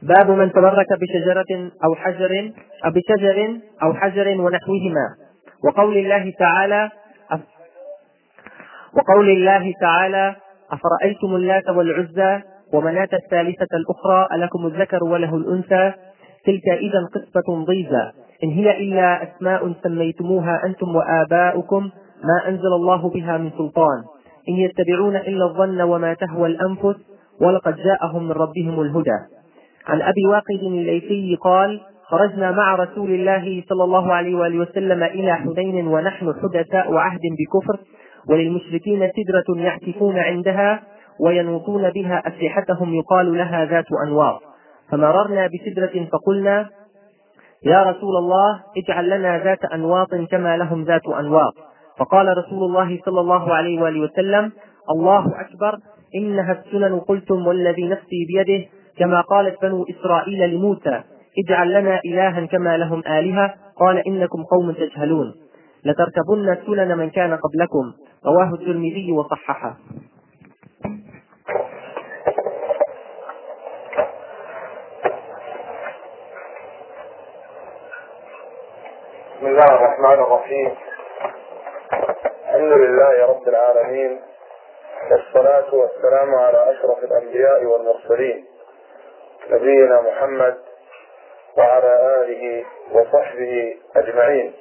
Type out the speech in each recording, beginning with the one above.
باب من تبرك بشجرة أو حجر ونحوهما. وقول الله تعالى أفرأيتم اللات والعزى ومناة الثالثة الأخرى ألكم الذكر وله الأنثى تلك إذا قسمة ضيزى إن هي إلا أسماء سميتموها أنتم وآباؤكم ما أنزل الله بها من سلطان إن يتبعون إلا الظن وما تهوى الأنفس ولقد جاءهم من ربهم الهدى. عن أبي واقد الليثي قال خرجنا مع رسول الله صلى الله عليه وآله وسلم إلى حنين ونحن حدثاء عهد بكفر وللمشركين سدرة يعكفون عندها وينوطون بها أسلحتهم يقال لها ذات أنواط، فمررنا بسدرة فقلنا يا رسول الله اجعل لنا ذات أنواط كما لهم ذات أنواط، فقال رسول الله صلى الله عليه وآله وسلم الله أكبر إنها السنن قلتم والذي نفسي بيده كما قالت بنو إسرائيل لموسى اجعل لنا إلها كما لهم آلهة قال إنكم قوم تجهلون لتركبن سنن من كان قبلكم، رواه الترمذي وصححه. بسم الله الرحمن الرحيم. الحمد لله رب العالمين، والصلاة والسلام على أشرف الأنبياء والمرسلين نبينا محمد وعلى آله وصحبه أجمعين.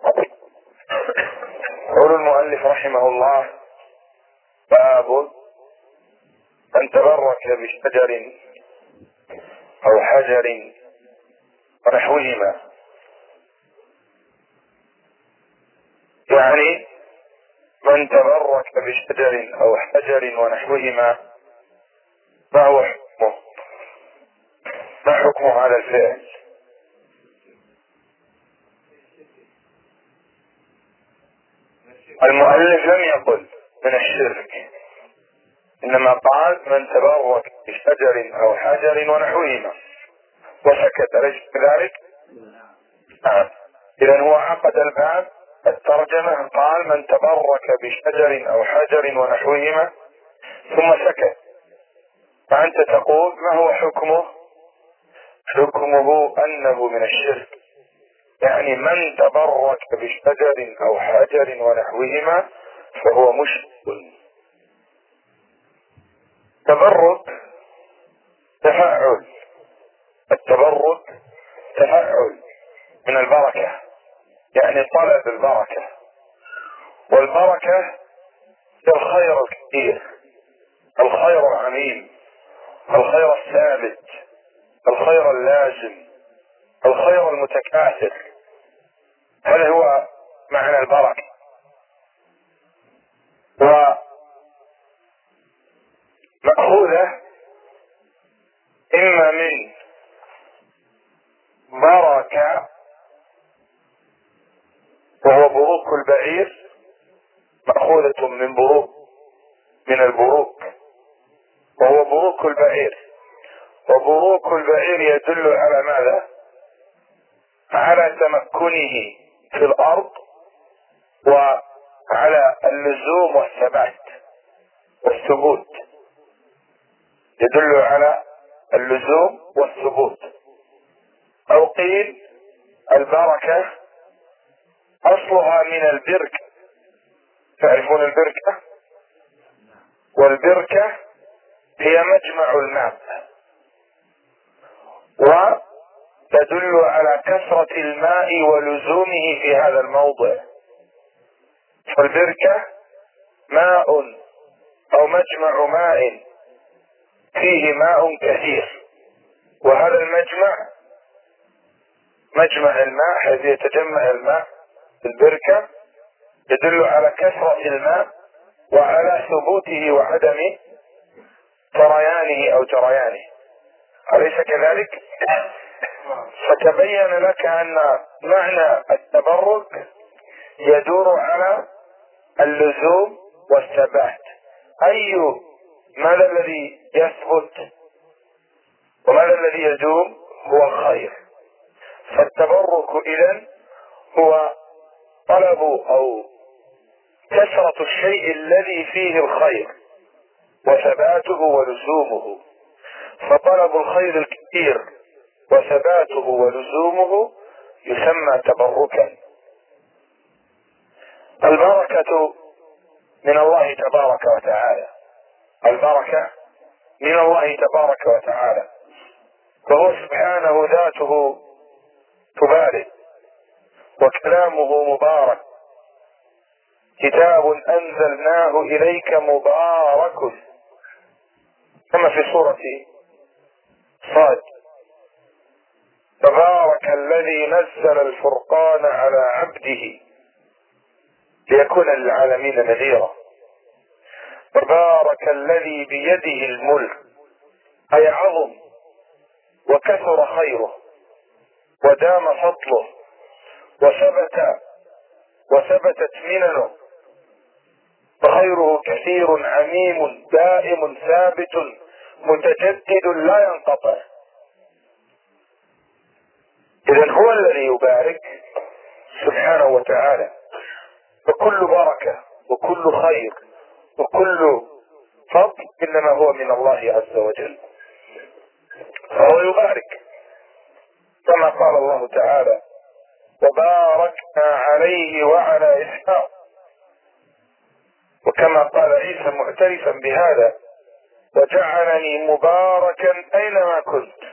يقول المؤلف رحمه الله باب من تبرك بشجر أو حجر ونحوهما، يعني من تبرك بشجر أو حجر ونحوهما ما هو حكمه؟ ما حكمه على الفعل؟ المؤلف لم يقل من الشرك، إنما قال من تبرك بشجر أو حجر ونحوهما وسكت، أليس كذلك؟ إذن هو عقد الباب الترجمة قال من تبرك بشجر أو حجر ونحوهما ثم سكت، فأنت تقول ما هو حكمه؟ حكمه أنه من الشرك، يعني من تبرك بشجر أو حجر ونحوهما فهو مشرك. تبرك تفعل، التبرك تفعل من البركة، يعني طلب البركة، والبركة هي الخير الكثير، الخير العميم، الخير الثابت، الخير اللازم، الخير المتكاثر، هذا هو معنى البركة. ومأخوذة إما من بركة وهو بروك البعير، مأخوذة من البروك وهو بروك البعير، وبروك البعير يدل على ماذا؟ على تمكنه في الأرض وعلى اللزوم والثبات والثبوت، يدل على اللزوم والثبوت. أو قيل البركة أصلها من البركة، تعرفون البركة؟ والبركة هي مجمع الماء، وتدل على كثرة الماء ولزومه في هذا الموضع. فالبركة ماء أو مجمع ماء فيه ماء كثير، وهذا المجمع مجمع الماء حيث يتجمع الماء في البركة يدل على كثرة الماء وعلى ثبوته وعدم طريانه أو جريانه، أليس كذلك؟ فتبين لك أن معنى التبرك يدور على اللزوم والثبات. ماذا الذي يثبت وماذا الذي يدوم؟ هو الخير. فالتبرك إذن هو طلب أو كثرة الشيء الذي فيه الخير وثباته ولزومه. فطلب الخير الكثير وثباته ولزومه يسمى تبركا. البركة من الله تبارك وتعالى، البركة من الله تبارك وتعالى، فهو سبحانه ذاته تبارك وكلامه مبارك. كتاب أنزلناه إليك مبارك، كما في سورة صاد: تبارك الذي نزل الفرقان على عبده ليكون للعالمين نذيرا. تبارك الذي بيده الملك، أي عظم وكثر خيره ودام فضله وثبتت مننه، فخيره كثير عميم دائم ثابت متجدد لا ينقطع. إذن هو الذي يبارك سبحانه وتعالى، فكل بركة وكل خير وكل فضل إنما هو من الله عز وجل، فهو يبارك كما قال الله تعالى: وباركنا عليه وعلى إسحاق. وكما قال عيسى معترفا بهذا: وجعلني مباركا أينما كنت.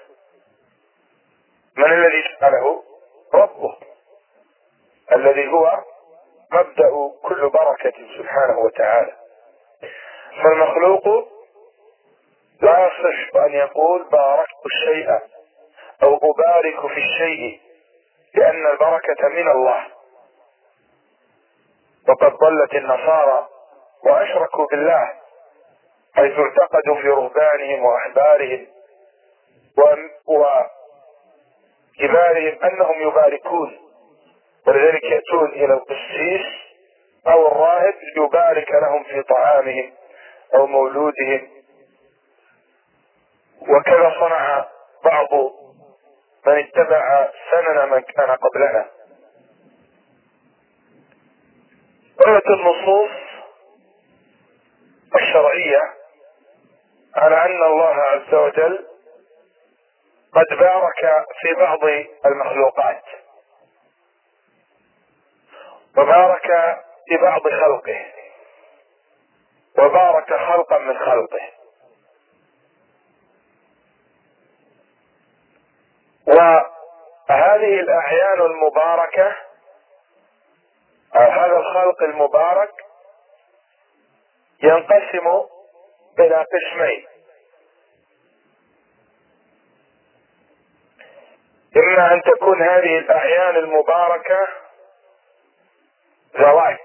من الذي جعله؟ ربه، الذي هو مبدأ كل بركة سبحانه وتعالى. فالمخلوق لا يصح أن يقول باركت الشيء أو أبارك في الشيء، لأن البركة من الله. وقد ضلت النصارى وأشركوا بالله، حيث اعتقدوا في رهبانهم وأحبارهم وكبارهم أنهم يباركون، ولذلك يأتون إلى القسيس أو الراهب ليبارك لهم في طعامهم أو مولودهم. وكذا صنع بعض من اتبع سنن من كان قبلنا. دلت النصوص الشرعية على أن الله عز وجل قد بارك في بعض المخلوقات، وبارك في بعض خلقه، وبارك خلقا من خلقه. وهذه الأعيان المباركة أو هذا الخلق المبارك ينقسم إلى قسمين: إما أن تكون هذه الأعيان المباركة ذوات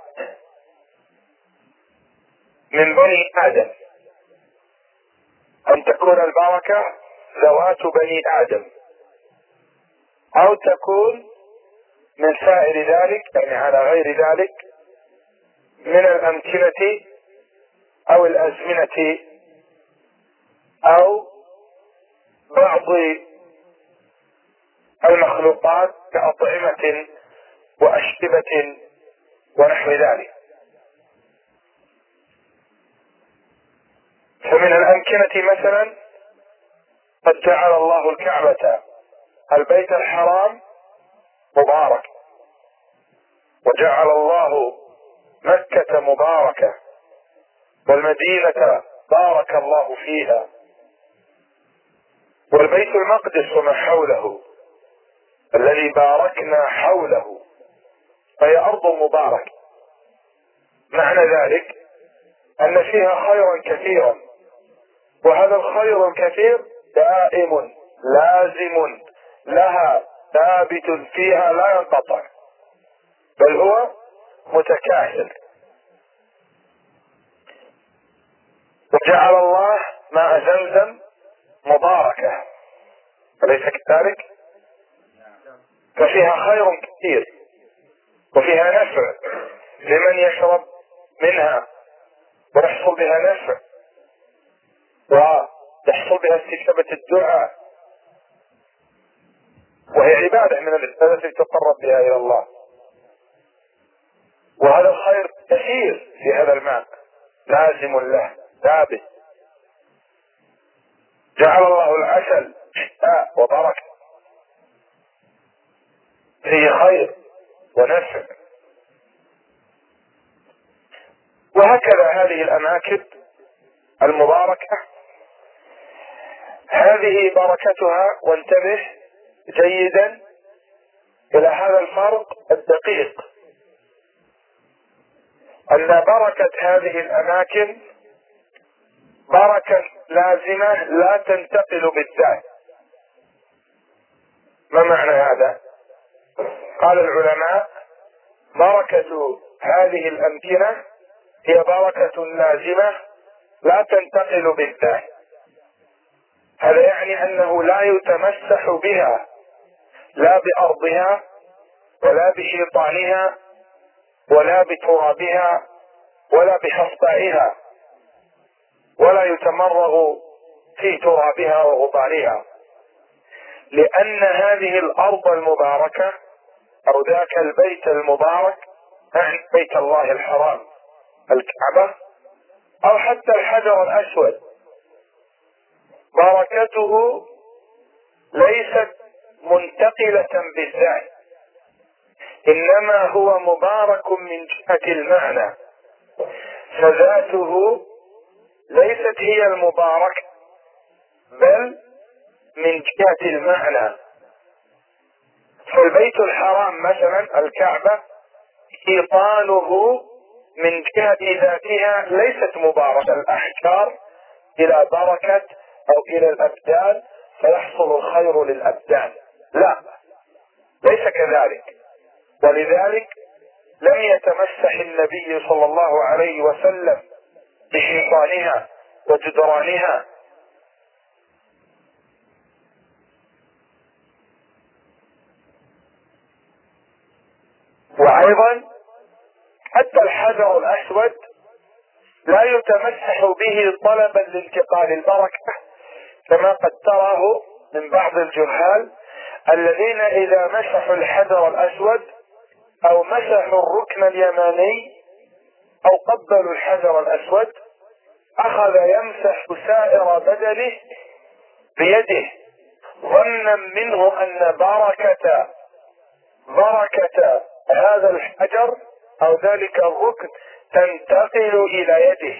من بني آدم، أن تكون البركة ذوات بني آدم، أو تكون من سائر ذلك، يعني على غير ذلك، من الأمكنة أو الأزمنة أو بعض المخلوقات كأطعمة وأشربة ونحو ذلك. فمن الأمكنة مثلا قد جعل الله الكعبة البيت الحرام مبارك، وجعل الله مكة مباركة، والمدينة بارك الله فيها، والبيت المقدس وما حوله الذي باركنا حوله، فهي أرض مباركة. معنى ذلك أن فيها خيرا كثيرا، وهذا الخير الكثير دائم لازم لها ثابت فيها لا ينقطع، بل هو متكاثر. وجعل الله ماء زمزم مباركة، أليس كذلك؟ ففيها خير كثير، وفيها نفع لمن يشرب منها، ويحصل بها نفع، ويحصل بها استجابة الدعاء، وهي عبادة من العبادات التي تقرب بها إلى الله. وهذا الخير كثير في هذا الماء، لازم له ثابت. جعل الله العسل شفاء وبركة، فيه خير ونفع. وهكذا هذه الأماكن المباركة هذه بركتها. وانتبه جيدا إلى هذا الفرق الدقيق، أن بركة هذه الأماكن بركة لازمة لا تنتقل بالذات. ما معنى هذا؟ قال العلماء: بركة هذه الأمكنة هي بركة لازمة لا تنتقل بالذات. هذا يعني أنه لا يتمسح بها، لا بأرضها ولا بشيطانها ولا بترابها ولا بحصبائها، ولا يتمرغ في ترابها وغبارها، لأن هذه الأرض المباركة أو ذاك البيت المبارك، يعني بيت الله الحرام الكعبة أو حتى الحجر الأسود، بركته ليست منتقلة بالذات، إنما هو مبارك من جهة المعنى، فذاته ليست هي المباركة بل من جهة المعنى. فالبيت الحرام مثلا الكعبة حيطانه من جهة ذاتها ليست مباركة، الأحجار إلى بركة أو إلى الأبدان فيحصل الخير للأبدان، لا، ليس كذلك. ولذلك لم يتمسح النبي صلى الله عليه وسلم بحيطانها وجدرانها، وأيضا حتى الحجر الأسود لا يتمسح به طلبا لانتقال البركة، كما قد تراه من بعض الجهال الذين إذا مسحوا الحجر الأسود أو مسحوا الركن اليماني أو قبلوا الحجر الأسود أخذ يمسح سائر بدنه بيده، ظنا منه أن بركة هذا الحجر أو ذلك الركن تنتقل إلى يده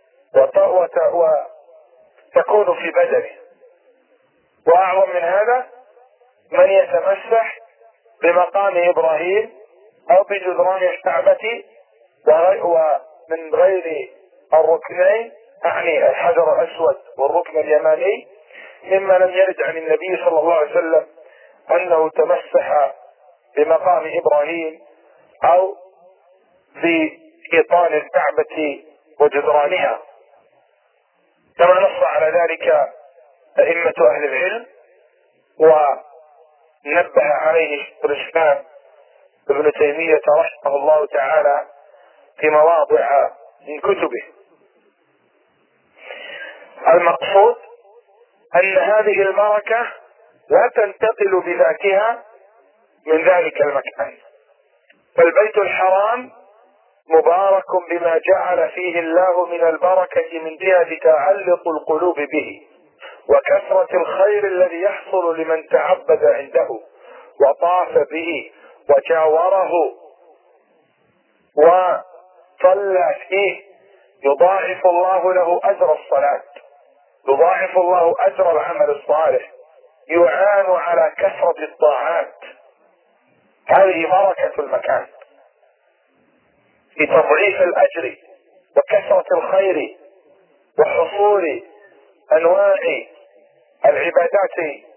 وتكون في بدنه. وأعظم من هذا من يتمسح بمقام إبراهيم أو بجدران الكعبة ومن غير الركنين، يعني الحجر الأسود والركن اليماني، مما لم يرد عن النبي صلى الله عليه وسلم أنه تمسح بمقام إبراهيم أو بحيطان الكعبة وجدرانها، كما نص على ذلك أئمة أهل العلم ونبه عليه شيخ الإسلام ابن تيمية رحمه الله تعالى في مواضع من كتبه. المقصود أن هذه البركة لا تنتقل بذاتها من ذلك المكان، فالبيت الحرام مبارك بما جعل فيه الله من البركة من جهة تعلق القلوب به وكثرة الخير الذي يحصل لمن تعبد عنده وطاف به وجاوره وصلى فيه. يضاعف الله له أجر الصلاة، يضاعف الله أجر العمل الصالح، يعان على كثرة الطاعات. هذه بركة المكان في تضعيف الأجر وكثرة الخير وحصول أنواع العبادات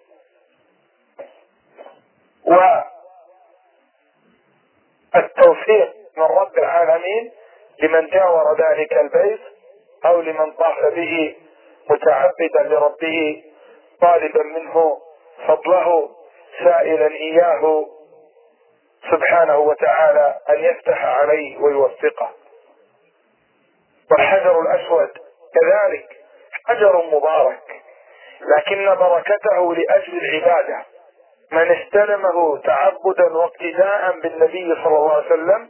والتوفيق من رب العالمين لمن جاور ذلك البيت أو لمن طاف به متعبدا لربه طالبا منه فضله سائلا إياه سبحانه وتعالى أن يفتح عليه ويوفقه. والحجر الأسود كذلك حجر مبارك، لكن بركته لأجل العبادة، من استلمه تعبدا واقتداء بالنبي صلى الله عليه وسلم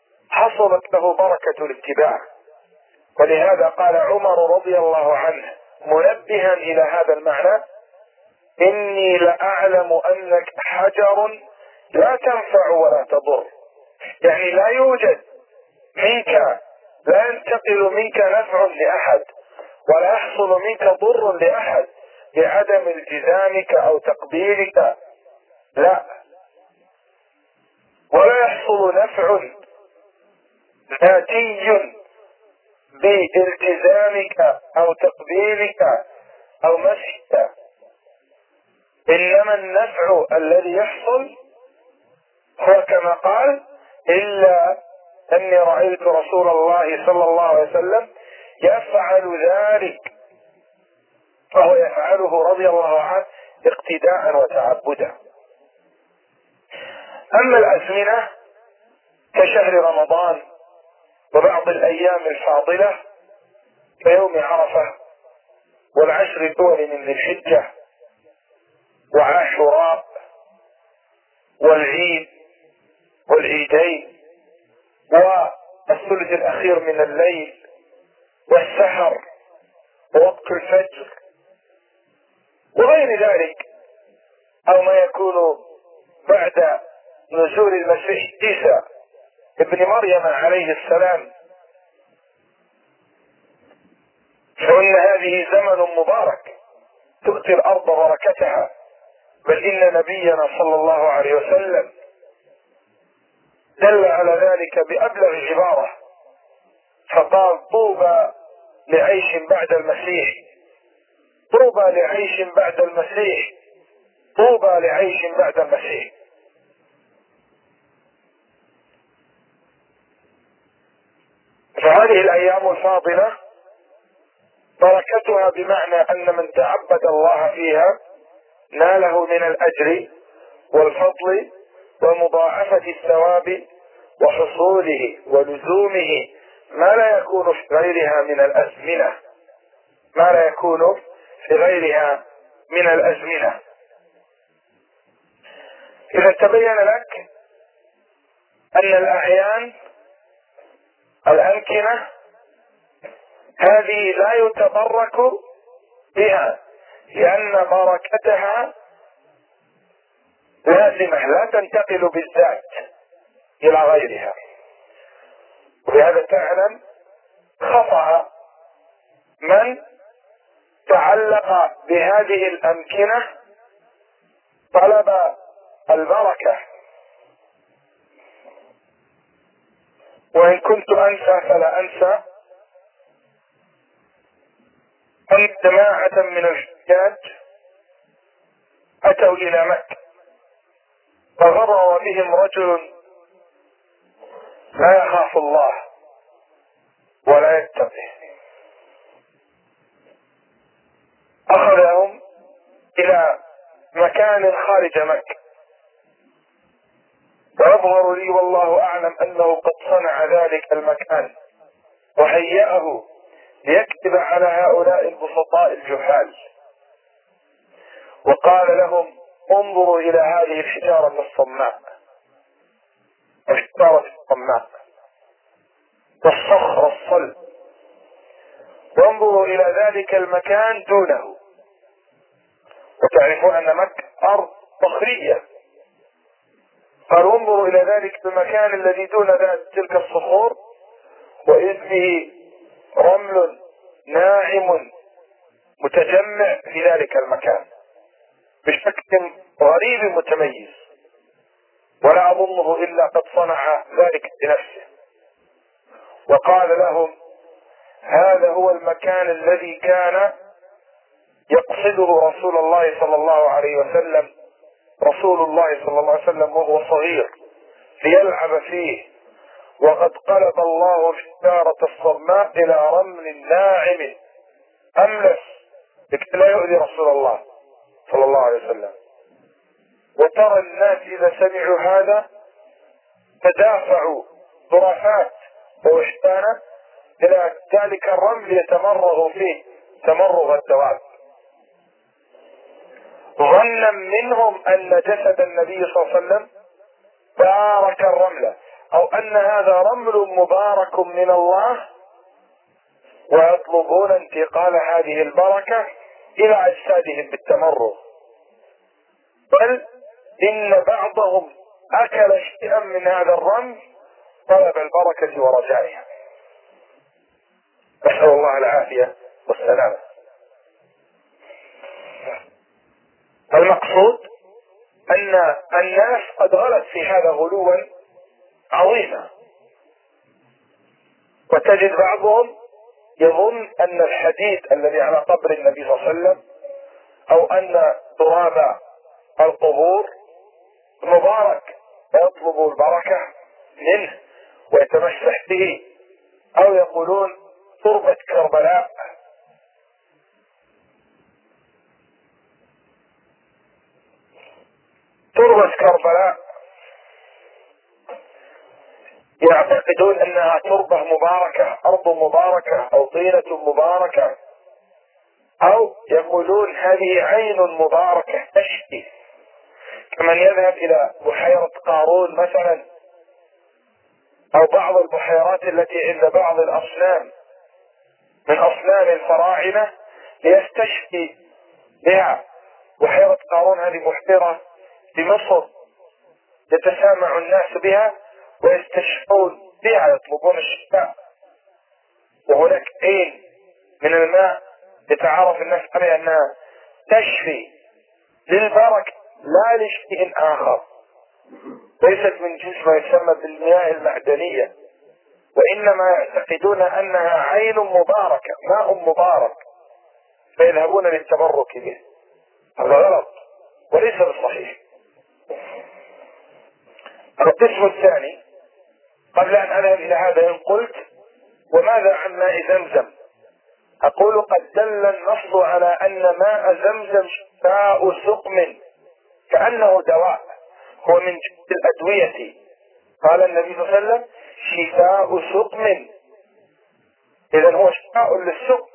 حصلت له بركة الاتباع. ولهذا قال عمر رضي الله عنه منبها إلى هذا المعنى: إني لأعلم أنك حجر لا تنفع ولا تضر. يعني لا يوجد منك، لا ينتقل منك نفع لأحد ولا يحصل منك ضر لأحد بعدم التزامك أو تقبيلك، لا، ولا يحصل نفع ذاتي بالتزامك أو تقبيلك أو مسحك، إنما النفع الذي يحصل هو كما قال: إلا أني رأيت رسول الله صلى الله عليه وسلم يفعل ذلك، فهو يفعله رضي الله عنه اقتداء وتعبدا. أما الأزمنة كشهر رمضان وبعض الأيام الفاضلة كيوم عرفة والعشر الأول من ذي الحجة وعاشوراء والعيد والعيدين والثلث الأخير من الليل والسحر ووقت الفجر وغير ذلك، أو ما يكون بعد نزول المسيح عيسى ابن مريم عليه السلام، فإن هذه زمن مبارك تؤتي الأرض بركتها. بل إن نبينا صلى الله عليه وسلم دل على ذلك بأبلغ عبارة، فقال: طوبى لعيش بعد المسيح، طوبى لعيش بعد المسيح، طوبى لعيش بعد المسيح. فهذه الأيام الفاضلة بركتها بمعنى أن من تعبد الله فيها ناله من الأجر والفضل ومضاعفة الثواب وحصوله ولزومه ما لا يكون في غيرها من الأزمنة، ما لا يكون في غيرها من الأزمنة. إذا تبين لك أن الأعيان الأمكنة هذه لا يتبرك بها لأن بركتها لازمة لا تنتقل بالذات إلى غيرها، ولهذا تعلم خطأ من تعلق بهذه الأمكنة طلب البركة. وإن كنت أنسى فلا أنسى أن جماعة من الحجاج أتوا إلى مكة فغرر بهم رجل لا يخاف الله ولا يتقي، أخذهم إلى مكان خارج مكة، ويظهر لي والله أعلم أنه قد صنع ذلك المكان وهيأه ليكتب على هؤلاء البسطاء الجحال، وقال لهم: انظروا إلى هذه الحجارة الصماء، الحجارة الصماء والصخر الصلب، وانظروا إلى ذلك المكان دونه. وتعرفون أن مكة أرض صخرية، قالوا: انظروا إلى ذلك المكان الذي دون تلك الصخور، وإذ به رمل ناعم متجمع في ذلك المكان بشكل غريب متميز، ولا أظنه إلا قد صنع ذلك بنفسه. وقال لهم: هذا هو المكان الذي كان يقصده رسول الله صلى الله عليه وسلم، رسول الله صلى الله عليه وسلم وهو صغير ليلعب فيه، وقد قلب الله الحجارة الصماء إلى رمل ناعم أملس لكي لا يؤذي رسول الله صلى الله عليه وسلم. وترى الناس إذا سمعوا هذا تدافعوا ضرفات ووحدانا إلى ذلك الرمل يتمرغ فيه تمرغ الدواب، ظنا منهم أن جسد النبي صلى الله عليه وسلم بارك الرمل، أو أن هذا رمل مبارك من الله ويطلبون انتقال هذه البركة إلى أجسادهم بالتمرغ، بل إن بعضهم أكل شيئا من هذا الرمز طلب البركة ورجائها، نسأل الله العافية والسلامة. المقصود أن الناس قد غلت في هذا غلوا عظيما، وتجد بعضهم يظن أن الحديد الذي على قبر النبي صلى الله عليه وسلم أو أن تراب القبور مبارك، يطلب البركة منه ويتمسح به، أو يقولون تربة كربلاء. تربة كربلاء يعتقدون أنها تربة مباركة، أرض مباركة أو طينة مباركة، أو يقولون هذه عين مباركة تشفي، كمن يذهب إلى بحيرة قارون مثلا أو بعض البحيرات التي عند بعض الأصنام من أصنام الفراعنة ليستشفي بها. بحيرة قارون هذه بحيرة في مصر يتسامع الناس بها ويستشفون بها، يطلبون الشفاء، وهناك عين من الماء يتعارف الناس عليها أنها تشفي للبركة لا لشيء آخر، ليست من جنس ما يسمى بالمياه المعدنية، وإنما يعتقدون أنها عين مباركة، ماء مبارك، فيذهبون للتبرك به. هذا غلط وليس بالصحيح. القسم الثاني، قبل أن أذهب إلى هذا إن قلت وماذا عن ماء زمزم؟ أقول قد دل النص على أن ماء زمزم شفاء سقم كأنه دواء، هو من جنس الأدوية. قال النبي صلى الله عليه وسلم شفاء سقم، إذن هو شفاء للسقم.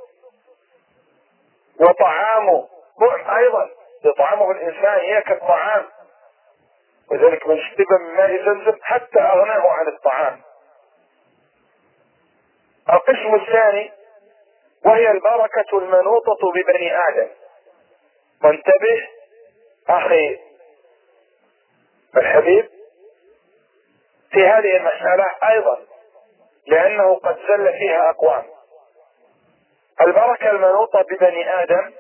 وطعامه أيضا يطعمه الإنسان هي كالطعام، وذلك من شرب من ماء زمزم حتى أغناه عن الطعام. القسم الثاني وهي البركة المنوطة ببني آدم. وانتبه أخي الحبيب في هذه المسألة أيضا، لأنه قد زل فيها أقوام. البركة المنوطة ببني آدم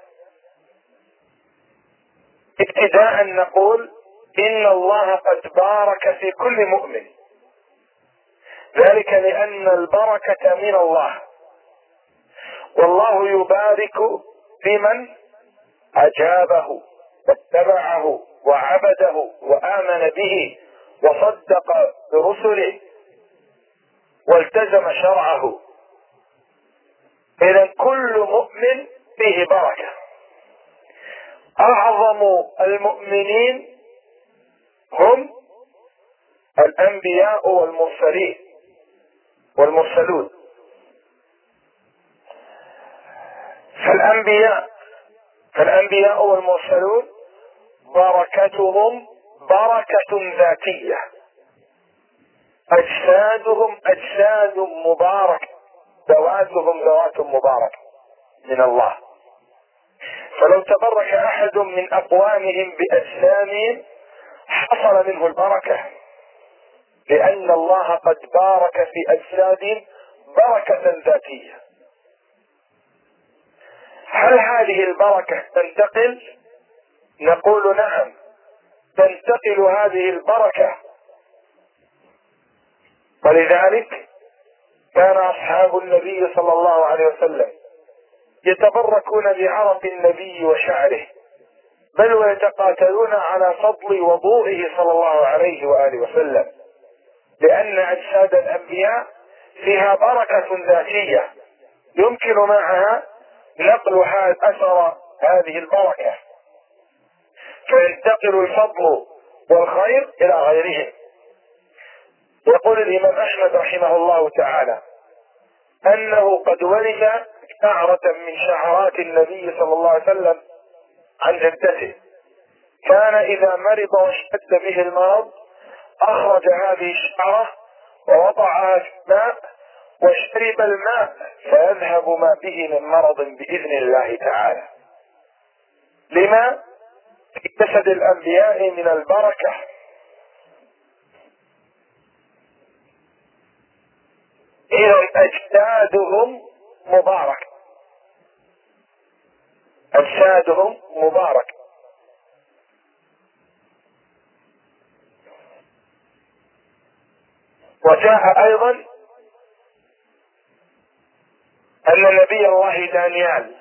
ابتداء نقول إن الله قد بارك في كل مؤمن، ذلك لأن البركة من الله، والله يبارك في من أجابه واتبعه وعبده وآمن به وصدق برسله والتزم شرعه. إذن كل مؤمن فيه بركة. أعظم المؤمنين هم الأنبياء والمرسلون. فالأنبياء والمرسلون بركتهم بركة ذاتية، أجسادهم أجساد مباركة، ذواتهم ذوات مباركة من الله. فلو تبرك أحد من أقوامهم بأجسامهم حصل منه البركة، لأن الله قد بارك في أجسادهم بركة ذاتية. هل هذه البركة تنتقل؟ نقول نعم، تنتقل هذه البركة. ولذلك كان أصحاب النبي صلى الله عليه وسلم يتبركون بعرق النبي وشعره، بل ويتقاتلون على فضل وضوئه صلى الله عليه وآله وسلم، لأن أجساد الأنبياء فيها بركة ذاتية يمكن معها نقل أثر هذه البركة، فينتقل الفضل والخير إلى غيرهم. يقول الإمام أحمد رحمه الله تعالى أنه قد ورث شعرة من شعرات النبي صلى الله عليه وسلم عن جدته، كان إذا مرض واشتد به المرض أخرج هذه الشعرة ووضعها في الماء وشرب الماء فيذهب ما به من مرض بإذن الله تعالى. لما في جسد الأنبياء من البركة. إذا أجسادهم مباركة، أجسادهم مباركة. وجاء أيضا أن نبي الله دانيال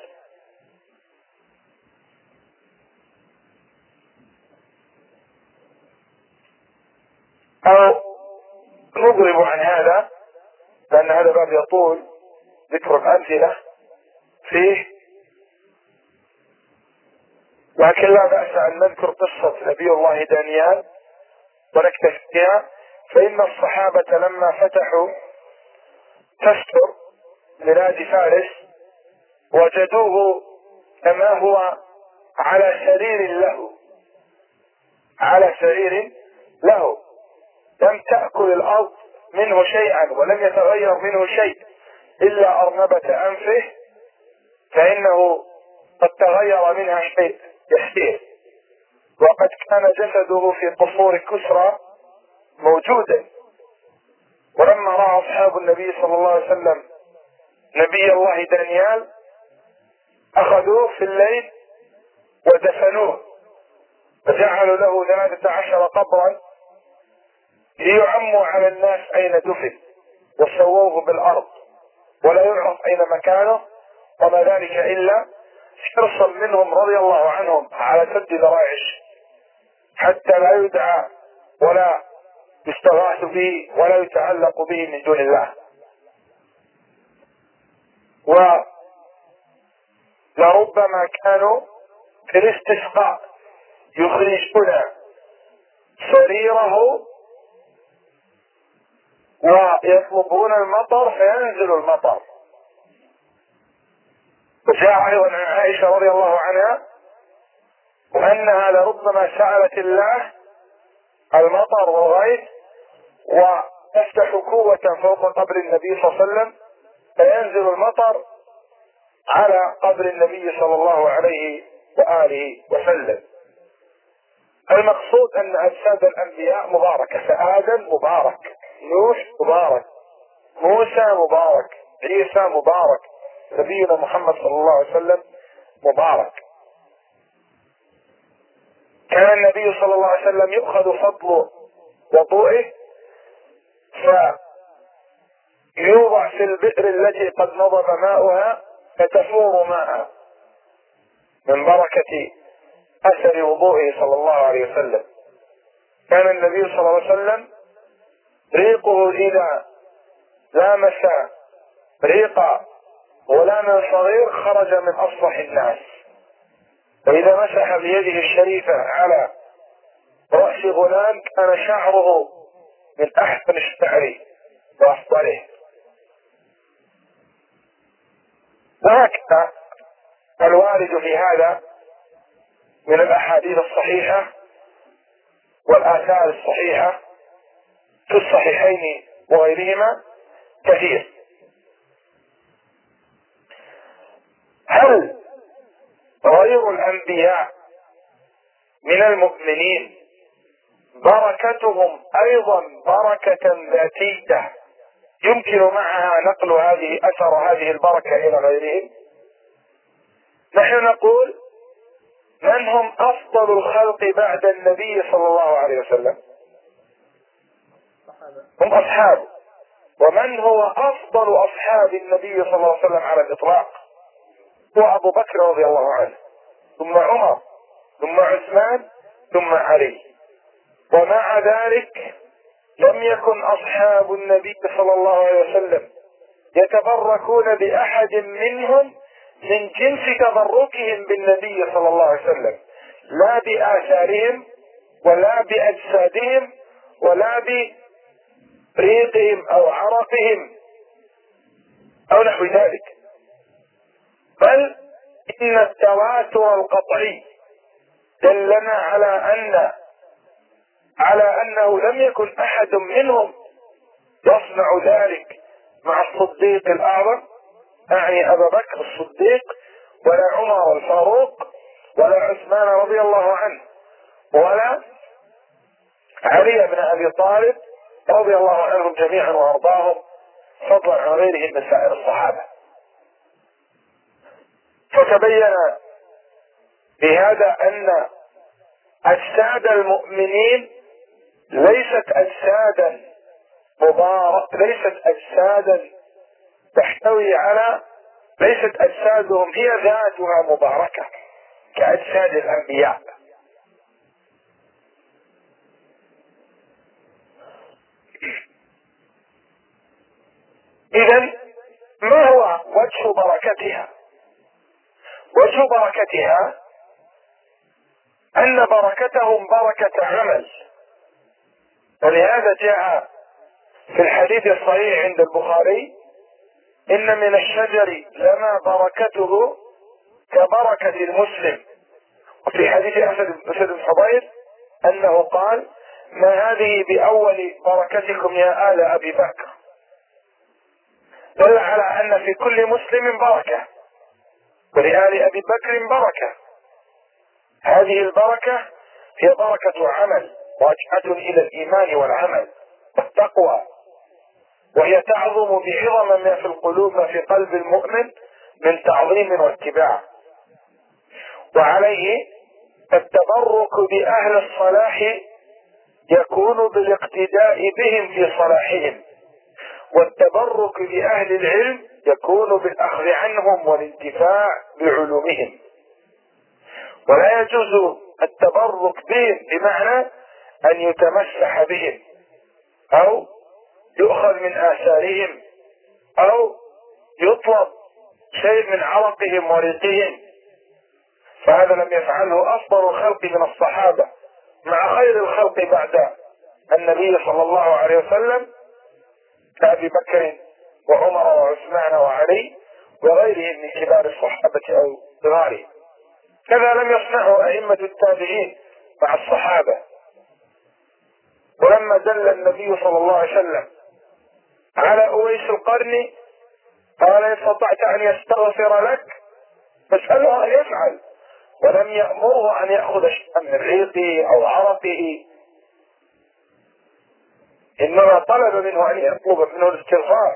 أو نضرب عن هذا لأن هذا باب يطول ذكر الأمثلة فيه، لكن لا بأس أن نذكر قصة نبي الله دانيال ونكتفي بها. فإن الصحابة لما فتحوا تستر بلاد فارس وجدوه كما هو على سرير له، على سرير له، لم تأكل الأرض منه شيئا ولم يتغير منه شيء إلا أرنبة أنفه، فإنه قد تغير منها شيء يسير، وقد كان جسده في قصور كسرى موجودا. ولما رأى أصحاب النبي صلى الله عليه وسلم نبي الله دانيال أخذوه في الليل ودفنوه، فجعلوا له 13 قبرا ليعموا على الناس أين دفن، وسووه بالأرض ولا يعرف أين مكانه، وما ذلك إلا حرصا منهم رضي الله عنهم على سد ذرائع حتى لا يدعى ولا يستغاث به ولا يتعلق به من دون الله. ولربما كانوا في الاستسقاء يخرجون سريره ويطلبون المطر فينزل المطر. وجاء أيضا عن عائشة رضي الله عنها وأنها لربما سألت الله المطر والغيث وتفتح قوة فوق قبر النبي صلى الله عليه وسلم فينزل المطر على قبر النبي صلى الله عليه وآله وسلم. المقصود أن أجساد الأنبياء مباركة، فآدم مبارك، نوح مبارك، موسى مبارك، عيسى مبارك، نبينا محمد صلى الله عليه وسلم مبارك. كان النبي صلى الله عليه وسلم يؤخذ فضل وضوئه فيوضع في البئر التي قد نضب ماؤها فتفور ماء من بركة أثر وضوئه صلى الله عليه وسلم. كان النبي صلى الله عليه وسلم ريقه إذا لامس ريق غلام صغير خرج من أصلح الناس، وإذا مسح بيده الشريفة على رأس غلام كان شعره من أحسن الشعر وأفضله. وهكذا الوارد في هذا من الأحاديث الصحيحة والآثار الصحيحة في الصحيحين وغيرهما كثير. هل غير الأنبياء من المؤمنين بركتهم أيضا بركة ذاتية يمكن معها نقل أثر هذه البركة إلى غيرهم؟ نحن نقول من هم أفضل الخلق بعد النبي صلى الله عليه وسلم؟ هم أصحابه. ومن هو أفضل أصحاب النبي صلى الله عليه وسلم على الإطلاق؟ هو أبو بكر رضي الله عنه، ثم عمر، ثم عثمان، ثم علي. ومع ذلك لم يكن أصحاب النبي صلى الله عليه وسلم يتبركون بأحد منهم من جنس تبركهم بالنبي صلى الله عليه وسلم، لا بآثارهم ولا بأجسادهم ولا بريقهم أو عرقهم أو نحو ذلك، بل إن التواتر القطعي دلنا على أنه لم يكن أحد منهم يصنع ذلك مع الصديق الأعظم، أعني أبا بكر الصديق، ولا عمر الفاروق، ولا عثمان رضي الله عنه، ولا علي بن أبي طالب رضي الله عنهم جميعا وأرضاهم، فضلا عن غيرهم من سائر الصحابة. فتبين بهذا أن أجساد المؤمنين ليست أجسادا تحتوي على، ليست أجسادهم هي ذاتها مباركة كأجساد الأنبياء. إذن ما هو وجه بركتها؟ وجه بركتها أن بركتهم بركة عمل، ولهذا جاء في الحديث الصحيح عند البخاري: إن من الشجر لما بركته كبركة المسلم. وفي حديث أسد بن حضير أنه قال: ما هذه بأول بركتكم يا آل أبي بكر. دل على أن في كل مسلم بركة، ولآل أبي بكر بركة. هذه البركة هي بركة عمل راجعة إلى الإيمان والعمل والتقوى، وهي تعظم بعظم ما في القلوب، ما في قلب المؤمن من تعظيم واتباع. وعليه التبرك بأهل الصلاح يكون بالاقتداء بهم في صلاحهم، والتبرك بأهل العلم يكون بالأخذ عنهم والانتفاع بعلومهم. ولا يجوز التبرك بهم بمعنى أن يتمسح بهم أو يؤخذ من آثارهم أو يطلب شيء من عرقهم وريقهم، فهذا لم يفعله أفضل الخلق من الصحابة مع خير الخلق بعد النبي صلى الله عليه وسلم كأبي بكر وعمر وعثمان وعلي وغيرهم من كبار الصحابة أو صغارهم. كذا لم يصنعه أئمة التابعين مع الصحابة. ولما دل النبي صلى الله عليه وسلم على أويس القرني قال: إن استطعت أن يستغفر لك فاسأله أن يفعل، ولم يأمره أن يأخذ شيئا من ريقه أو عرقه، إنما طلب منه أن يطلب منه الاستغفار.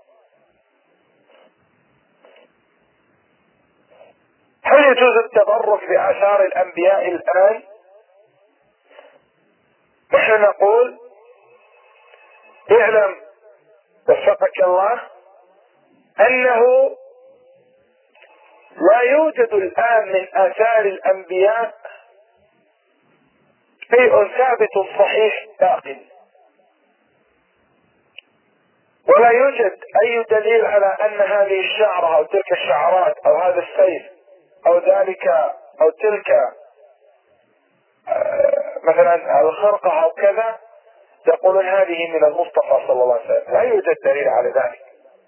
هل يجوز التبرك بآثار الأنبياء الآن؟ نحن نقول: اعلم وفقك الله أنه لا يوجد الآن من آثار الأنبياء شيء ثابت صحيح باق، ولا يوجد أي دليل على أن هذه الشعرة أو تلك الشعرات أو هذا السيف أو ذلك أو تلك مثلا الخرقة أو كذا يقولون هذه من المصطفى صلى الله عليه وسلم. لا يوجد دليل على ذلك.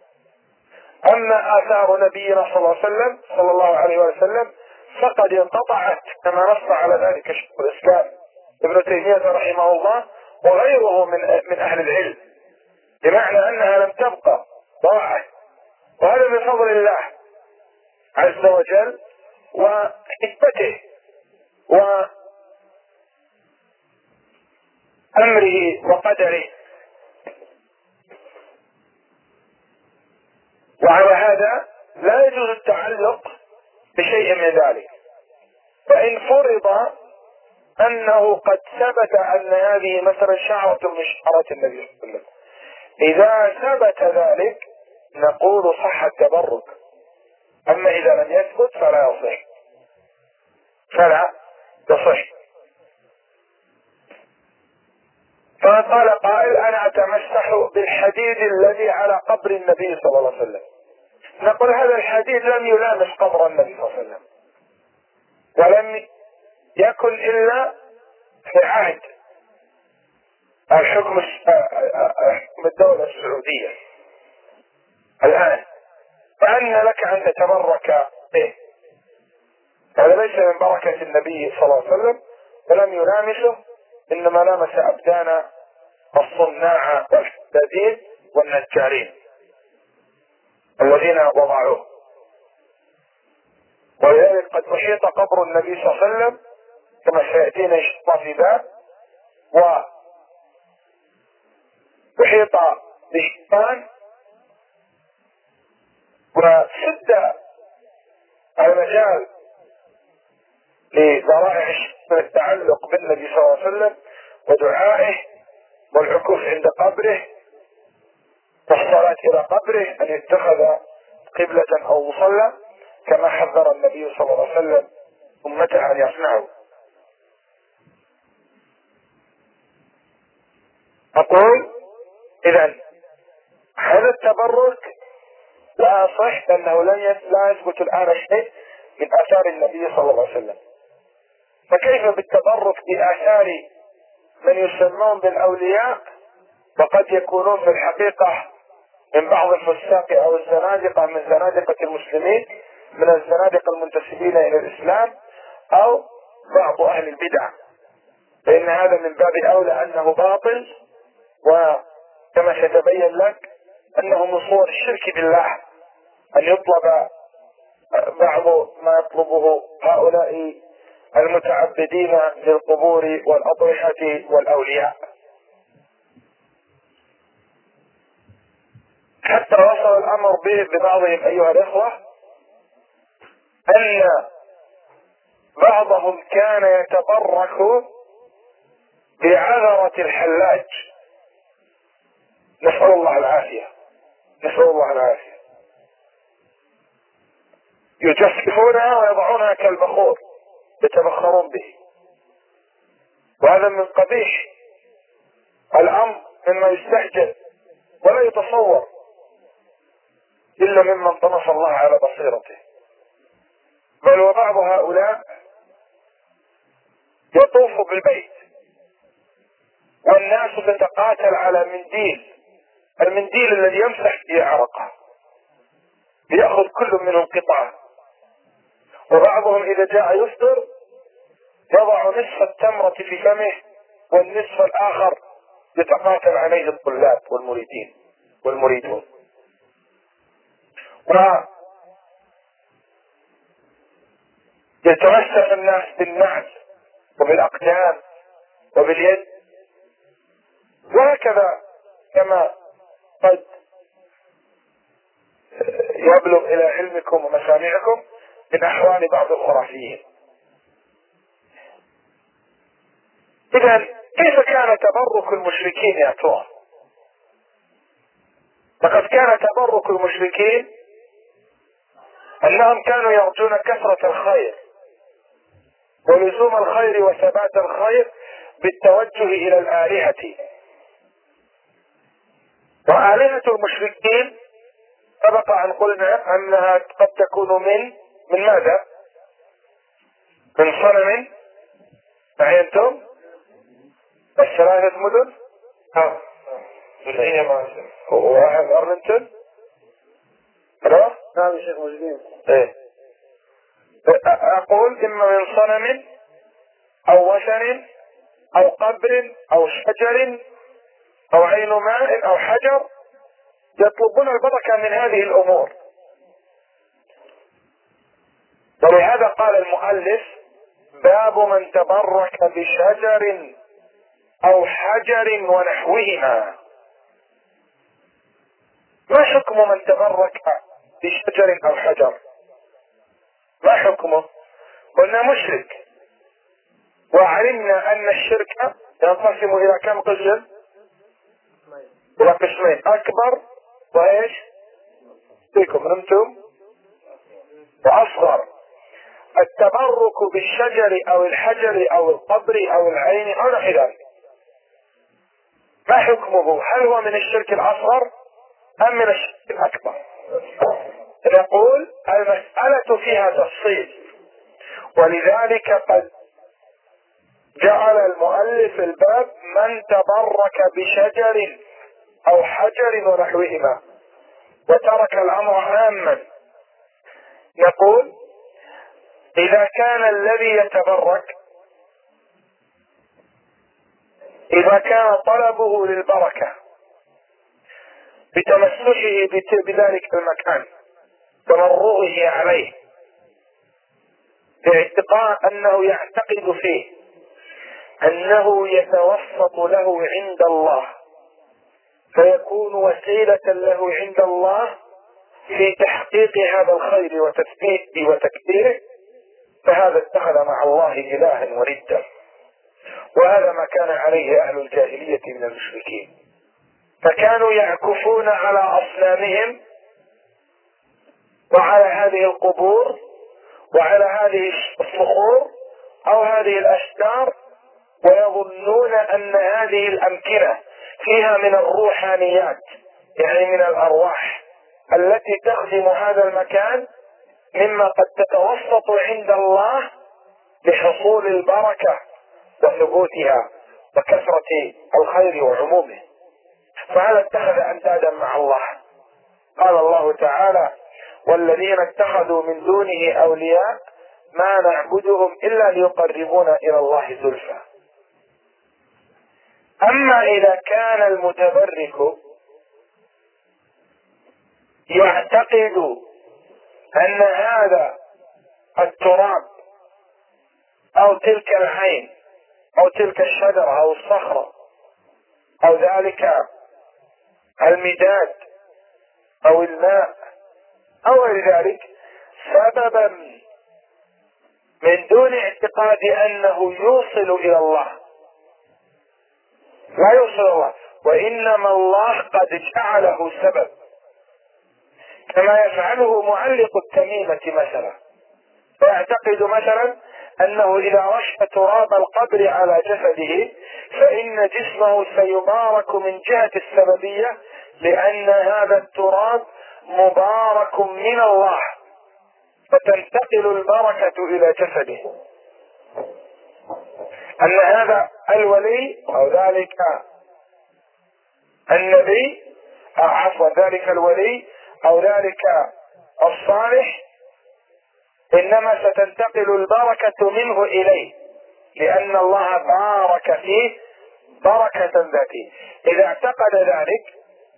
أما آثار نبينا صلى الله عليه وسلم فقد انقطعت، كما نص على ذلك شيخ الإسلام ابن تيمية رحمه الله وغيره من أهل العلم، بمعنى أنها لم تبقى، ضاعت. وهذا من فضل الله عز وجل وحكمته وأمره وقدره. وعلى هذا لا يجوز التعلق بشيء من ذلك. فإن فرض أنه قد ثبت أن هذه مثلا شعرة من شعرات النبي صلى الله عليه وسلم، إذا ثبت ذلك نقول صح التبرك. أما إذا لم يثبت فلا يصح. فقال قائل: أنا أتمسح بالحديد الذي على قبر النبي صلى الله عليه وسلم. نقول: هذا الحديد لم يلامس قبر النبي صلى الله عليه وسلم، ولم يكن إلا في عهد حكم الدولة السعودية الآن، فأن لك أن تتبرك به. هذا ليس من بركة النبي صلى الله عليه وسلم ولم يلامسه، إنما لامس أبدان الصناع والحدادين والنجارين. الذين وضعوه. ولذلك قد أحيط قبر النبي صلى الله عليه وسلم كما سيأتينا إن شاء الله في باب، وأحيط بالشيطان، وسد المجال لذرائع التعلق بالنبي صلى الله عليه وسلم ودعائه والعكوف عند قبره والصلاة إلى قبره، أن يتخذ قبلة أو مصلى كما حذر النبي صلى الله عليه وسلم أمته أن يصنعوا. أقول إذن هذا التبرك لا يصح، لأنه لا يثبت الآن شيء من آثار النبي صلى الله عليه وسلم. فكيف بالتبرك بآثار من يسمون بالأولياء وقد يكونون في الحقيقة من بعض الفساق أو الزنادقة من زنادقة المسلمين، من الزنادقة المنتسبين إلى الإسلام أو بعض أهل البدع، فإن هذا من باب أولى أنه باطل، وكما سيتبين لك أنه من صور الشرك بالله أن يطلب بعض ما يطلبه هؤلاء المتعبدين للقبور والأضرحة والأولياء. حتى وصل الأمر ببعضهم أيها الإخوة أن بعضهم كان يتبرك بعذرة الحلاج، نسأل الله العافية، نسأل الله العافية، يجسفونها ويضعونها كالبخور يتبخرون به، وهذا من قبيح الأمر، مما يستحجن ولا يتصور إلا ممن طمس الله على بصيرته. بل وبعض هؤلاء يطوف بالبيت والناس تتقاتل على المنديل الذي يمسح به عرقه، ليأخذ كل منهم قطعة، وبعضهم إذا جاء يفطر يضع نصف التمرة في فمه والنصف الآخر يتقاتل عليه الطلاب والمريدون. ويتمسك الناس بالنعل وبالأقدام وباليد، وهكذا كما قد يبلغ إلى علمكم ومسامعكم من أحوال بعض الخرافيين. إذن كيف كان تبرك المشركين يا ترى؟ لقد كان تبرك المشركين أنهم كانوا يرجون كثرة الخير ولزوم الخير وثبات الخير بالتوجه إلى الآلهة. وآلهة المشركين سبق أن قلنا أنها قد تكون من ماذا؟ من صنم. عينتم الثلاثة مدن واحد أرلنتون. لا نعم يا شيخ موجودين. ايه أقول إما من صنم أو وثن أو قبر أو شجر أو عين ماء أو حجر، يطلبون البركة من هذه الأمور. ولهذا قال المؤلف: باب من تبرك بشجر أو حجر ونحوهما. ما حكم من تبرك بشجر أو حجر؟ ما حكمه؟ قلنا مشرك، وعلمنا أن الشرك ينقسم إلى كم قسم؟ إلى قسمين: أكبر وإيش؟ فيكم نمتم؟ وأصغر. التبرك بالشجر أو الحجر أو القبر أو العين أو نحو ذلك، ما حكمه؟ هل هو من الشرك الأصغر أم من الشرك الأكبر؟ نقول المسألة فيها تفصيل، ولذلك قد جعل المؤلف الباب من تبرك بشجر أو حجر ونحوهما، وترك الأمر عاما. نقول: إذا كان الذي يتبرك إذا كان طلبه للبركة بتمسحه بذلك المكان، تمرغه عليه، باعتقاد أنه يعتقد فيه أنه يتوسط له عند الله، فيكون وسيلة له عند الله في تحقيق هذا الخير وتثبيته وتكبيره، فهذا اتخذ مع الله إلها وندا. وهذا ما كان عليه أهل الجاهلية من المشركين، فكانوا يعكفون على أصنامهم وعلى هذه القبور وعلى هذه الصخور أو هذه الأشجار، ويظنون أن هذه الأمكنة فيها من الروحانيات، يعني من الأرواح التي تخدم هذا المكان، مما قد تتوسط عند الله لحصول البركة وثبوتها وكثرة الخير وعمومه. فهذا اتخذ أندادا مع الله. قال الله تعالى: والذين اتخذوا من دونه أولياء ما نعبدهم إلا ليقربونا إلى الله زلفى. أما إذا كان المتبرك يعتقد أن هذا التراب أو تلك العين أو تلك الشجرة أو الصخرة أو ذلك المداد أو الماء أو غير ذلك سببا من دون اعتقاد أنه يوصل إلى الله، لا يوصل الله، وإنما الله قد جعله سبب، كما يفعله معلق التميمة مثلا، فيعتقد مثلا أنه إذا رش تراب القبر على جسده فإن جسمه سيبارك من جهة السببية، لأن هذا التراب مبارك من الله، فتنتقل البركة إلى جسده. أن هذا الولي أو ذلك النبي عفوا ذلك الولي أو ذلك الصالح إنما ستنتقل البركة منه إليه، لأن الله بارك فيه بركة ذاتيه. إذا اعتقد ذلك،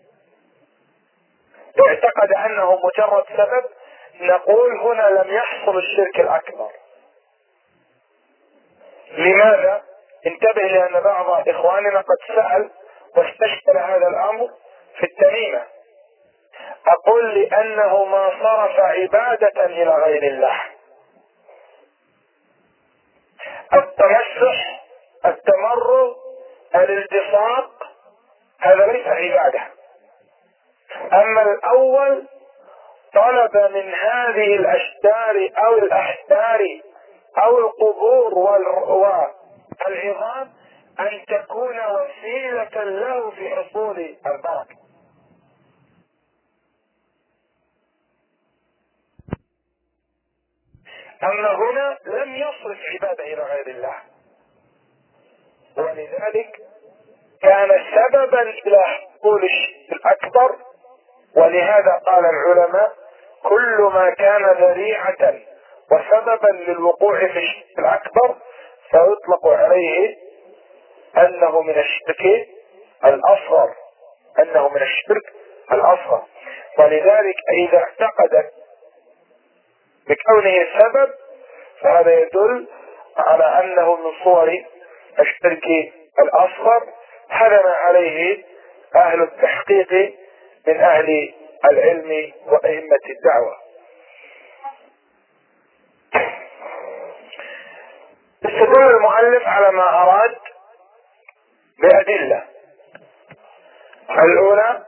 اعتقد أنه مجرد سبب، نقول هنا لم يحصل الشرك الأكبر. لماذا؟ انتبه، لأن بعض إخواننا قد سأل واستشكل هذا الأمر في التميمة. أقول لأنه ما صرف عبادة إلى غير الله. التمسح، التمرغ، الالتصاق، هذا ليس عبادة. أما الأول طلب من هذه الأشجار أو الأحجار أو القبور والعظام أن تكون وسيلة له في حصول البركة. أما هنا لم يصرف عبادة إلى غير الله، ولذلك كان سببا إلى حصول الشرك الأكبر. ولهذا قال العلماء: كل ما كان ذريعة وسببا للوقوع في الشرك الأكبر فيطلق عليه أنه من الشرك الأصغر، أنه من الشرك الأصغر. ولذلك إذا اعتقد بكونه سبب فهذا يدل على أنه من صور الشرك الأصغر، حرم عليه أهل التحقيق من أهل العلم وأئمة الدعوة. استدل المؤلف على ما أراد بأدلة. الأولى،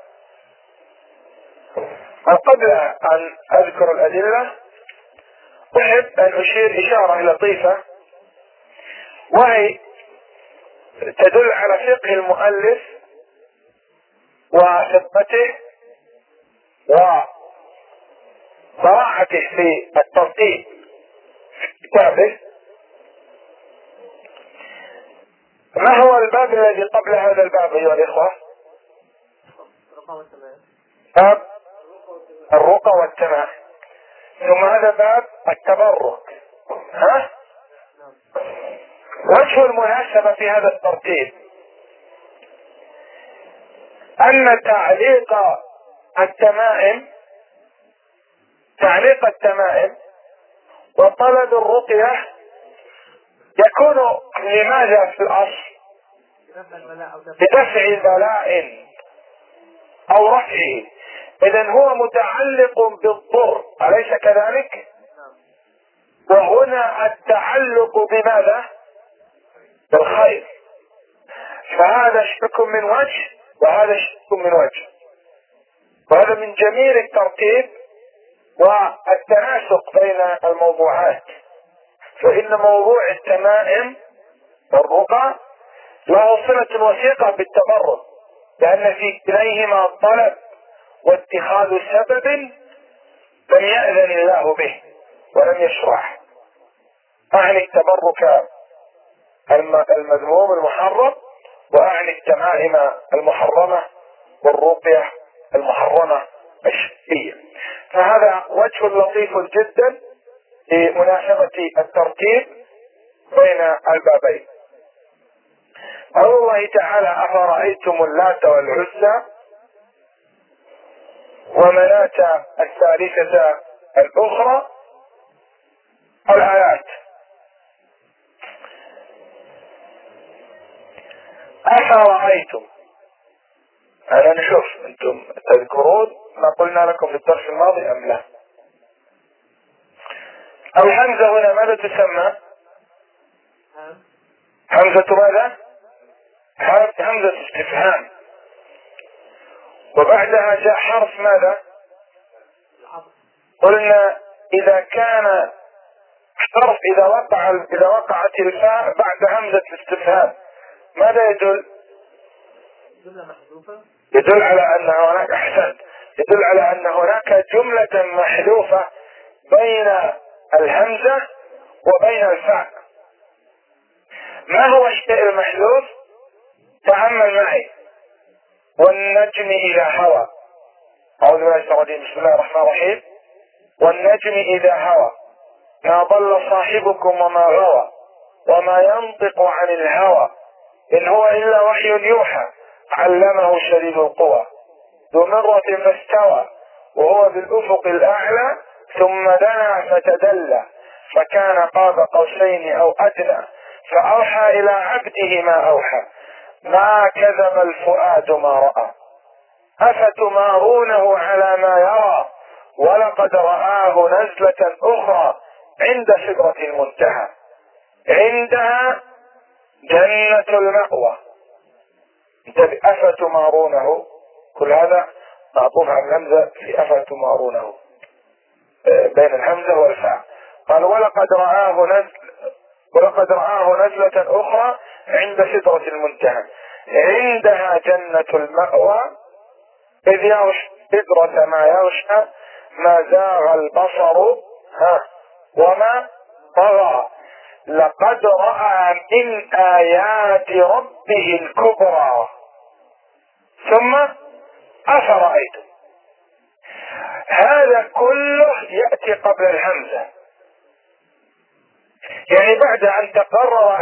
قبل أن أذكر الأدلة أحب أن أشير إشارة لطيفة، وهي تدل على فقه المؤلف وثقته وصراحته في الترتيب في كتابه. ما هو الباب الذي قبل هذا الباب أيها الإخوة؟ باب الرقى والتمام، ثم هذا باب التبرك. وجه المناسبة في هذا الترتيب أن تعليق التمائم وطلب الرقية يكون لماذا في الأصل؟ بدفع بلاء أو رفعه. إذن هو متعلق بالضر، أليس كذلك؟ وهنا التعلق بماذا؟ بالخير. فهذا شرك من وجه وهذا شرك من وجه، وهذا من جميل الترتيب والتناسق بين الموضوعات. فإن موضوع التمائم والرقى له صلة وثيقة بالتبرك، لأن في كليهما طلب واتخاذ سبب لم يأذن الله به ولم يشرع. أعني التبرك المذموم المحرم، وأعني التمائم المحرمة والرقية المحرمة الشركية. فهذا وجه لطيف جدا لمناسبة الترتيب بين البابين. قال الله تعالى: أفرأيتم اللات والعزى ومناة الثالثة الأخرى. الآيات: أفرأيتم، أنا نشوف أنتم تذكرون ما قلنا لكم في الدرس الماضي أم لا؟ الهمزة هنا ماذا تسمى؟ همزة ماذا؟ همزة استفهام، وبعدها جاء حرف ماذا؟ قلنا إذا كان حرف إذا وقعت الفاء بعد همزة الاستفهام ماذا يدل؟ يدل على أن هناك يدل على أن هناك جملة محذوفة بين الهمزة وبين الفاء. ما هو الشيء المحذوف؟ تأمل معي: والنجم إذا هوى. أعوذ بالله من الشيطان الرجيم. بسم الله الرحمن الرحيم. والنجم إذا هوى ما ضل صاحبكم وما غوى وما ينطق عن الهوى إن هو إلا وحي يوحى علمه شديد القوى ذو مرة فاستوى وهو بالأفق الأعلى ثم دنا فتدلى فكان قاب قوسين أو أدنى فأوحى إلى عبده ما أوحى ما كذب الفؤاد ما رأى أفتمارونه على ما يرى ولقد رآه نزلة أخرى عند سدرة المنتهى عندها جنة المأوى. أفتمارونه، كل هذا معطوف على الهمزة في أفتمارونه بين الهمزة والفاء. قال ولقد رآه نزلة أخرى عند سدرة المنتهى عندها جنة المأوى إذ يغشى سدرة ما يغشى ما زاغ البصر وما طغى لقد رأى من آيات ربه الكبرى ثم أفرأيتم. هذا كله يأتي قبل الهمزة، يعني بعد أن تقرر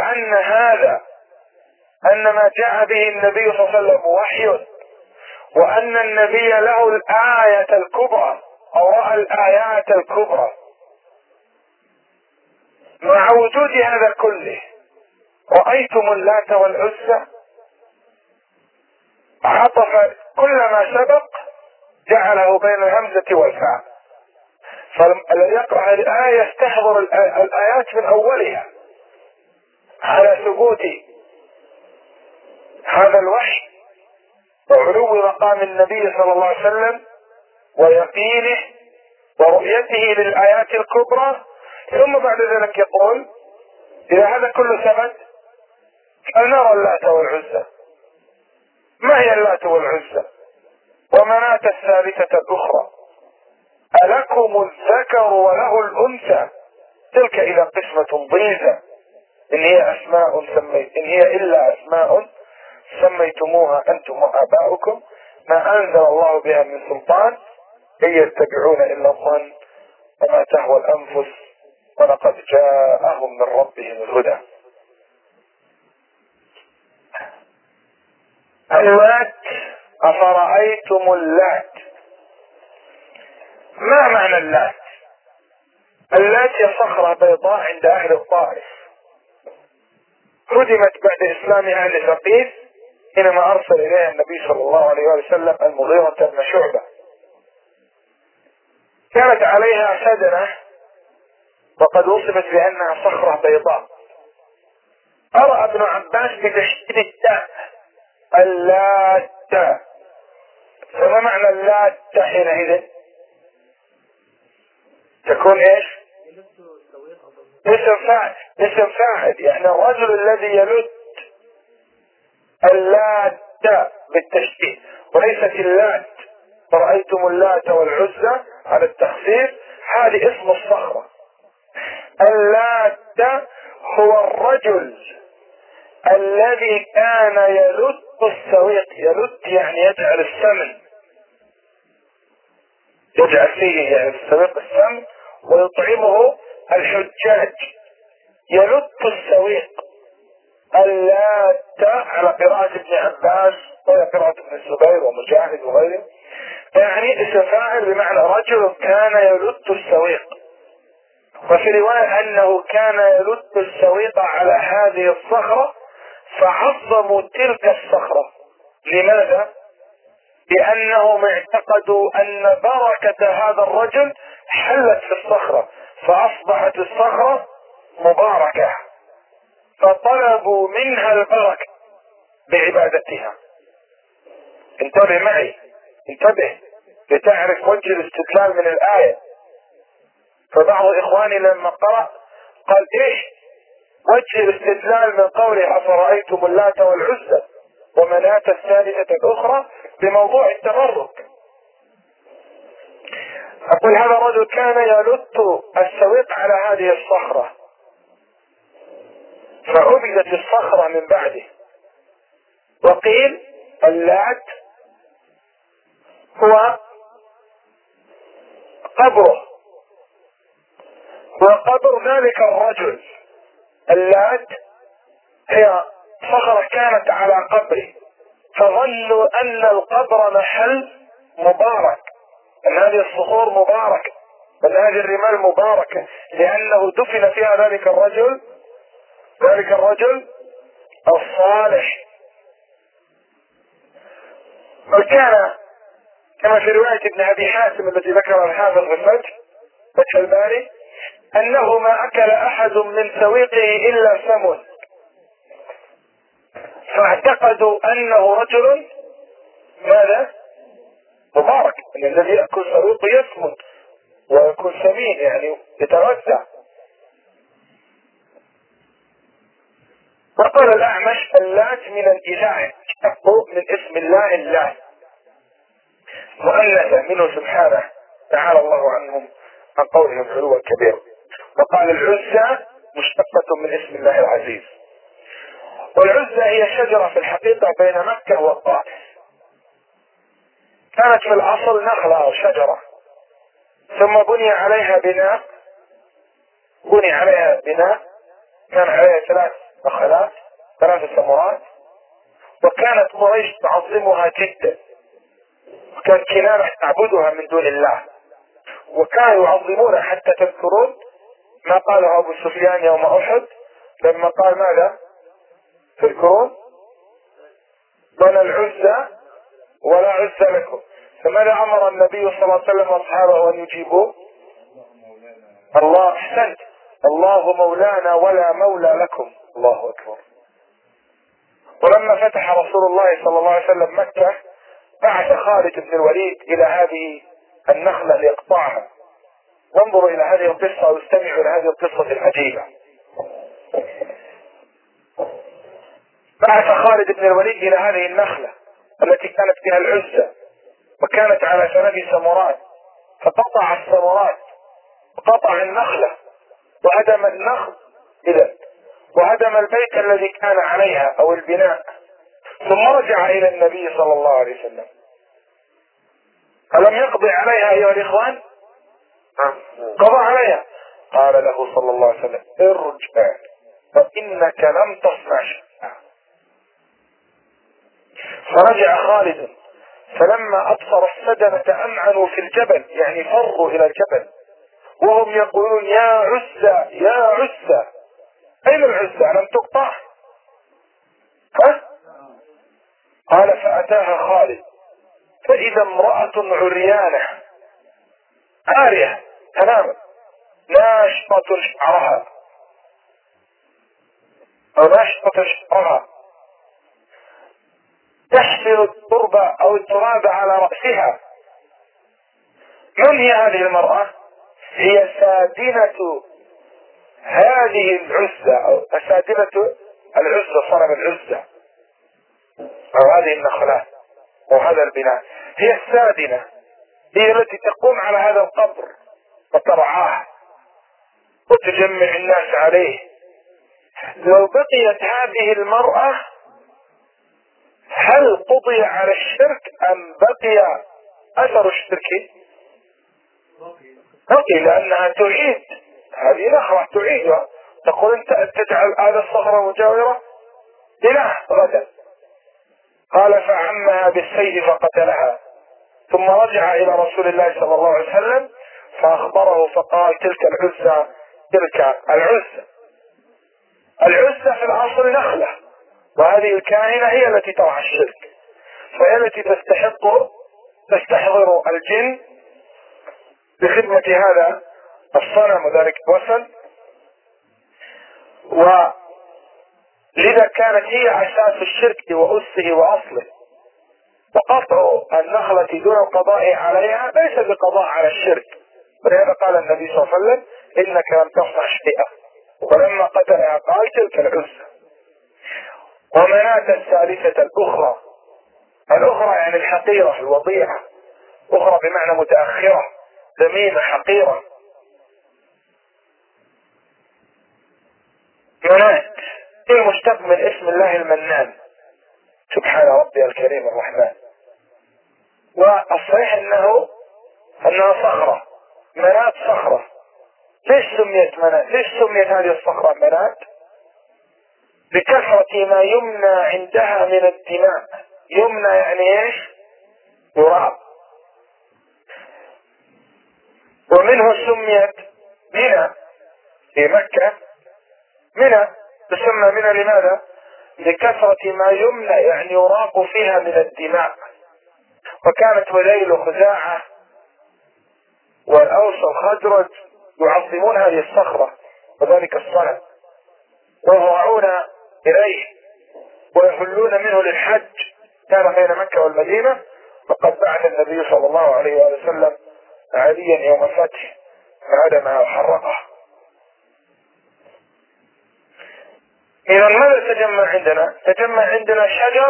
أن ما جاء به النبي صلى الله عليه وسلم وحي وأن النبي له الآية الكبرى أو رأى الآيات الكبرى، مع وجود هذا كله رأيتم اللات والعزى عطف كل ما سبق جعله بين الهمزة والفاء، فالذي يقرأ الآية يستحضر الآيات من أولها على ثبوت هذا الوحي وعلو مقام النبي صلى الله عليه وسلم ويقينه ورؤيته للآيات الكبرى. ثم بعد ذلك يقول: إذا هذا كله ثبت فلنرى اللات والعزى. ما هي اللات والعزى؟ ومناة الثالثة الأخرى ألكم الذكر وله الأنثى تلك إذا قسمة ضيزى إن هي إلا أسماء سميتموها أنتم وآباؤكم ما أنزل الله بها من سلطان إن يتبعون إلا الظن وما تهوى الأنفس ولقد جاءهم من ربهم الهدى. اللات أفرأيتم اللات. ما معنى اللات؟ اللات هي صخرة بيضاء عند أهل الطائف، هدمت بعد إسلام أهل ثقيف حينما أرسل إليها النبي صلى الله عليه وسلم المغيرة بن شعبة. كانت عليها سدنة وقد وصفت بأنها صخرة بيضاء. قرأ ابن عباس بتشديد التاء اللات. فما معنى اللات حينئذ؟ تكون ايش؟ اسم فاعل، يعني الرجل الذي يلد. اللات بالتشديد وليست اللات. فرأيتم اللات والعزى على التخفيف، هذه اسم الصخرة. اللات هو الرجل الذي كان يلد السويق. يلد يعني يجعل السمن، يجعل فيه يعني السويق السمن ويطعمه الحجاج. يلد السويق. اللات على قراءة ابن عباس وعلى قراءة ابن الزبير ومجاهد وغيره، يعني اسم فاعل بمعنى رجل كان يلد السويق. وفي رواية أنه كان يلد السويق على هذه الصخرة فعظموا تلك الصخرة. لماذا؟ لأنهم اعتقدوا أن بركة هذا الرجل حلت في الصخرة فأصبحت الصخرة مباركة، فطلبوا منها البركة بعبادتها. انتبه معي، انتبه لتعرف وجه الاستدلال من الآية. فبعض إخواني لما قرأ قال إيش وجه الاستدلال من قوله أفرأيتم اللات والعزى ومناة الثالثة الأخرى بموضوع التبرك. أقول هذا الرجل كان يلد السويق على هذه الصخرة فعبدت الصخرة من بعده. وقيل اللات هو قبره وقبر ذلك الرجل. اللات هي صخرة كانت على قبره فظنوا أن القبر محل مبارك، أن هذه الصخور مباركة، أن هذه الرمال مباركة، لأنه دفن فيها ذلك الرجل الصالح. وكان كما في رواية ابن أبي حاتم التي ذكر الحافظ في فتح الباري أنه ما أكل أحد من سويقه إلا سمن، فاعتقدوا أنه رجل ماذا؟ مبارك، أن الذي يأكل سويقه يسمن ويكون سمين يعني يتغذى. وقال الأعمش اللات من الإله، من اسم الله اللات مؤنثة منه سبحانه تعالى الله عنهم عن قولهم علوا كبيرا. وقال العزى مشتقة من اسم الله العزيز. والعزى هي شجرة في الحقيقة بين مكة والطائف، كانت في الأصل نخلة أو شجرة، ثم بني عليها بناء كان عليها 3 نخلات 3 ثمرات. وكانت قريش تعظمها جدا، وكان كنانة تعبدها من دون الله، وكانوا يعظمونها حتى تذكرون ما قاله أبو سفيان يوم أحد لما قال ماذا؟ تذكرون؟ بنى العزى ولا عزى لكم. فماذا أمر النبي صلى الله عليه وسلم أصحابه أن يجيبوا؟ الله أحسنت، الله مولانا ولا مولى لكم. الله أكبر. ولما فتح رسول الله صلى الله عليه وسلم مكة بعث خالد بن الوليد إلى هذه النخلة ليقطعها. وانظروا إلى هذه القصة واستمعوا إلى هذه القصة العجيبة. بعث خالد بن الوليد إلى هذه النخلة التي كانت فيها العزة وكانت على 3 ثمرات، فقطع الثمرات وقطع النخلة وهدم النخل وهدم البيت الذي كان عليها أو البناء، ثم رجع إلى النبي صلى الله عليه وسلم. ألم يقضي عليها أيها الإخوان؟ قضى عليها. قال له صلى الله عليه وسلم ارجع فإنك لم تصنع شيئا. فرجع خالد فلما أبصر السدنة أمعنوا في الجبل، يعني فروا إلى الجبل وهم يقولون يا عزة يا عزة. أين العزة؟ لم تقطع؟ ها؟ قال فأتاها خالد فإذا امرأة عريانة عارية تماما ناشطة شعرها أو ناشطة شعرها تحفر التربة أو التراب على رأسها. من هي هذه المرأة؟ هي سادنة هذه العزة أو سادنة العزة، صنم العزة أو هذه النخلات وهذا البناء. هي السادنة، هي التي تقوم على هذا القبر وترعاه وتجمع الناس عليه. لو بقيت هذه المرأة هل قضي على الشرك أم بقي أثر الشرك؟ بقي، لأنها تعيد هذه نخرة تعيدها. تقول أنت تجعل هذا الصخرة مجاورة إله غدا. قال فعمها بالسيف فقتلها، ثم رجع إلى رسول الله صلى الله عليه وسلم فأخبره فقال تلك العزة، تلك العزة في الأصل نخلة، وهذه الكاهنة هي التي ترعى الشرك، فهي التي تستحضر الجن بخدمة هذا الصنم وذلك الوثن. ولذا كانت هي أساس الشرك وأسه وأصله. وقطع النخلة دون القضاء عليها ليس بقضاء على الشرك، ولهذا قال النبي صلى الله عليه وسلم إنك لم تصنع شيئا، ولما قتلها قال تلك العزة. ومناة الثالثة الأخرى يعني الحقيرة الوضيعة، أخرى بمعنى متأخرة ذميمة حقيرة. مناة هي مشتق من اسم الله المنان سبحان ربي الكريم الرحمن. والصحيح أنها صخرة، مناة صخرة. ليش سميت مناة؟ ليش سميت هذه الصخرة مناة؟ بكثرة ما يمنى عندها من الدماء. يمنى يعني ايش؟ يراب. ومنه سميت منى في مكة. منى تسمى منى لماذا؟ لكثرة ما يمنى يعني يراق فيها من الدماء. وكانت هذيل وخزاعة والأوس والخزرج يعظمون هذه الصخرة وذلك الصنم، ويهرعون إليه ويحلون منه للحج. كان بين مكة والمدينة، وقد بعث النبي صلى الله عليه وسلم عليا يوم الفتح فهدمها وحرقها. إذا ماذا تجمع عندنا؟ تجمع عندنا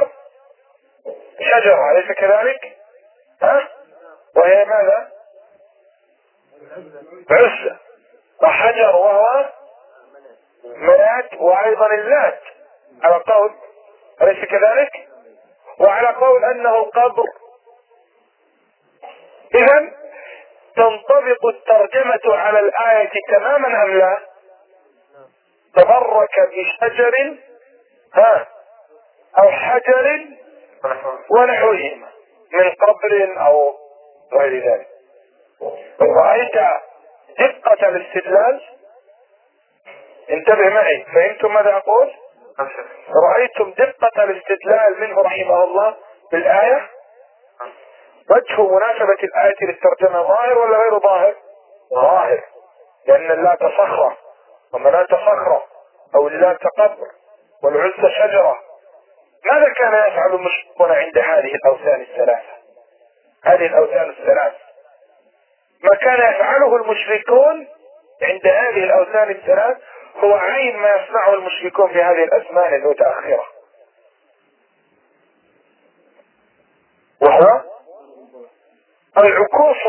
شجرة أليس كذلك؟ وهي ماذا؟ عزة. وحجر وهو منات، وأيضا اللات على قول أليس كذلك؟ وعلى قول أنه قبر. إذن تنطبق الترجمة على الآية تماما أم لا؟ تبرك بشجر أو حجر ونحوهما من قبر أو غير ذلك. رأيت دقة الاستدلال؟ انتبه معي، فهمتم ماذا أقول؟ رأيتم دقة الاستدلال منه رحمه الله بالآية؟ وجه مناسبة الآية للترجمة ظاهر ولا غير ظاهر؟ ظاهر، لأن اللات صخرة ومناة صخرة أو اللات قبر والعزة شجرة. ماذا كان يفعل المشركون عند هذه الأوثان الثلاثة؟ هذه الأوثان الثلاث ما كان يفعله المشركون عند هذه الأوثان الثلاث هو عين ما يصنعه المشركون في هذه الأزمان المتأخرة، وهو العكوف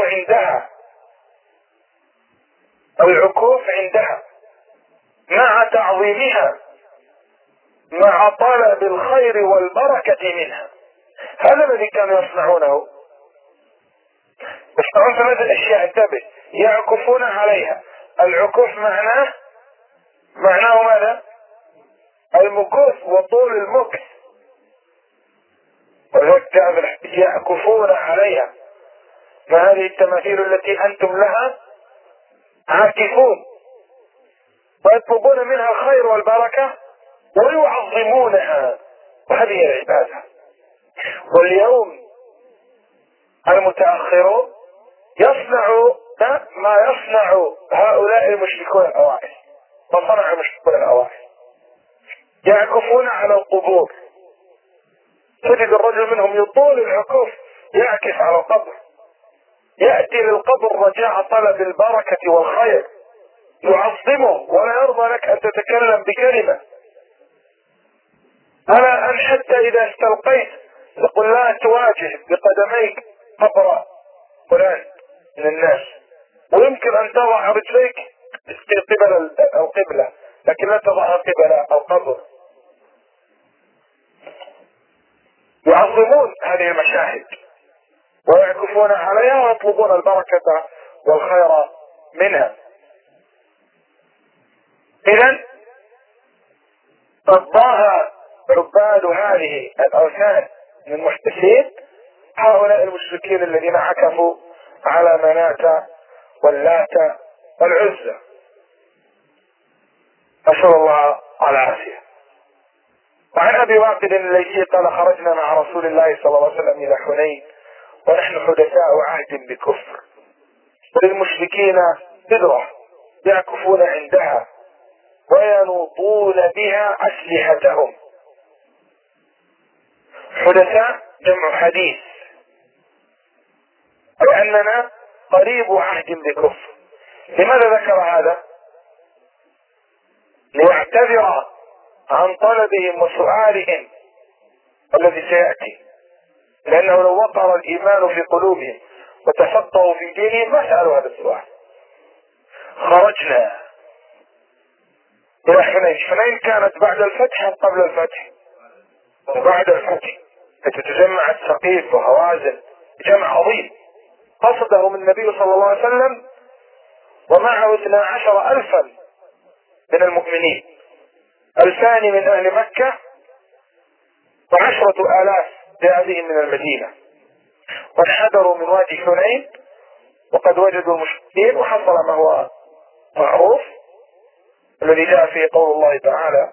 عندها مع تعظيمها مع طلب الخير والبركة منها. هذا الذي كانوا يصنعونه. يصنعون ثلاثة الأشياء، انتبه، يعكفون عليها. العكوف معناه ماذا؟ المكوث وطول المكث. ولذلك جاء في الحديث يعكفون عليها. ما هذه التماثيل التي أنتم لها عاكفون، ويطلبون منها الخير والبركة ويعظمونها، وهذه العبادة. واليوم المتأخرون يصنعوا ما يصنع هؤلاء المشركون الأوائل، وصنع المشركون الأوائل، يعكفون على القبور. تجد الرجل منهم يطول العكوف يعكف على القبر، يأتي للقبر رجاء طلب البركة والخير، يعظمه ولا يرضى لك أن تتكلم بكلمة. ألا أن حتى إذا استلقيت تقول لا تواجه بقدميك قبر فلان من الناس، ويمكن أن تضع رجليك في قبل القبلة، لكن لا تضعها قبل القبر. يعظمون هذه المشاهد ويعكفون عليها ويطلبون البركة والخير منها. إذن قضاها عباد هذه الأوثان من المحدثين هؤلاء المشركين الذين عكفوا على مناة واللات والعزى، نسأل الله العافية. وعن أبي واقد الليثي قال خرجنا مع رسول الله صلى الله عليه وسلم إلى حنين ونحن حدثاء عهد بكفر، وللمشركين قدرة يعكفون عندها وينوطون بها أسلحتهم. حدثاء جمع حديث، لأننا قريب عهد بكفر. لماذا ذكر هذا؟ ليعتذر عن طلبهم وسؤالهم الذي سيأتي، لأنه لو وقر الإيمان في قلوبهم وتفقهوا في دينهم ما سألوا هذا السؤال. خرجنا إلى حنين. حنين كانت بعد الفتح أم قبل الفتح؟ وبعد الفتح، فتتجمعت ثقيف وهوازن، جمع عظيم قصدهم النبي صلى الله عليه وسلم ومعه 12,000 من المؤمنين، 2,000 من أهل مكة و10,000 جاء من المدينة، وانحدروا من وادي حنين وقد وجدوا المشركين، وحصل ما هو معروف الذي جاء فيه قول الله تعالى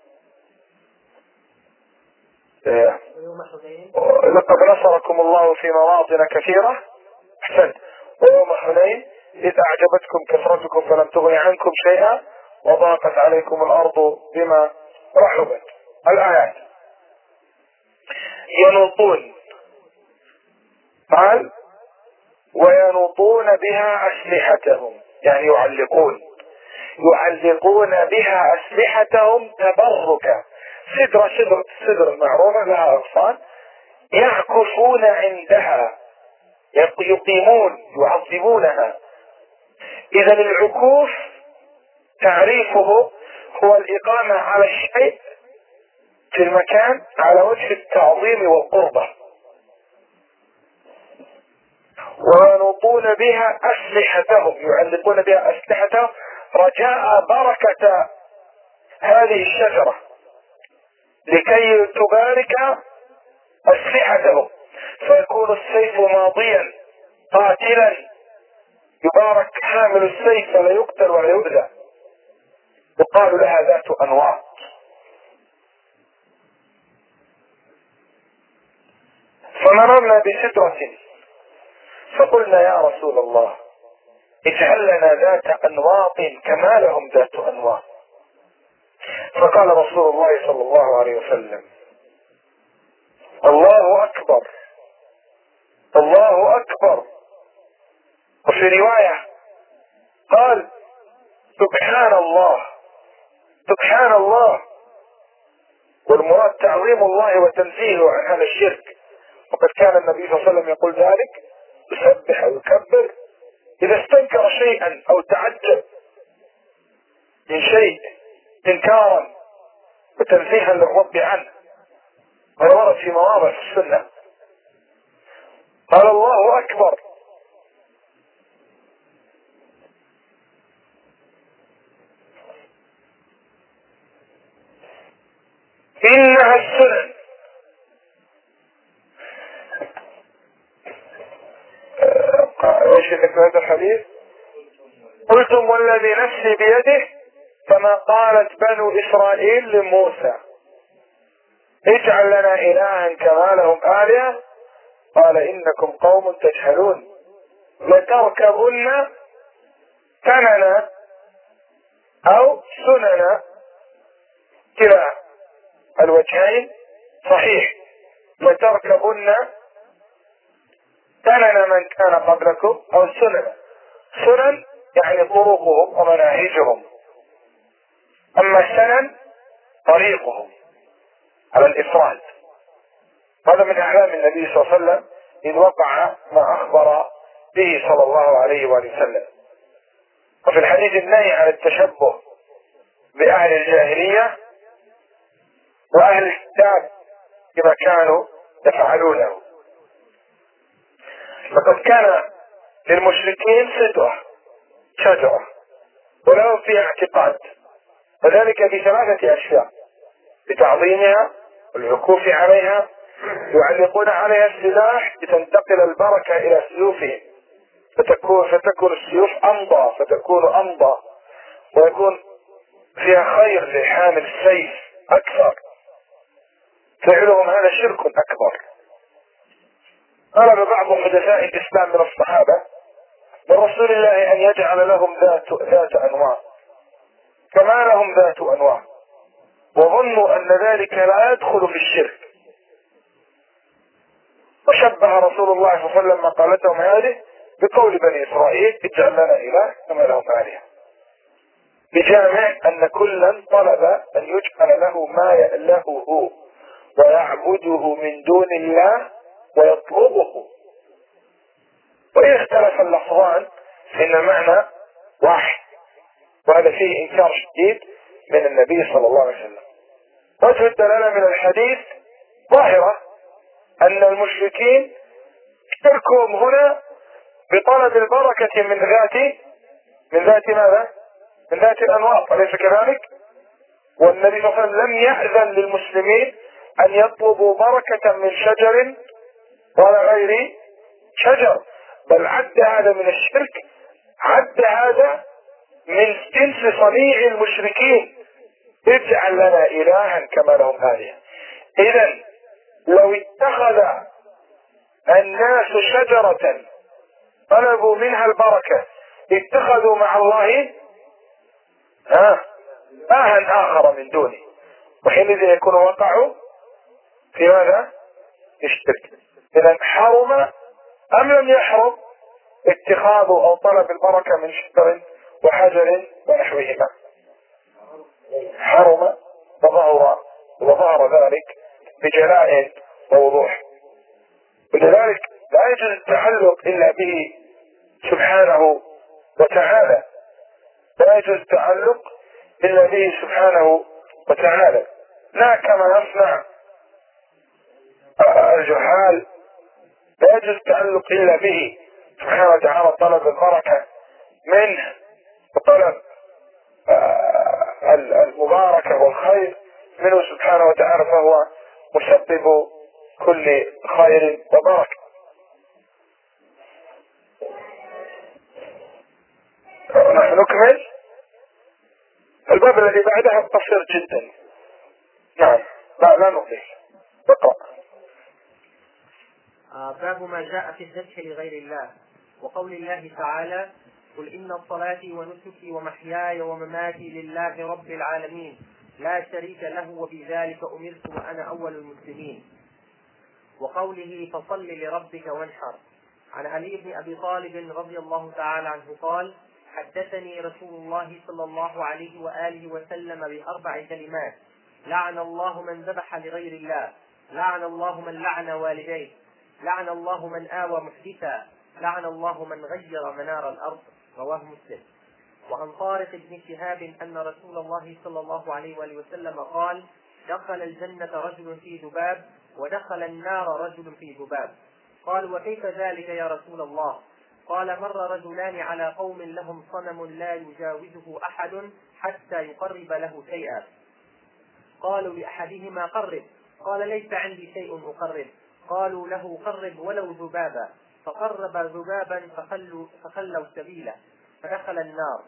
لقد نصركم الله في مواطن كثيرة. أحسنت. ويوم حنين إذ أعجبتكم كثرتكم فلم تغن عنكم شيئا وضاقت عليكم الأرض بما رحبت. الآيات. ينوطون، قال وينوطون بها أسلحتهم، يعني يعلقون بها أسلحتهم تبركا. صدر المعروفة لها أغصان، يعكفون عندها، يقيمون يعظمونها. إذا العكوف تعريفه هو الإقامة على الشيء في المكان على وجه التعظيم والقربة. وينوطون بها أسلحتهم، يعلقون بها أسلحتهم رجاء بركة هذه الشجرة لكي تبارك أسلحتهم، فيكون السيف ماضيا قاتلا، يبارك حامل السيف فلا يقتل ولا يؤذى. يقال لها ذات أنواط. فمررنا بسدرة فقلنا يا رسول الله اجعل لنا ذات أنواط كما لهم ذات أنواط. فقال رسول الله صلى الله عليه وسلم الله أكبر الله أكبر. وفي رواية قال سبحان الله سبحان الله، والمراد تعظيم الله وتنزيهه عن هذا الشرك. وقد كان النبي صلى الله عليه وسلم يقول ذلك، يسبح ويكبر إذا استنكر شيئا أو تعجب من شيء إنكارا وتنزيها للرب عنه. ورد في مواضع في السنة قال الله أكبر. إنها السنن هذا الحديث؟ قلتم والذي نفسي بيده كما قالت بنو إسرائيل لموسى اجعل لنا إلها كما لهم آلهة قال إنكم قوم تجهلون لتركبن سنن أو سنن كلا الوجهين صحيح، لتركبن سنن من كان قبلكم أو سنن يعني طرقهم ومناهجهم، أما السنن طريقهم على الإفراد. هذا من أحلام النبي صلى الله عليه وسلم إذ وقع ما أخبر به صلى الله عليه وآله وسلم. وفي الحديث النهي عن التشبه بأهل الجاهلية وأهل الكتاب كما كانوا يفعلونه. لقد كان للمشركين شجرة ولهم فيها اعتقاد، وذلك بثلاثة أشياء: بتعظيمها والعكوف عليها، يعلقون عليها السلاح لتنتقل البركة إلى سيوفهم فتكون السيوف فتكون أمضى ويكون فيها خير لحامل السيف أكثر. فعلهم هذا شرك أكبر. طلب بعض حدثاء الإسلام من الصحابة من رسول الله أن يجعل لهم ذات أنواع كما لهم ذات أنواع، وظنوا أن ذلك لا يدخل في الشرك، وشبه رسول الله صلى الله عليه وسلم مقالتهم هذه بقول بني إسرائيل اجعل لنا إله كما لهم آلهة، بجامع أن كلا طلب أن يجعل له ما يألهه ويعبده من دون الله ويطلبه، وإن اختلف اللفظان فإن المعنى واحد، وهذا فيه إنكار شديد من النبي صلى الله عليه وسلم. وجه الدلالة من الحديث ظاهرة أن المشركين شركهم هنا بطلب البركة من ذات ماذا؟ من ذات الأنواط، أليس كذلك؟ والنبي صلى الله عليه وسلم لم يأذن للمسلمين أن يطلبوا بركة من شجر ولا غير شجر، بل عد هذا من الشرك، عد هذا من جنس صنيع المشركين، اجعل لنا إلها كما لهم آلهة. إذا لو اتخذ الناس شجرة طلبوا منها البركة اتخذوا مع الله آها آخر من دونه، وحينئذ يكون وقعوا في ماذا؟ الشرك. إذا حرم أم لم يحرم اتخاذ أو طلب البركة من شجر وحجر ونحوهما؟ حرم وظهر ذلك بجلاء ووضوح. ولذلك لا يجوز التعلق إلا به سبحانه وتعالى، لا يجوز التعلق إلا به سبحانه وتعالى، لا كما يصنع الجحال، لا يجوز التعلق إلا به سبحانه وتعالى، طلب البركة منه وطلب المباركة والخير منه سبحانه وتعالى، فهو مسبب كل خير وبركة. نحن نكمل الباب الذي بعدها قصير جدا. نعم، لا نقصر، اقرأ. باب ما جاء في الذبح لغير الله، وقول الله تعالى: قل إن صلاتي ونسكي ومحياي ومماتي لله رب العالمين لا شريك له وبذلك أمرت وأنا أول المسلمين. وقوله: فصل لربك وانحر. عن علي بن أبي طالب رضي الله تعالى عنه قال: حدثني رسول الله صلى الله عليه وآله وسلم بأربع كلمات: لعن الله من ذبح لغير الله، لعن الله من لعن والديه، لعن الله من آوى محدثا، لعن الله من غير منار الأرض. رواه مسلم. وعن طارق بن شهاب أن رسول الله صلى الله عليه وآله وسلم قال: دخل الجنة رجل في ذباب، ودخل النار رجل في ذباب. قال: وكيف ذلك يا رسول الله؟ قال: مر رجلان على قوم لهم صنم لا يجاوزه أحد حتى يقرب له شيئا. قالوا لأحدهما: قرب. قال: ليس عندي شيء أقرب. قالوا له: قرب ولو ذبابا. فقرب ذبابا فخلوا سبيله فدخل النار.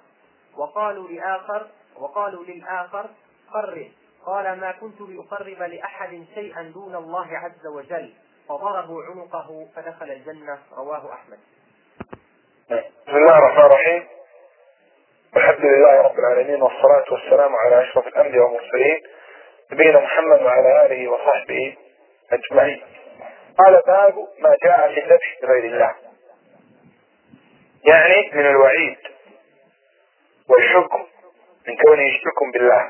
وقالوا للآخر قرب، قال ما كنت لأقرب لأحد شيئا دون الله عز وجل، فضربوا عنقه فدخل الجنة. رواه أحمد. بسم الله الرحمن الرحيم، الحمد لله رب العالمين، والصلاة والسلام على أشرف الأنبياء والمرسلين نبينا محمد وعلى آله وصحبه أجمعين. قال باب ما جاء في الذبح بغير الله، يعني من الوعيد والحكم من كونه يشركون بالله.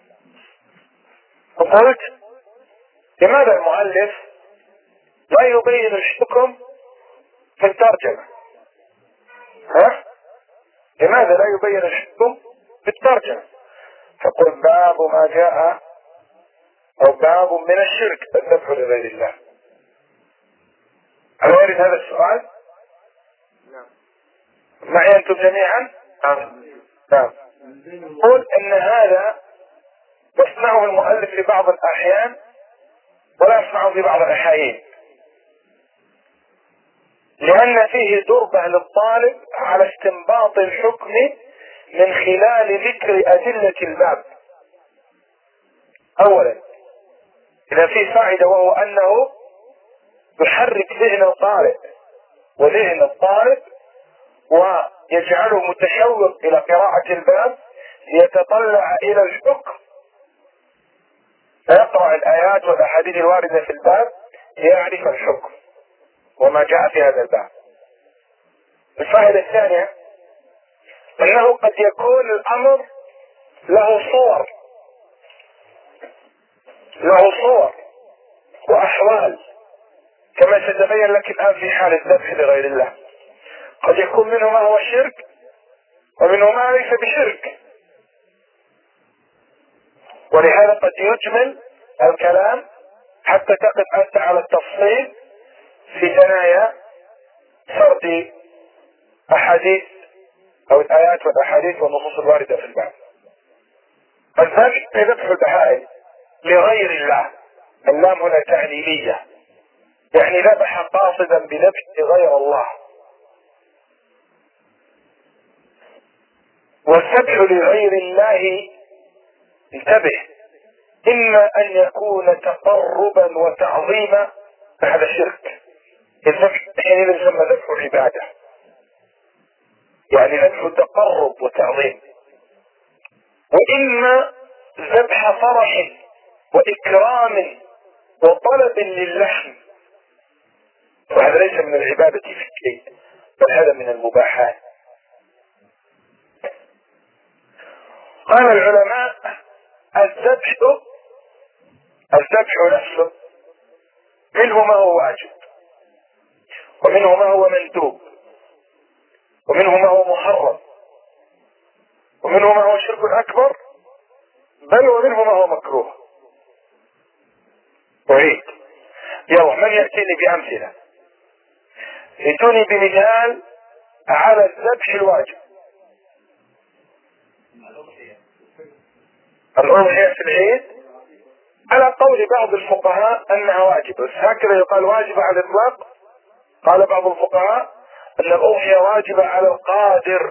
فقلت لماذا المؤلف لا يبين الحكم في الترجمة؟ لماذا لا يبين الحكم في الترجمة؟ فقل باب ما جاء، أو باب من الشرك الذبح لغير الله. هل وارد هذا السؤال؟ معي أنتم جميعا؟ نعم. قل إن هذا يصنعه المؤلف في بعض الأحيان ولا يصنعه في بعض الأحيان، لأن فيه دربة للطالب على استنباط الحكم من خلال ذكر أدلة الباب. أولا إذا فيه فائدة، وهو أنه يحرك ذهن القارئ وذهن الطالب ويجعله متشوق إلى قراءة الباب، يتطلع إلى الحكم، فيقرأ الآيات والأحاديث الواردة في الباب ليعرف الحكم وما جاء في هذا الباب. الفائدة الثانية أنه قد يكون الأمر له صور وأحوال، كما ستبين لك الآن في حال الذبح لغير الله. قد يكون منه ما هو شرك ومنه ما ليس بشرك، ولهذا قد يجمل الكلام حتى تقف أنت على التفصيل في ثنايا سرد أحاديث أو الآيات والأحاديث والنصوص الواردة في الباب. الذبح ذبح البهائم لغير الله، اللام هنا تعليلية، يعني ذبح قاصدا بذبح غير الله. والذبح لغير الله، انتبه، إما أن يكون تقربا وتعظيما، هذا شرك. الذبح يعني يسمى ذبح عبادة، يعني ذبح تقرب وتعظيم. وإما ذبح فرح وإكرام وطلب للحم، وهذا ليس من العبادة في شيء، بل هذا من المباحات. قال العلماء الذبح نفسه منه ما هو واجب، ومنه ما هو مندوب، ومنه ما هو محرم، ومنه ما هو شرك أكبر، بل ومنه ما هو مكروه. أريد يلا من يأتيني بأمثلة، ائتوني بمثال على الذبح الواجب. الأضحية في العيد على قول بعض الفقهاء أنها واجبة، بس هكذا يقال واجبة على الإطلاق. قال بعض الفقهاء أن الأضحية واجبة على القادر،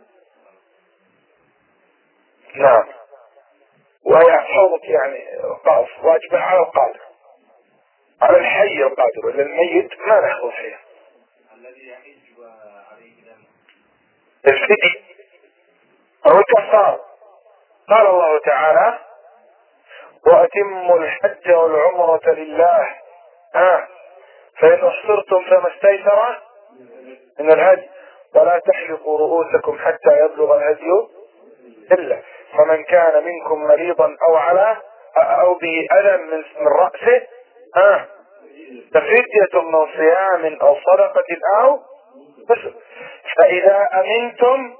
نعم، وهي حوضك يعني واجبة على القادر، على الحي القادر، ولا الميت ما له أضحية. الذي يحج وعليه دم الفدية أو الكفار. قال الله تعالى وأتموا الحج والعمرة لله فإن أحصرتم فما استيسر من الهدي ولا تحلقوا رؤوسكم حتى يبلغ الهدي إلا، فمن كان منكم مريضا أو به ألم من رأسه ففدية من صيام أو صدقة أو نسك، فإذا أمنتم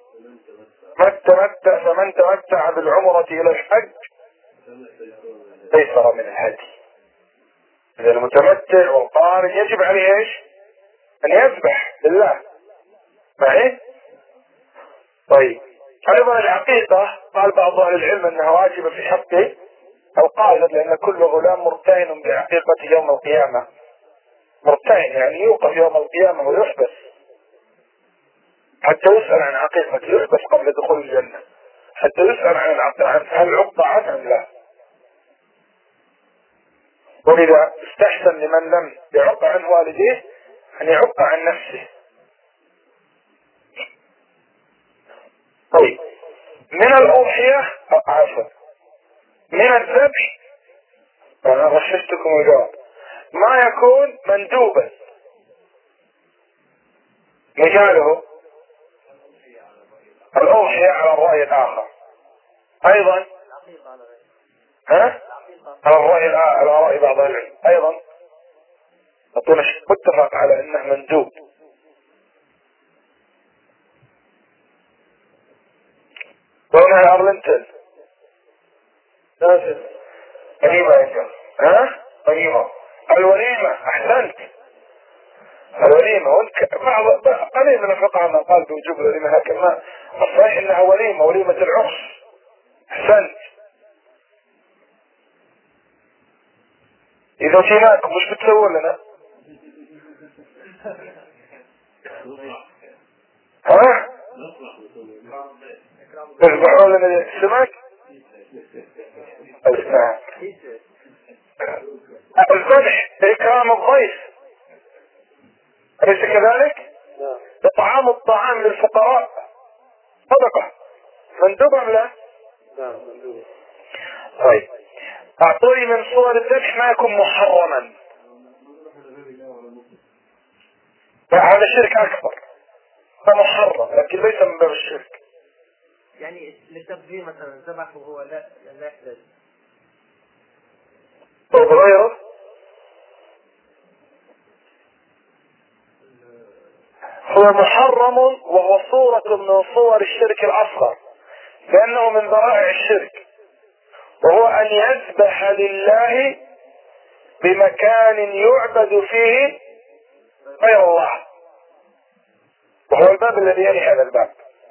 فمن تمتع بالعمرة إلى الحج استيسر من الهدي. إذا المتمتع والقارن يجب عليه ايش؟ أن يذبح لله معي. طيب أيضا العقيقة قال بعض أهل العلم أنها واجبة في حقه أو قال لأن كل غلام مرتهن بعقيقة يوم القيامة، مرتين، يعني يوقف يوم القيامة ويحبس حتى يسأل عن عقيقته، يحبس قبل دخول الجنة حتى يسأل عن هل عق عنه أم لا. ولذا استحسن لمن لم يعق عن والديه أن يعق عن نفسه. طيب، من الأضحية عفوا من الذبح، أنا غششتكم الجواب، ما يكون مندوبا، مثاله الأضحية على الرأي الآخر، أيضا على رأي بعض العلم أيضا متفق على أنه مندوب. وهنا أرلنتون وليمة يا وليمة، الوليمة أحسنت، الوليمة. بعض قليل من الفقهاء ما قال بوجوب الوليمة، لكن ما الصحيح انها وليمة العرس. احسنت. اذا جيناكم وش بتسوون لنا؟ تذبحون لنا السمك؟ الذبح لإكرام الضيف، أليس كذلك؟ إطعام الطعام للفقراء صدقة، مندوب أم لا؟ طيب، أعطوني من صور الذبح ما يكون محرما. هذا شرك أكبر، فمحرم لكن ليس من باب الشرك. يعني للتبذير مثلا ذبح وهو لا يحتاج. طيب غيره هو محرم، وهو صورة من صور الشرك الأصغر، لأنه من ذرائع الشرك، وهو أن يذبح لله بمكان يعبد فيه غير الله، وهو الباب الذي يلي هذا الباب.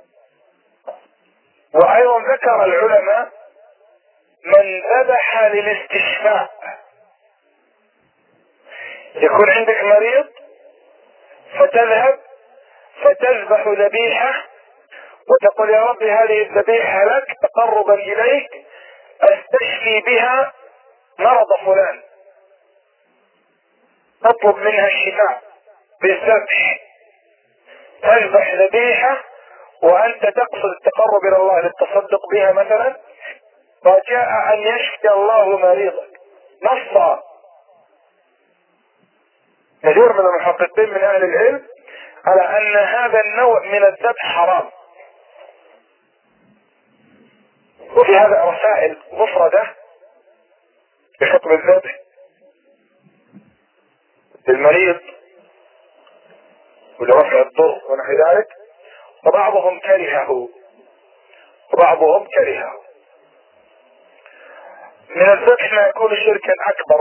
وأيضا ذكر العلماء من ذبح للاستشفاء، يكون عندك مريض فتذهب فتذبح ذبيحة وتقول يا رب هذه الذبيحة لك تقربا إليك أستشفي بها مرض فلان، تطلب منها الشفاء بالذبح، تذبح ذبيحة وأنت تقصد التقرب إلى الله للتصدق بها مثلا، وجاء أن يشفي الله مريضك نصا. كثير من المحققين من أهل العلم على أن هذا النوع من الذبح حرام، وفي هذا رسائل مفردة بحكم الذبح للمريض ولرفع الضر ونحو ذلك، وبعضهم كرهه. من الذبح ما يكون شركا أكبر،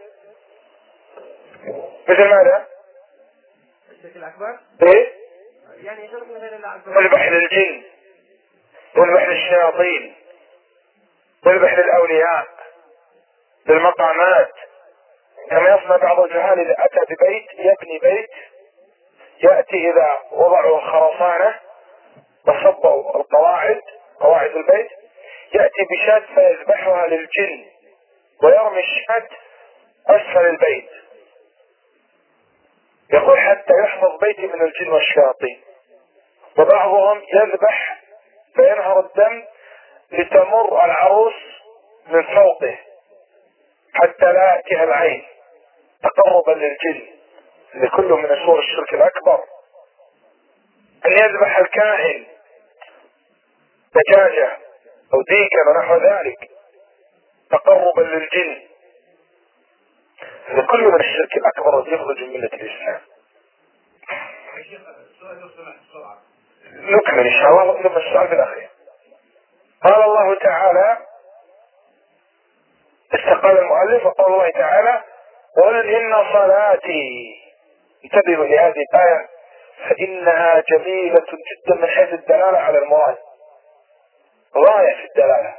مثل ماذا؟ الشرك الأكبر؟ إيه؟ يعني شرك من غير الله عز وجل، والذبح للجن، والذبح للشياطين، والذبح للأولياء، للمقامات، كما يصنع بعض الجهال إذا أتى ببيت يبني بيت، يأتي إذا وضعوا الخرسانة وصبوا قواعد البيت، يأتي بشاة فيذبحها للجن ويرمي الشاة أسفل البيت، يقول حتى يحفظ بيتي من الجن والشياطين. وبعضهم يذبح فينهر الدم لتمر العروس من فوقه حتى لا يأتيها العين تقربا للجن، لكله من صور الشرك الأكبر. أن يذبح الكاهن دجاجة أو ديكا ونحو ذلك تقربا للجن، لكله من الشرك الأكبر الذي يخرج من ملة الإسلام. نكمل إن شاء الله ثم السؤال في الأخير. قال الله تعالى، استقال المؤلف وقال الله تعالى قل إن صلاتي، انتبهوا لهذه الآية فإنها جميلة جدا من حيث الدلالة على المراد، غاية في الدلالة،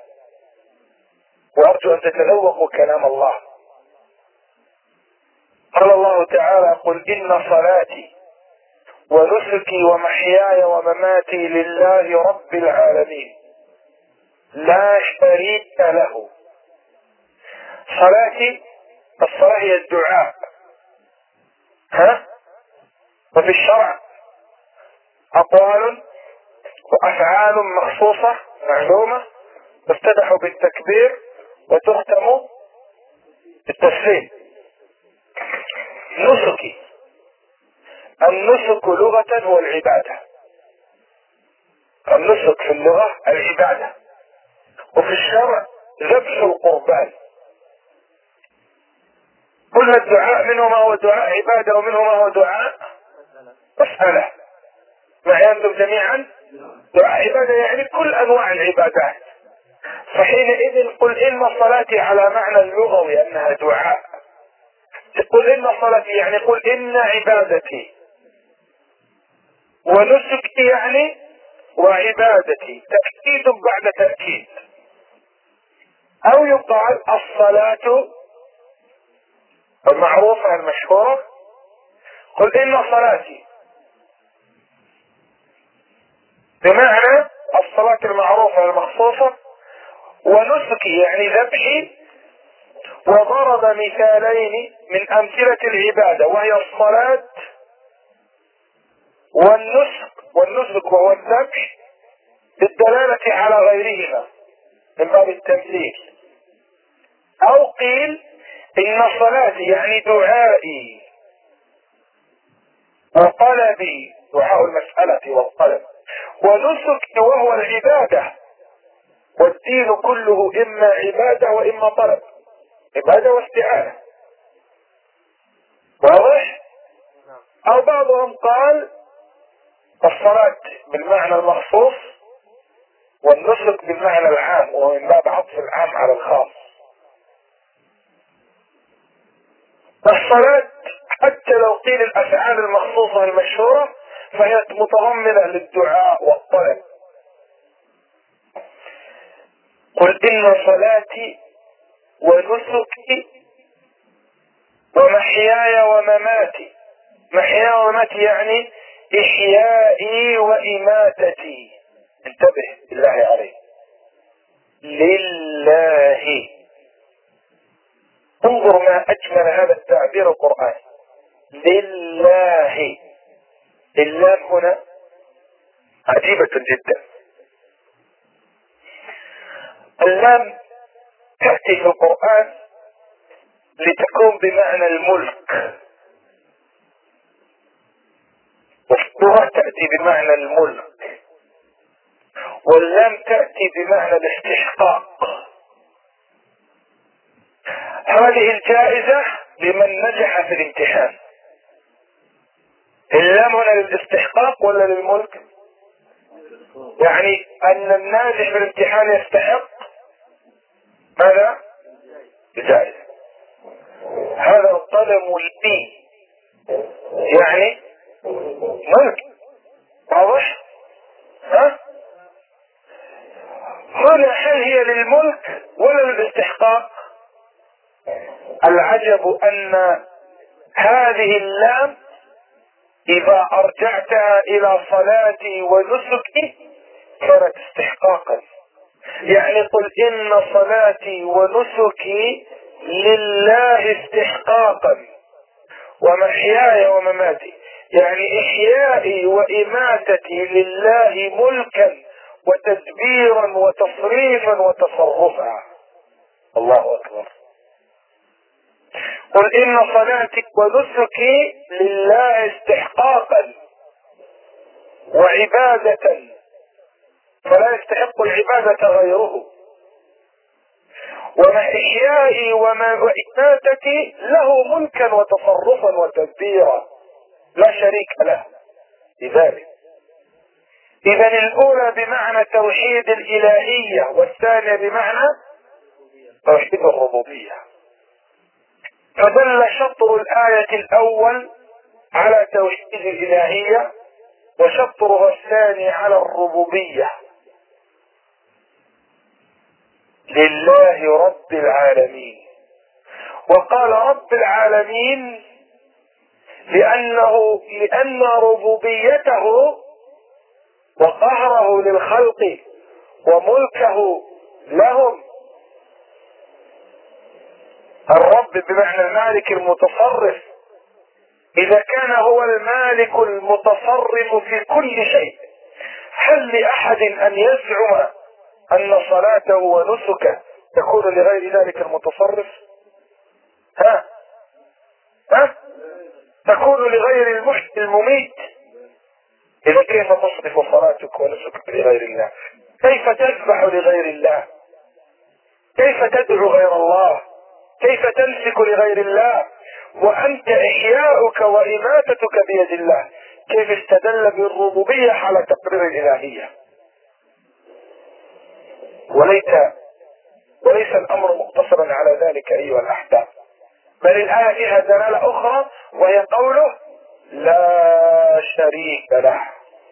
وأرجو أن تتذوقوا كلام الله. قال الله الله تعالى: قل إن صلاتي ونسكي ومحياي ومماتي لله رب العالمين لا شريك له. صلاتي، الصلاة هي الدعاء، وفي الشرع أقوال وأفعال مخصوصة معلومة تفتتح بالتكبير وتختم بالتسليم. نسكي، النسك لغة هو العبادة. النسك في اللغة العبادة، وفي الشرع ذبح القربان. قلنا الدعاء منه ما هو دعاء عبادة ومنه ما هو دعاء مسألة. معي أنتم جميعا؟ دعاء عبادة يعني كل أنواع العبادات. فحينئذ قل إن صلاتي على معنى اللغوي أنها دعاء. قل إن صلاتي يعني قل إن عبادتي، ونسكي يعني وعبادتي، تأكيد بعد تأكيد. أو يقال الصلاة المعروفة المشهورة: قل إن صلاتي، بمعنى الصلاة المعروفة المخصوصة، ونسكي يعني ذبحي. وضرب مثالين من أمثلة العبادة، وهي الصلاة والنسك. والنسك وهو الذبح بالدلالة على غيرهما من باب التمثيل. أو قيل إن صلاتي يعني دعائي وطلبي، دعاء المسألة والطلب، ونسكي وهو العبادة. والدين كله إما عبادة وإما طلب، عبادة واستعانة. واضح؟ أو بعضهم قال الصلاة بالمعنى المخصوص والنسك بالمعنى العام، ومن باب عطف العام على الخاص. الصلاة حتى لو قيل الأفعال المخصوصة المشهورة فهي متضمنة للدعاء والطلب. قل إن صلاتي ونسكي ومحياي ومماتي. محياي ومماتي يعني إحيائي وإماتتي. انتبه بالله عليك، لله. انظر ما أجمل هذا التعبير القرآني، لله. اللام هنا عجيبة جدا. اللام تأتي في القرآن لتكون بمعنى الملك، والصورة تأتي بمعنى الملك، واللام تأتي بمعنى الاستحقاق. هذه الجائزة لمن نجح في الامتحان. اللام هنا للاستحقاق ولا للملك؟ يعني أن الناجح في الامتحان يستحق ماذا؟ الجائزة. هذا الطلب لي يعني ملك. واضح؟ هنا هل هي للملك ولا للاستحقاق؟ العجب أن هذه اللام إذا أرجعتها إلى صلاتي ونسكي كانت استحقاقا. يعني قل إن صلاتي ونسكي لله استحقاقا، ومحياي ومماتي يعني إحيائي وإماتتي لله ملكا وتدبيرا وتصريفا وتصرفا. الله أكبر. قل إن صلاتي ونسكي لله استحقاقا وعبادة، فلا يستحق العبادة غيره، ومحيائي وإماتتي له ملكا وتصرفا وتدبيرا لا شريك له لذلك. إذا الأولى بمعنى توحيد الإلهية، والثانية بمعنى توحيد الربوبية. فدل شطر الآية الأول على توحيد الإلهية، وشطرها الثاني على الربوبية. لله رب العالمين. وقال رب العالمين لأن ربوبيته وقهره للخلق وملكه لهم، الرب بمعنى المالك المتصرف، إذا كان هو المالك المتصرف في كل شيء، هل لأحد أن يزعم أن صلاته ونسكه تكون لغير ذلك المتصرف؟ ها تكون لغير المحيي المميت؟ إذا كيف تصرف صلاتك ونسكك لغير الله؟ كيف تذبح لغير الله؟ كيف تدعو غير الله؟ كيف تمسك لغير الله وأنت إحياؤك وإماتتك بيد الله؟ كيف استدل بالربوبية على تقرير الإلهية؟ وليس الأمر مقتصرا على ذلك أيها الأحباب، بل الآية فيها دلالة أخرى وهي قوله لا شريك له،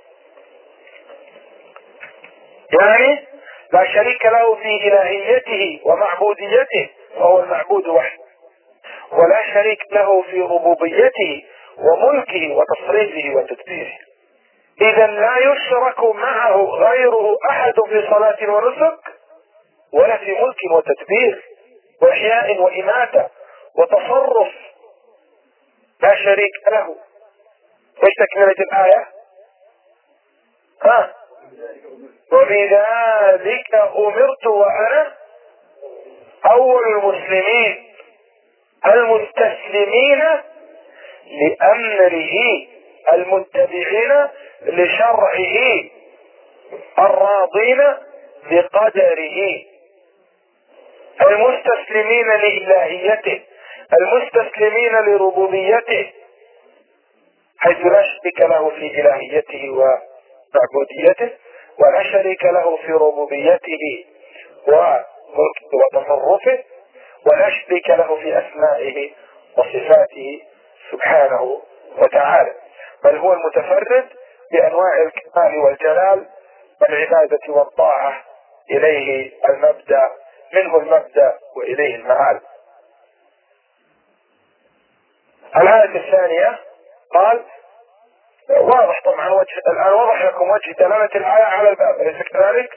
يعني لا شريك له في إلهيته ومعبوديته، فهو المعبود وحده، ولا شريك له في ربوبيته وملكه وتصريفه وتدبيره. إذا لا يشرك معه غيره أحد في صلاة ونسك ولا في ملك وتدبير وإحياء وإماتة وتصرف، لا شريك له. ايش تكملة الآية؟ وبذلك أمرت وأنا أول المسلمين المستسلمين لأمره المتبعين لشرعه الراضين بقدره، المستسلمين لإلهيته، المستسلمين لربوبيته، حيث لا شريك له في إلهيته ومعبوديته، ولا شريك له في ربوبيته وملكه وتصرفه، ولا شريك له في أسمائه وصفاته سبحانه وتعالى، بل هو المتفرد بأنواع الكمال والجلال والعبادة والطاعة، إليه المبدأ، منه المبدأ وإليه المآل. الآية الثانية قال واضح طبعا الآن واضح لكم وجه دلالة الآية على الباب، أليس كذلك؟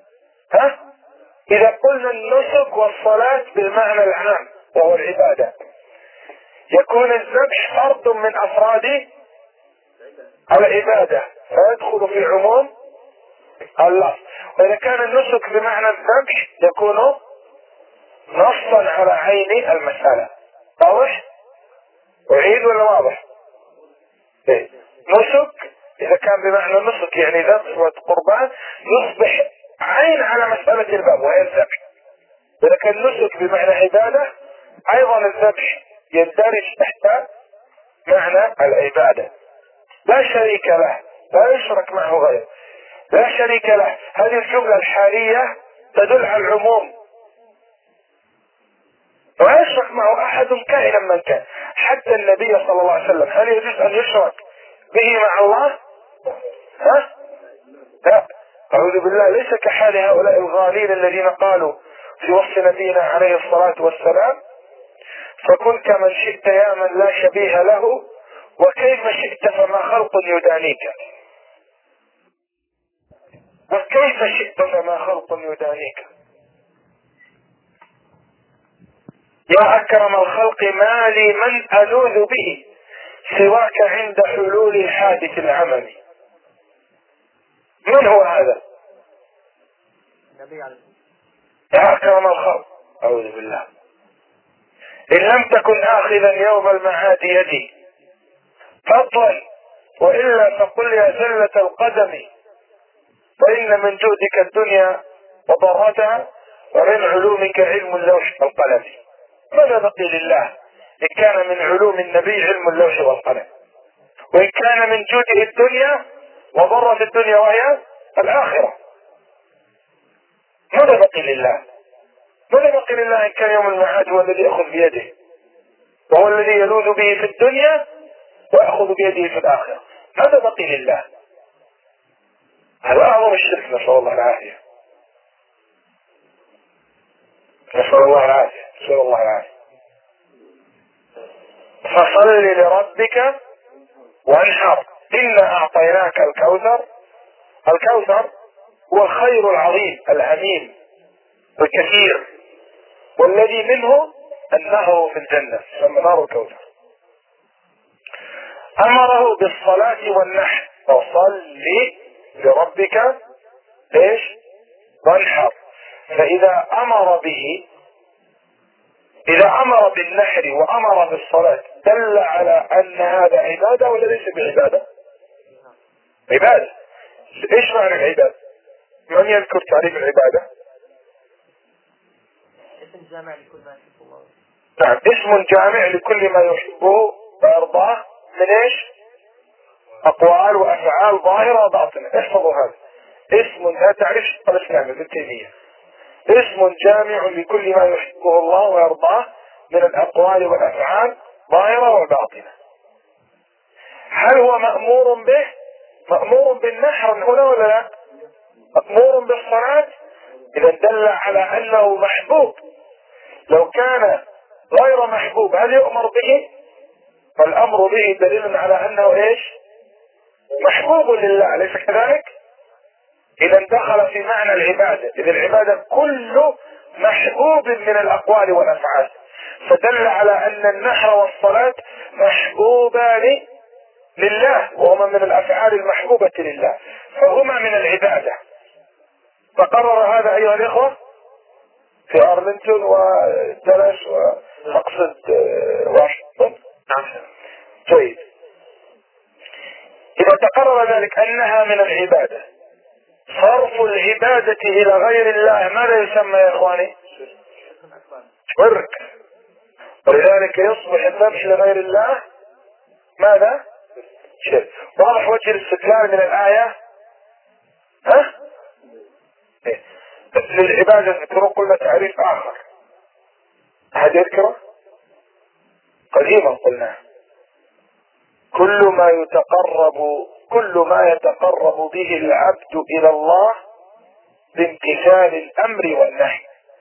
إذا قلنا النسك والصلاة بالمعنى العام وهو العبادة، يكون الذبح فرد من أفراد العبادة فيدخل في عموم اللفظ، وإذا كان النسك بمعنى الذبح يكون نصا على عين المسألة. واضح؟ أعيد ولا واضح؟ نسك إذا كان بمعنى النسك يعني ذبح وقربان يصبح عين على مسألة الباب وهي الذبح، إذا كان نسك بمعنى عبادة أيضا الذبح يندرج تحت معنى العبادة. لا شريك له، لا يشرك معه غيره، لا شريك له، هذه الجملة الحالية تدل على العموم، ولا يشرك معه أحد كائنا من كان، حتى النبي صلى الله عليه وسلم هل يجوز أن يشرك به مع الله؟ لا، أعوذ بالله، ليس كحال هؤلاء الغالين الذين قالوا في وصف نبينا عليه الصلاة والسلام فكن كمن شئت يا من لا شبيه له وكيف شئت فما خلق يدانيك، وكيف شئت فما خلق يدانيك. يا أكرم الخلق ما لي من ألوذ به سواك عند حلول الحادث العملي. من هو هذا؟ يا أكرم الخلق، أعوذ بالله، إن لم تكن آخذا يوم المعاد يدي فضل، وإلا فقل يا زلة القدم فإن من جودك الدنيا وضرتها ومن علومك علم اللوح والقلم. ماذا بقي لله إن كان من علوم النبي علم اللوح والقلم، وإن كان من جوده الدنيا وضرة الدنيا وهي الآخرة؟ ماذا بقي لله؟ ماذا بقي لله إن كان يوم المعاد هو الذي يأخذ بيده وهو الذي يلوذ به في الدنيا ويأخذ بيده في الآخرة؟ ماذا بقي لله؟ هذا أعظم الشرك، نسأل الله العافية، نسأل الله العافية، نسأل الله العافية. فصل لربك وانحر إنا أعطيناك الكوثر. الكوثر هو الخير العظيم العميم الكثير، والذي منه النهر في الجنة يسمى نهر الكوثر. أمره بالصلاة والنحر، فصل لربك ايش؟ وانحر. فإذا أمر به، إذا أمر بالنحر وأمر بالصلاة دل على أن هذا عبادة ولا ليس بعبادة؟ عبادة. ايش معنى العبادة؟ من يذكر تعريف العبادة؟ اسم جامع لكل ما يحبه الله. نعم، اسم جامع لكل ما يحبه ويرضاه من ايش؟ أقوال وأفعال ظاهرة وباطنة. احفظوا هذا اسم، هذا تعريف الإسلام ابن تيمية، اسم جامع لكل ما يحبه الله ويرضاه من الأقوال والأفعال ظاهرة وباطنة. هل هو مأمور به؟ مأمور بالنحر هنا ولا لا؟ مأمور بالصلاة، إذا دل على أنه محبوب. لو كان غير محبوب هل يؤمر به؟ فالأمر به دليل على أنه إيش؟ محبوب لله، ليس كذلك؟ إذا دخل في معنى العبادة، إذا العبادة كل محبوب من الأقوال والأفعال، فدل على أن النحر والصلاة محبوبان لله، وهما من الأفعال المحبوبة لله، فهما من العبادة. فقرر هذا أيها الإخوة في أرلينتون ودلاس ومقصد واشنطن. جيد. إذا تقرر ذلك أنها من العبادة، صرف العبادة إلى غير الله ماذا يسمى يا إخواني؟ شرك. ولذلك يصبح الذبح لغير الله ماذا؟ شرك. واضح وجه الاستدلال من الآية؟ ها؟ للعبادة ذكروا قلنا تعريف آخر، أحد يذكره؟ قديما قلنا كل ما يتقرب به العبد إلى الله بامتثال الأمر والنهي.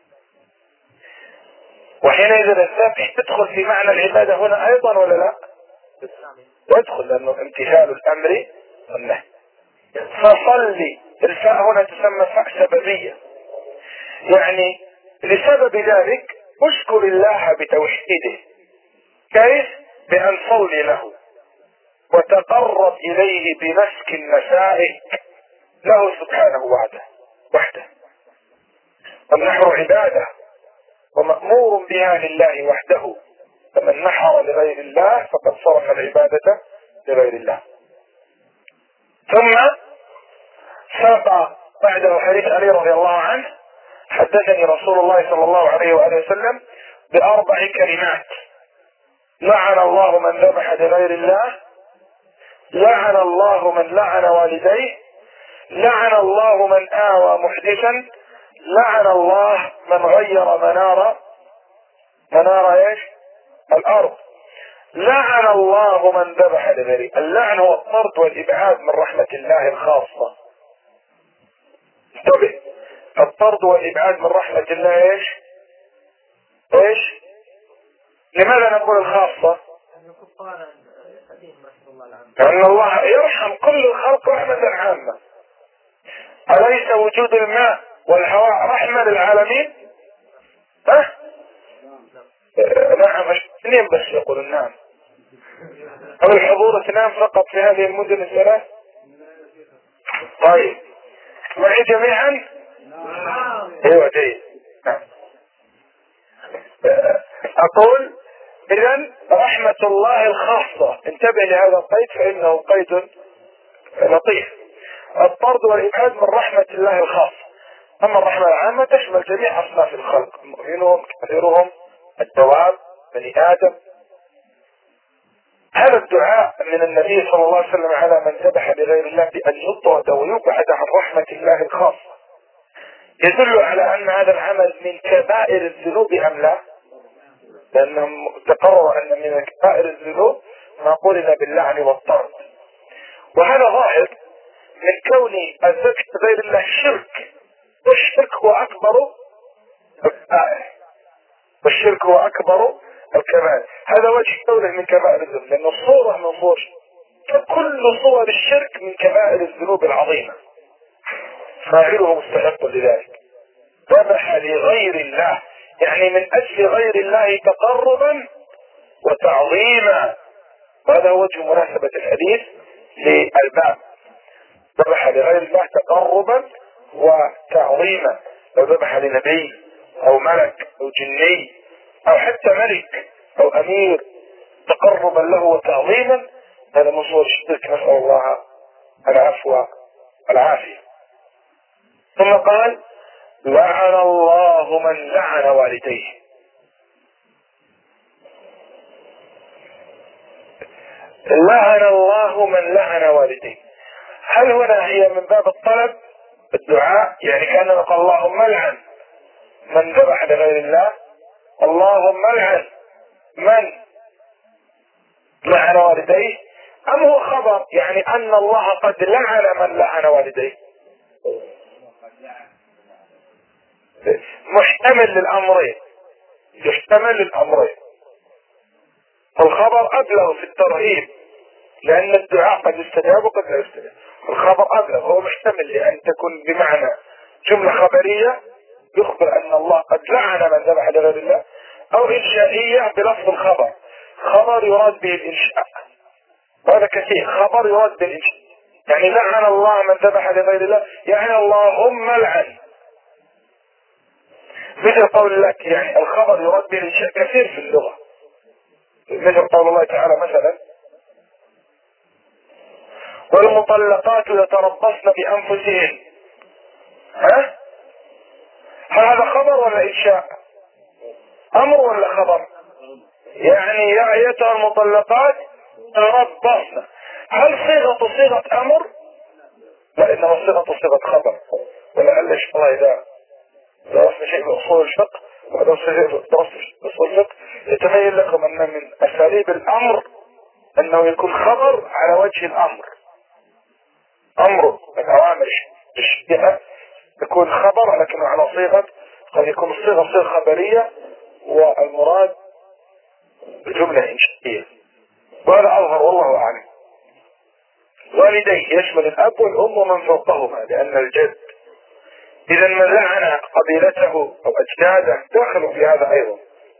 وحينئذ الذبح تدخل في معنى العبادة هنا أيضا ولا لا؟ تدخل، لأنه امتثال الأمر والنهي. فصلي، الفاء هنا تسمى فاء سببية، يعني لسبب ذلك اشكر الله بتوحيده. كيف؟ بأن صلي له وتقرب إليه بنسك المسائك له سبحانه وحده. والنحر عبادة ومأمور بها لله وحده، فمن نحر لغير الله فقد صرف العبادة لغير الله. ثم ساق بعده حديث علي رضي الله عنه: حدثني رسول الله صلى الله عليه وآله وسلم بأربع كلمات: لعن الله من ذبح لغير الله، لعن الله من لعن والديه، لعن الله من آوى محدثا، لعن الله من غير منار ايش؟ الأرض، لعن الله من ذبح لغيره. اللعن هو الطرد والإبعاد من رحمة الله الخاصة. انتبه، الطرد والإبعاد من رحمة الله ايش؟ لماذا نقول الخاصة؟ لأن الله يرحم كل الخلق رحمة عامة. أليس وجود الماء والهواء رحمة للعالمين؟ نعم، اثنين بس يقول نعم. هل الحضور اثنان فقط في هذه المدن الثلاث؟ طيب، معي جميعا؟ ايوه جيد. أقول إذن رحمة الله الخاصة، انتبه لهذا القيد فإنه قيد لطيف. الطرد والإبعاد من رحمة الله الخاصة. أما الرحمة العامة تشمل جميع أصناف الخلق، مؤمنهم كافرهم الدواب بني آدم. هذا الدعاء من النبي صلى الله عليه وسلم على من ذبح لغير الله بأن يطرد ويبعد عن رحمة الله الخاصة يدل على أن هذا العمل من كبائر الذنوب أم لا؟ لأنهم تقرر أن من كبائر الذنوب ما قرن باللعن والطرد، وهذا ظاهر من كون الذبح لغير الله شرك، والشرك هو أكبر الكبائر، والشرك هو أكبر الكبائر. هذا وجه كونه من كبائر الذنوب، لأن الصورة من صور فكل صور الشرك من كبائر الذنوب العظيمة، فاعله مستحق لذلك. ذبح لغير الله، يعني من أجل غير الله تقربا وتعظيما، وهذا وجه مناسبة الحديث للباب. ذبح لغير الله تقربا وتعظيما، لو ذبح لنبي أو ملك أو جني أو حتى ملك أو أمير تقربا له وتعظيما، هذا من صور الشرك، نسأل الله العفو والعافية. ثم قال: لعن الله من لعن والديه. لعن الله من لعن والديه، هل هنا هي من باب الطلب الدعاء؟ يعني كأننا قال اللهم لعن من ذبح لغير الله، اللهم لعن من لعن والديه، أم هو خبر يعني أن الله قد لعن من لعن والديه؟ محتمل للأمرين، يحتمل للأمرين. الخبر أبلغ في الترهيب، لأن الدعاء قد يستجاب وقد لا يستجاب. الخبر أبلغ، هو محتمل لأن تكون بمعنى جملة خبرية يخبر أن الله قد لعن من ذبح لغير الله، أو إنشائية بلفظ الخبر، خبر يراد به الإنشاء، وهذا كثير. خبر يراد بالإنشاء، يعني لعن الله من ذبح لغير الله، يعني اللهم لعن. مثل قول لك، يعني الخبر يراد به الإنشاء كثير في اللغة، مثل قول الله تعالى مثلا: والمطلقات يتربصن بأنفسهن. هل هذا خبر ولا إنشاء؟ أمر ولا خبر؟ يعني يا أيتها المطلقات تربصن، هل صيغة أمر؟ لا، إنما صيغة خبر. ولعل الله إذا درسنا شيء من أصول الفقه ودرسنا أصول الفقه يتبين لكم أن من أساليب الأمر أنه يكون خبر على وجه الأمر. أمر من أوامر الشريعة يكون خبر لكنه على صيغة، قد يكون الصيغة صيغة خبرية والمراد بجملة إنشائية، وهذا أظهر والله أعلم. والديه يشمل الأب والأم ومن فوقهما، لأن الجد إذا من لعن قبيلته أو أجداده داخل في هذا أيضا.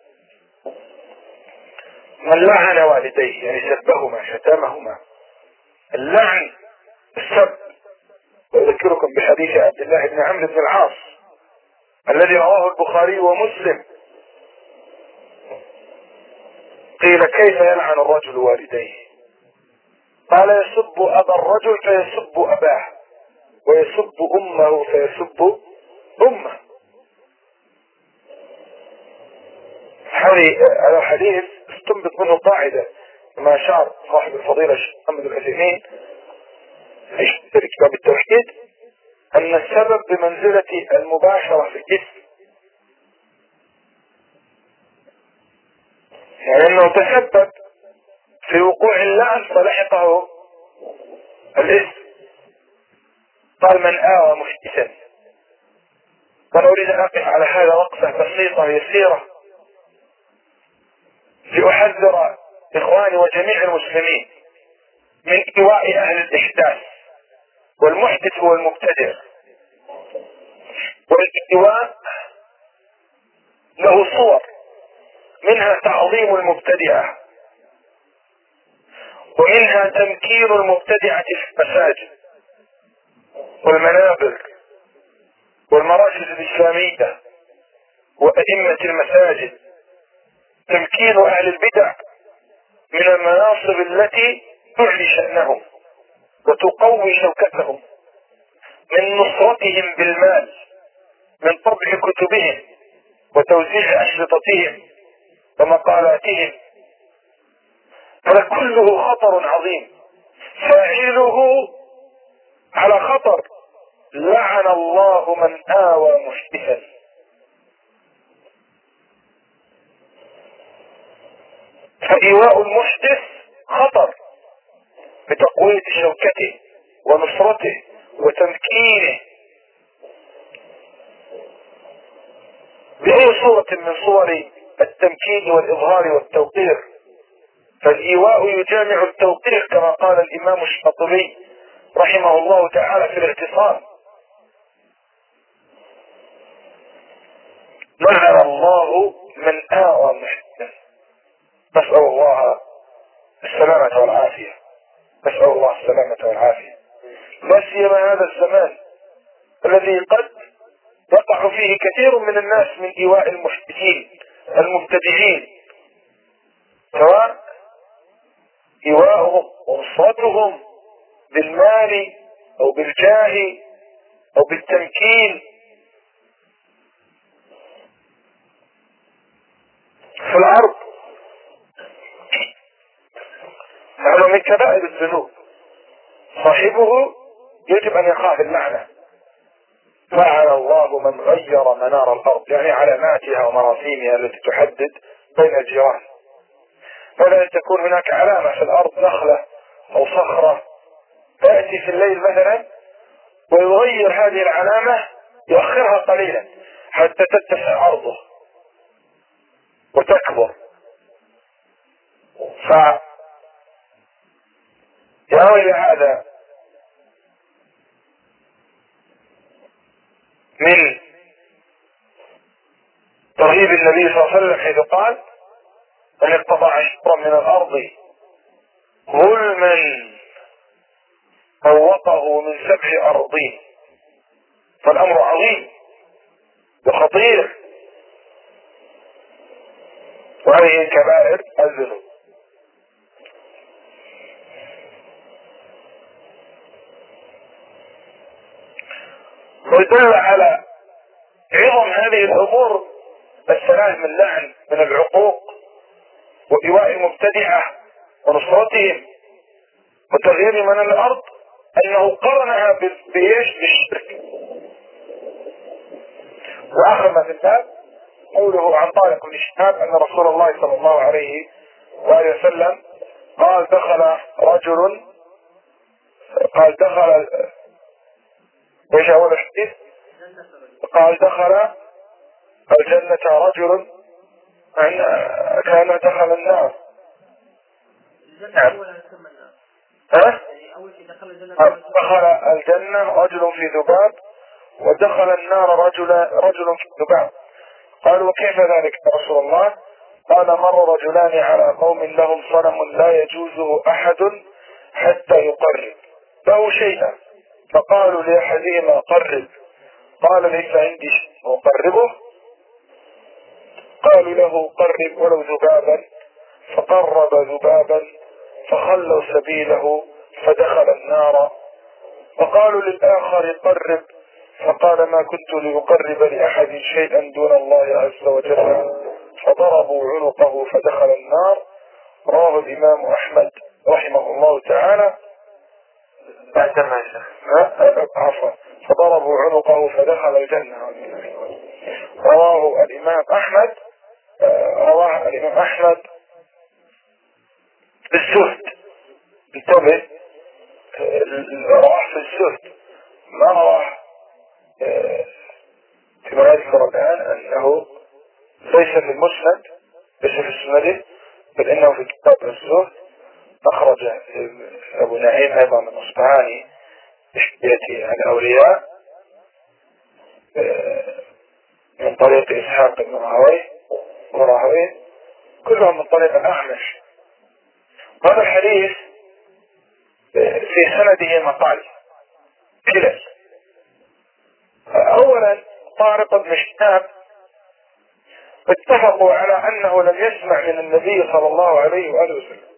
من لعن والديه يعني سبهما شتمهما. اللعن السب. وأذكركم بحديث عبد الله بن عمرو بن العاص الذي رواه البخاري ومسلم، قيل: كيف يلعن الرجل والديه؟ قال: يسب أبا الرجل فيسب أباه، ويسب أمه فيسب أمه. هذا الحديث استنبط منه قاعدة كما أشار صاحب الفضيلة الشيخ محمد العثيمين في كتاب التوحيد، أن السبب بمنزلة المباشرة في الاسم، يعني أنه تسبب في وقوع اللعن فلحقه الاسم. قال: من آوى محدثا. وأنا أريد أن أقف على هذا وقفة بسيطة يسيرة لأحذر إخواني وجميع المسلمين من إيواء أهل الإحداث. والمحدث هو المبتدع، والإيواء له صور، منها تعظيم المبتدعة، ومنها تمكين المبتدعة في المساجد والمنابر والمراكز الإسلامية وأئمة المساجد، تمكين أهل البدع من المناصب التي تعلي شأنهم وتقوي شوكتهم، من نصرتهم بالمال، من طبع كتبهم وتوزيع أشرطتهم ومقالاتهم. هذا كله خطر عظيم، فاعله على خطر. لعن الله من آوى محدثا. فإيواء المحدث خطر بتقوية شوكته ونصرته وتمكينه بأي صورة من صور التمكين والإظهار والتوقير. فالإيواء يجامع التوقير كما قال الإمام الشاطبي رحمه الله تعالى في الاعتصام: لعن الله من آوى محسنا. نسأل الله السلامة والعافية، نسأل الله السلامة والعافية، لا سيما هذا الزمان الذي قد يقع فيه كثير من الناس من إيواء المحدثين المبتدعين، سواء إيواءهم ووصاتهم بالمال أو بالجاه أو بالتمكين. في الأرض هذا من كبائر الذنوب، صاحبه يجب أن يخاف اللعنة. لعن الله من غير منار الأرض، يعني علاماتها ومراسيمها التي تحدد بين الجيران. ولا تكون هناك علامة في الأرض، نخلة أو صخرة، تأتي في الليل مثلا ويغير هذه العلامة، يؤخرها قليلا حتى تتسع أرضه وتكبر. يا ويل هذا من ترغيب النبي صلى الله عليه وسلم حيث قال: من اقتطع شبرا من الأرض ظلما فوقه من 7 أراضين. فالأمر عظيم وخطير، وهذه كبائر الذنوب. ويدل على عظم هذه الأمور السلام من اللعن من العقوق وإيواء المبتدعة ونصرتهم وتغيير من الأرض، أنه قرنها بالشرك. وآخر ما في الباب قوله عن طارق بن شهاب أن رسول الله صلى الله عليه وآله وسلم قال: دخل ايش أول الحديث؟ قال: دخل الجنة رجل كان دخل النار. دخل الجنة رجل في ذباب، ودخل النار رجل في ذباب. قالوا: وكيف ذلك يا رسول الله؟ قال: مر رجلان على قوم لهم صنم لا يجوزه أحد حتى يقرب له شيئا، فقالوا لأحدهما: قرب. قال: ليس عندي شيء أقربه. قالوا له: قرب ولو ذبابا. فقرب ذبابا فخلوا سبيله فدخل النار. فقالوا للآخر: قرب. فقال: ما كنت لأقرب لأحد شيئا دون الله عز وجل. فضربوا عنقه فدخل النار. رواه الإمام أحمد رحمه الله تعالى. عفوا، فضربوا عنقه فدخل الجنة. رواه الإمام أحمد. رواه الإمام أحمد بالزهد. انتبه، رواه في الزهد، ما رواه فيما يذكر الآن أنه ليس في المسند، ليس في السند، بل إنه في كتاب الزهد. أخرج أبو نعيم أيضا من أصبهاني بشبية الأولياء من طريق إسحاق بن راهويه، كلهم من طريق الأعمش. هذا الحديث في سنده مقال كلل. أولا، طارق بن شهاب اتفقوا على أنه لم يسمع من النبي صلى الله عليه وآله وسلم.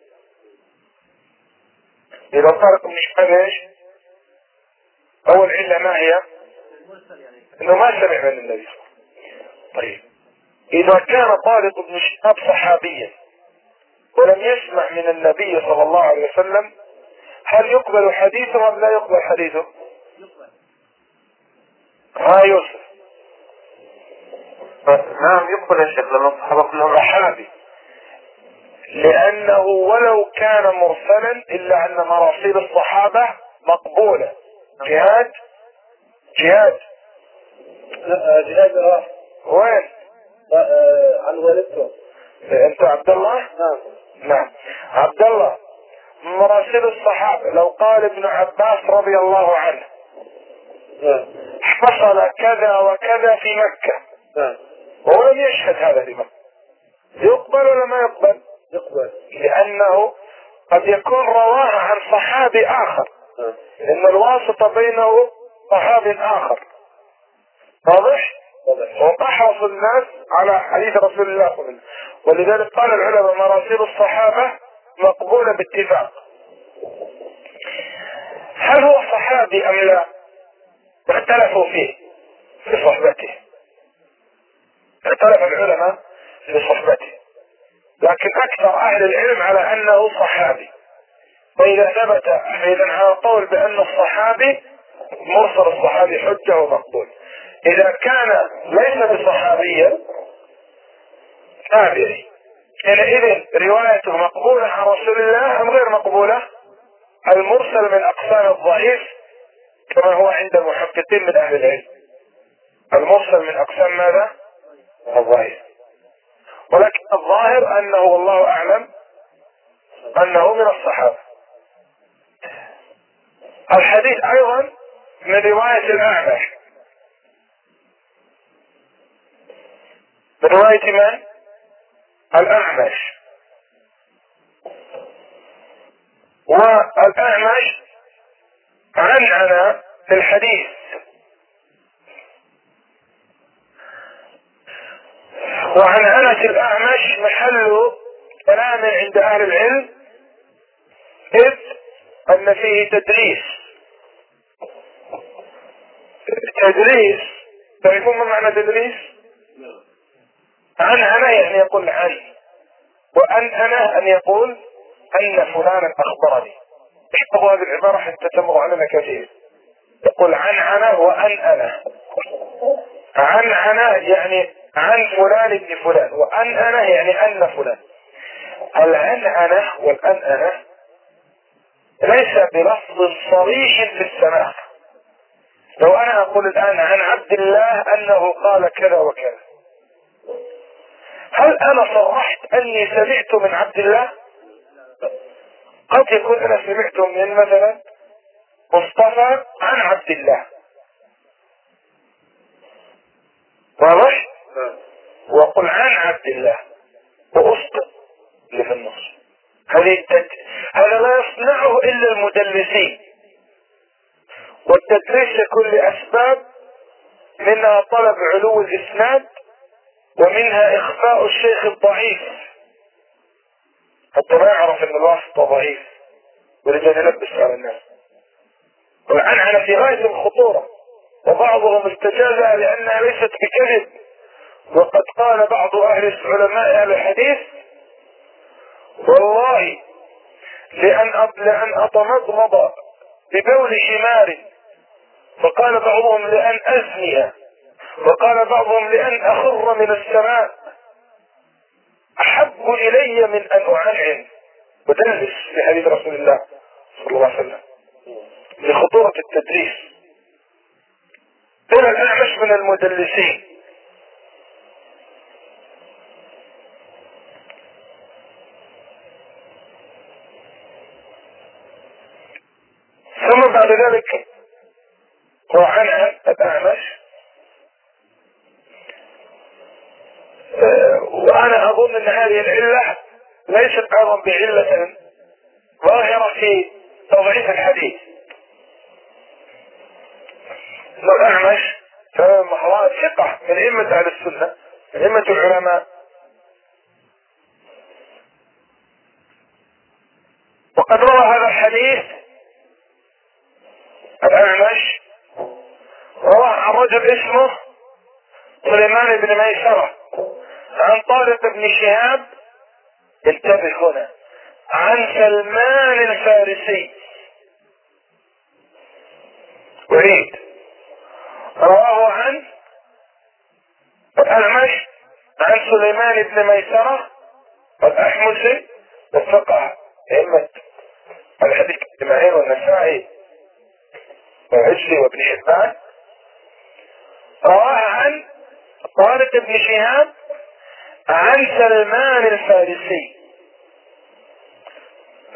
إذا طارق بن شهاب ايش؟ أول علة ما هي؟ إنه ما سمع من النبي. طيب، إذا كان طارق بن شهاب صحابيا ولم يسمع من النبي صلى الله عليه وسلم، هل يقبل حديثه أم لا يقبل حديثه؟ يوسف. نعم يقبل يا شيخ، لأنه الصحابة كلهم صحابي، لأنه ولو كان مرسلا إلا أن مراسيل الصحابة مقبولة. جهاد وين؟ عن والدته. أنت عبد الله؟ نعم. نعم. عبد الله، مراسل الصحابة لو قال ابن عباس رضي الله عنه حصل كذا وكذا في مكة ولم يشهد هذا في مكة، يقبل ولا ما يقبل؟ يقبل، لأنه قد يكون رواها عن صحابي آخر، إن الواسطة بينه صحابي آخر. واضح؟ وتحرص الناس على حديث رسول الله صلى الله عليه وسلم، ولذلك قال العلماء مراسيل الصحابة مقبولة باتفاق. هل هو صحابي أم لا؟ اختلفوا فيه في صحبته، اختلف العلماء في صحبته، لكن أكثر أهل العلم على أنه صحابي. فإذا ثبت إذا على القول بأن الصحابي مرسل الصحابي حجة ومقبول. إذا كان ليس بصحابيا تابعي، حينئذ روايته مقبولة عن رسول الله أم غير مقبولة؟ المرسل من أقسام الضعيف كما هو عند المحققين من أهل العلم، المرسل من أقسام ماذا؟ الضعيف. ولكن الظاهر أنه والله أعلم أنه من الصحابة. الحديث أيضا من رواية الأعمش، من رواية من؟ الأعمش. والأعمش عنعن في الحديث، وعنعنة الأعمش محل كلام عند أهل العلم، إذ أن فيه تدليس. تدليس تعرفون ما معنى تدليس؟ عنعنة يعني يقول عن، وأنأنة أن يقول أن فلانا أخبرني. احفظوا هذه العبارة حتى تمر علينا كثير. يقول عنعنة وأنأنة. عنعنة يعني عن فلان ابن فلان، وأنأنة يعني أن فلان. العنعنة والأنأنة ليس بلفظ صريح في السماع. لو أنا أقول الآن عن عبد الله أنه قال كذا وكذا، هل أنا صرحت أني سمعت من عبد الله؟ قد يكون أنا سمعت من مثلا مصطفى عن عبد الله، واضح؟ وقل عن عبد الله وأسقط اللي في النص. هذا لا يصنعه إلا المدلسين، والتدليس يكون لأسباب، منها طلب علو الإسناد، ومنها إخفاء الشيخ الضعيف حتى ما يعرف أن الواسطة ضعيف ولجان يلبس على الناس. والعنعنة في غاية الخطورة، وبعضهم استجازها لأنها ليست بكذب. وقد قال بعض أهل العلماء أهل الحديث والله لأن أتمضمض ببول حمار، وقال بعضهم لأن أزني، وقال بعضهم لأن أخر من السماء أحب إلي من أن أعنعن. ودلس في حديث رسول الله صلى الله عليه وسلم لخطورة التدليس. دون الأعمش من المدلسين. ثم بعد ذلك هو عنعن الأعمش. وأنا أظن أن هذه العلة ليست أيضا بعلة ظاهرة في تضعيف الحديث. الأعمش فهو ثقة من أئمة أهل السنة، من أئمة العلماء، وقد روى هذا الحديث الأعمش رواه عن رجل اسمه سليمان بن ميسرة عن طارق بن شهاب، انتبه هنا، عن سلمان الفارسي. وريد رواه عن الأعمش عن سليمان بن ميسرة والأحمسي والفقه أئمة الحديث الاجتماعي والنسائي والعجلي وابن حبان. رواه عن طارق بن شهاب عن سلمان الفارسي.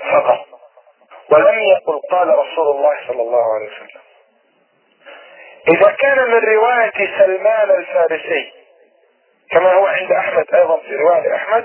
فقط، ولم يقل قال رسول الله صلى الله عليه وسلم. إذا كان من رواية سلمان الفارسي كما هو عند أحمد أيضا في رواية أحمد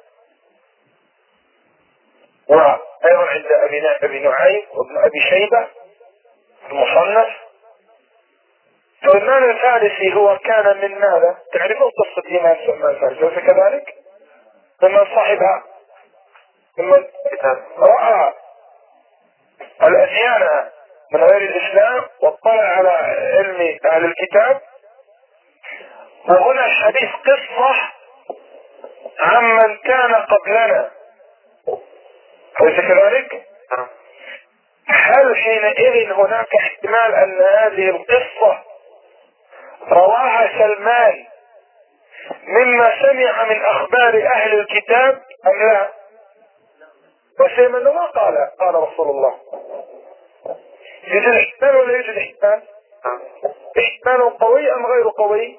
وأيضا عند أبي نعيم وابن أبي شيبة المصنف، سلمان الفارسي هو كان من ماذا؟ تعرفون قصة إيمان سلمان الفارسي أليس كذلك؟ ممن صاحبها، ممن رأى الأديان من غير الإسلام واطلع على علم أهل الكتاب. وهنا الحديث قصة عمن كان قبلنا، أليس كذلك؟ هل حينئذ هناك احتمال أن هذه القصة رواها سلمان مما سمع من أخبار أهل الكتاب أم لا؟ وسيما أنه ما قال رسول الله. يوجد احتمال ولا يوجد احتمال؟ احتمال قوي أم غير قوي؟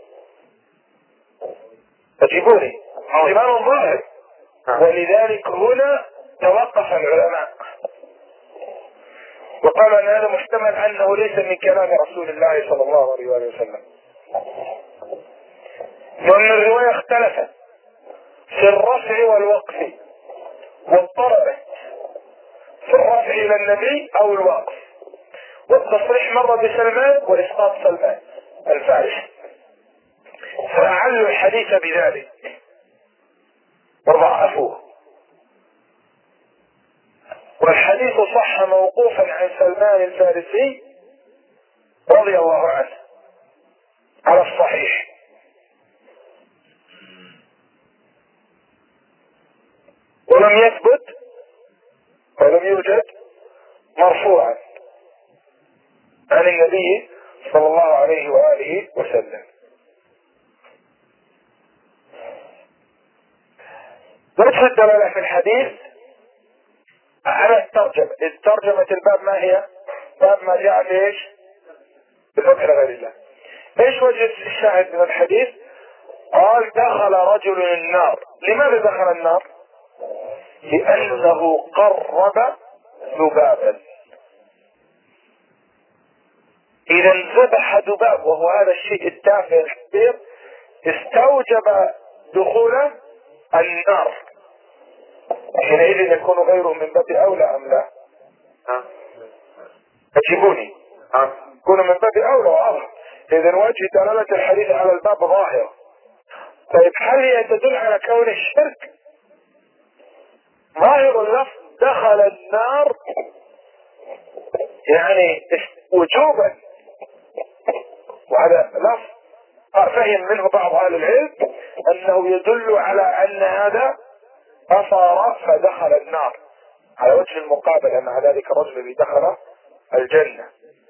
أجيبوني. احتمال ظاهر، ولذلك هنا توقف العلماء وقال أن هذا محتمل أنه ليس من كلام رسول الله صلى الله عليه وسلم، لأن الرواية اختلفت في الرفع والوقف واضطربت في الرفع إلى النبي أو الوقف، والتصريح مر بسلمان وإسقاط سلمان الفارسي، فأعلوا الحديث بذلك وضعفوه. والحديث صح موقوفا عن سلمان الفارسي رضي الله عنه على الصحيح، ولم يثبت ولم يوجد مرفوعا عن النبي صلى الله عليه وآله وسلم. وجه الدلالة في الحديث على الترجمة الباب ما هي؟ باب ما جاء في ايش؟ بذكر غير الله. ايش وجه الشاهد من الحديث؟ قال دخل رجل النار. لماذا دخل النار؟ لأنه قرب ذبابا. إذا ذبح ذباب وهو هذا الشيء التافه الكبير استوجب دخول النار، حينئذ يكون غيره من باب أولى أم لا؟ أجيبوني. يكون من باب أولى وأظهر. إذا وجه دلالة الحديث على الباب ظاهر. طيب هل هي تدل على كون الشرك؟ ظاهر اللفظ دخل النار يعني وجوبا، وهذا لفظ فهم منه بعض أهل العلم أنه يدل على أن هذا أصار فدخل النار، على وجه المقابلة مع ذلك الرجل الذي دخل الجنة.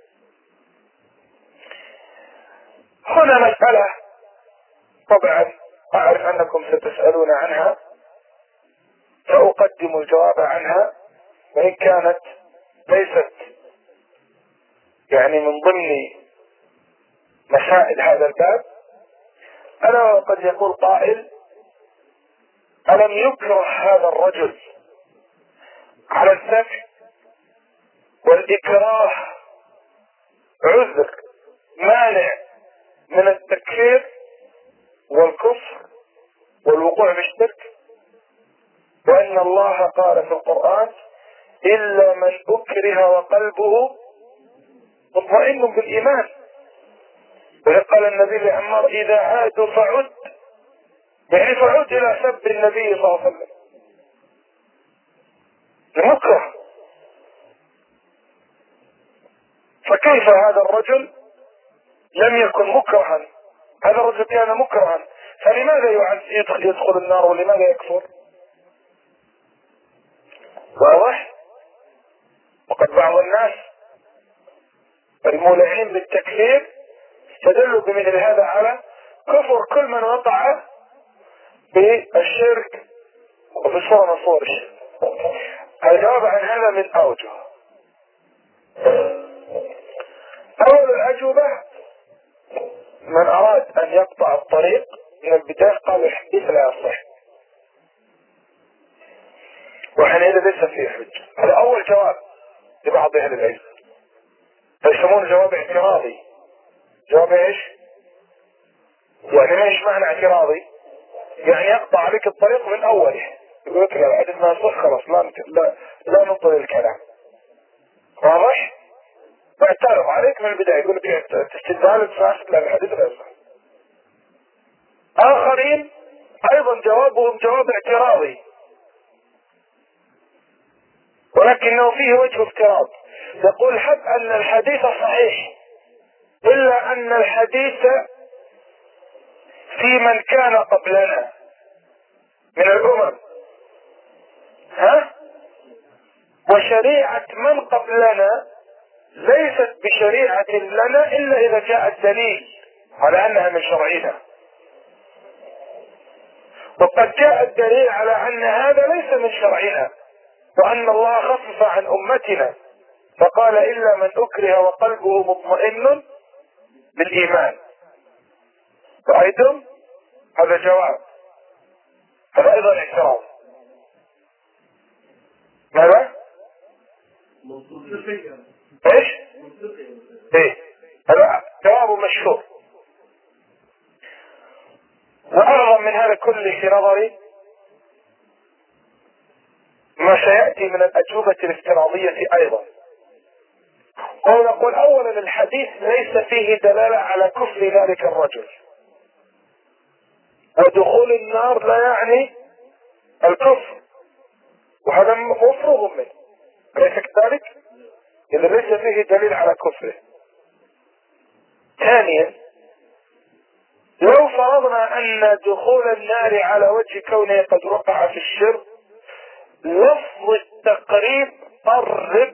هنا مسألة طبعا أعرف أنكم ستسألون عنها، سأقدم الجواب عنها وإن كانت ليست يعني من ضمن مسائل هذا الباب. ألا وقد يقول قائل ألم يكره هذا الرجل على الذبح؟ والإكراه عذر مانع من التكفير والكفر والوقوع في الشرك، وأن الله قال في القرآن إلا من أكره وقلبه مطمئن بالإيمان. وقال النبي لعمار إذا عادوا فعد، يعني فعد إلى سب النبي صلى الله عليه وسلم المكره. فكيف هذا الرجل لم يكن مكرها؟ هذا الرجل كان مكرها، فلماذا يدخل النار ولماذا يكفر؟ واضح؟ وقد بعض الناس المولعين بالتكفير استدلوا بمثل هذا على كفر كل من وقع بالشرك وفي صورة من صور الشرك. الجواب عن هذا من أوجه. أول الأجوبة من أراد أن يقطع الطريق من البداية قال الحديث لا يصح، وحينئذ ليس فيه حجة. هذا أول جواب لبعض أهل العلم، فيسمونه جواب اعتراضي. جواب ايش؟ يعني ايش معنى اعتراضي؟ يعني يقطع عليك الطريق من أوله، يقول لك الحديث ما يصح، خلاص لا ننطل الكلام. واضح؟ واعترض عليك من البداية، يقول لك تستدل بصحة الحديث لا يصح. آخرين أيضا جوابهم جواب اعتراضي، ولكنه فيه وجه افتراض. يقول حب أن الحديث صحيح، إلا أن الحديث في من كان قبلنا من الأمم، وشريعة من قبلنا ليست بشريعة لنا إلا إذا جاء الدليل على أنها من شرعنا، وقد جاء الدليل على أن هذا ليس من شرعنا، وأن الله خفف عن أمتنا فقال إلا من أكره وقلبه مطمئن بالإيمان. رأيتم؟ هذا جواب، هذا أيضا اعتراض. ماذا؟ ايش؟ ايه، هذا جواب مشهور. وأعظم من هذا كله في نظري ما سيأتي من الأجوبة الافتراضية أيضا. ونقول أولا الحديث ليس فيه دلالة على كفر ذلك الرجل، ودخول النار لا يعني الكفر، وهذا مفروغ منه، أليس كذلك؟ إذا ليس فيه دليل على كفره. ثانيا، لو فرضنا أن دخول النار على وجه كونه قد وقع في الشرك، لفظ التقريب قرب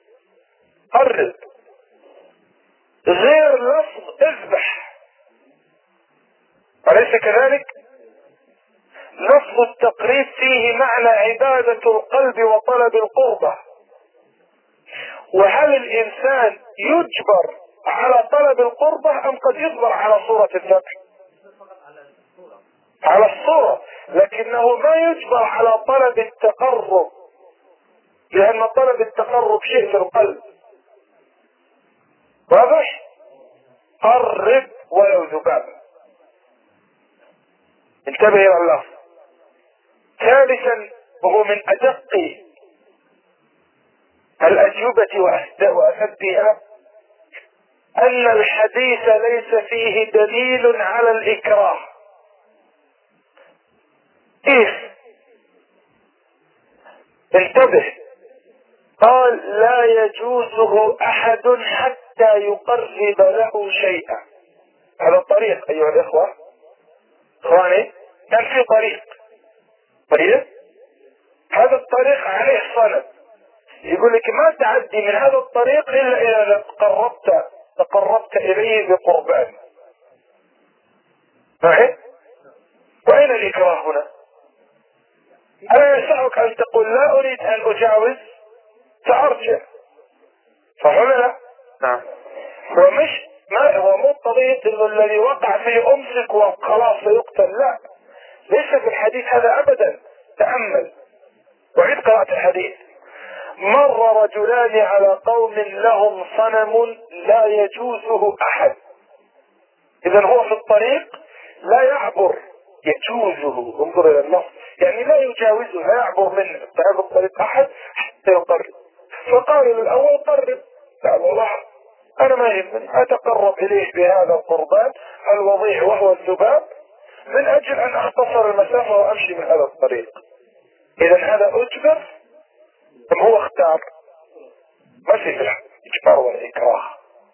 غير لفظ اذبح، أليس كذلك؟ لفظ التقريب فيه معنى عبادة القلب وطلب القربة، وهل الإنسان يجبر على طلب القربة أم قد يجبر على صورة الذبح؟ على الصورة، لكنه ما يجبر على طلب التقرب، لأن طلب التقرب شيء في القلب. واضح؟ قرب ولو ذبابا. انتبه إلى اللفظ. ثالثا، وهو من أدق الأجوبة وأسدها، أن الحديث ليس فيه دليل على الإكراه. كيف؟ انتبه، قال لا يجوزه أحد حتى يقرب له شيئا. هذا الطريق أيها الإخوة، إخواني، كان في طريق، هذا الطريق عليه صنم، يقول لك ما تعدي من هذا الطريق إلا إذا تقربت إليه بقربان. معي؟ وأين الإكراه هنا؟ أنا يسعك أن تقول لا أريد أن أجاوز فأرجع، صح ولا لا؟ نعم. هو مو قضية إنه الذي وقع فيه أمسك وخلاص سيقتل، لا، ليس في الحديث هذا أبدا. تأمل وعيد قراءة الحديث. مر رجلان على قوم لهم صنم لا يجوزه أحد. إذا هو في الطريق لا يعبر، يجوزه، انظر إلى النص، يعني لا يجاوزه، لا يعبر من هذا الطريق أحد حتى يقرب. فقال للأول قرب، قال والله أنا ما يهمني، أتقرب إليه بهذا القربان الوضيع وهو الذباب من أجل أن أختصر المسافة وأمشي من هذا الطريق. إذا هذا أجبر أم هو اختار؟ ما في إجبار ولا إكراه.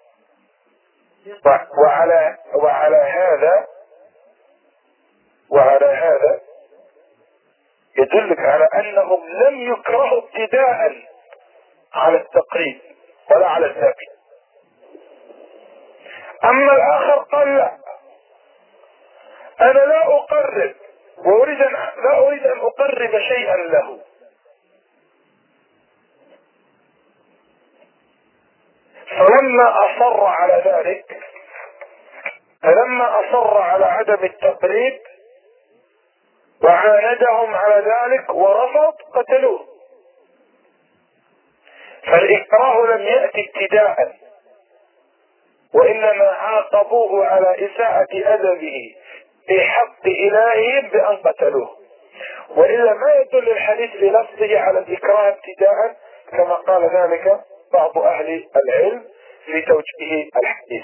وعلى هذا يدلك على أنهم لم يكرهوا ابتداء على التقريب ولا على الذبح. أما الآخر قال لا، أنا لا أقرب لا أريد أن أقرب شيئا له. فلما أصر على عدم التقريب وعاندهم على ذلك ورفض قتلوه. فالإكراه لم يأتي ابتداء، وإنما عاقبوه على إساءة أدبه في حق إلههم بأن قتلوه، وإلا ما يدل الحديث بلفظه على الإكراه ابتداء كما قال ذلك بعض أهل العلم في توجيه الحديث.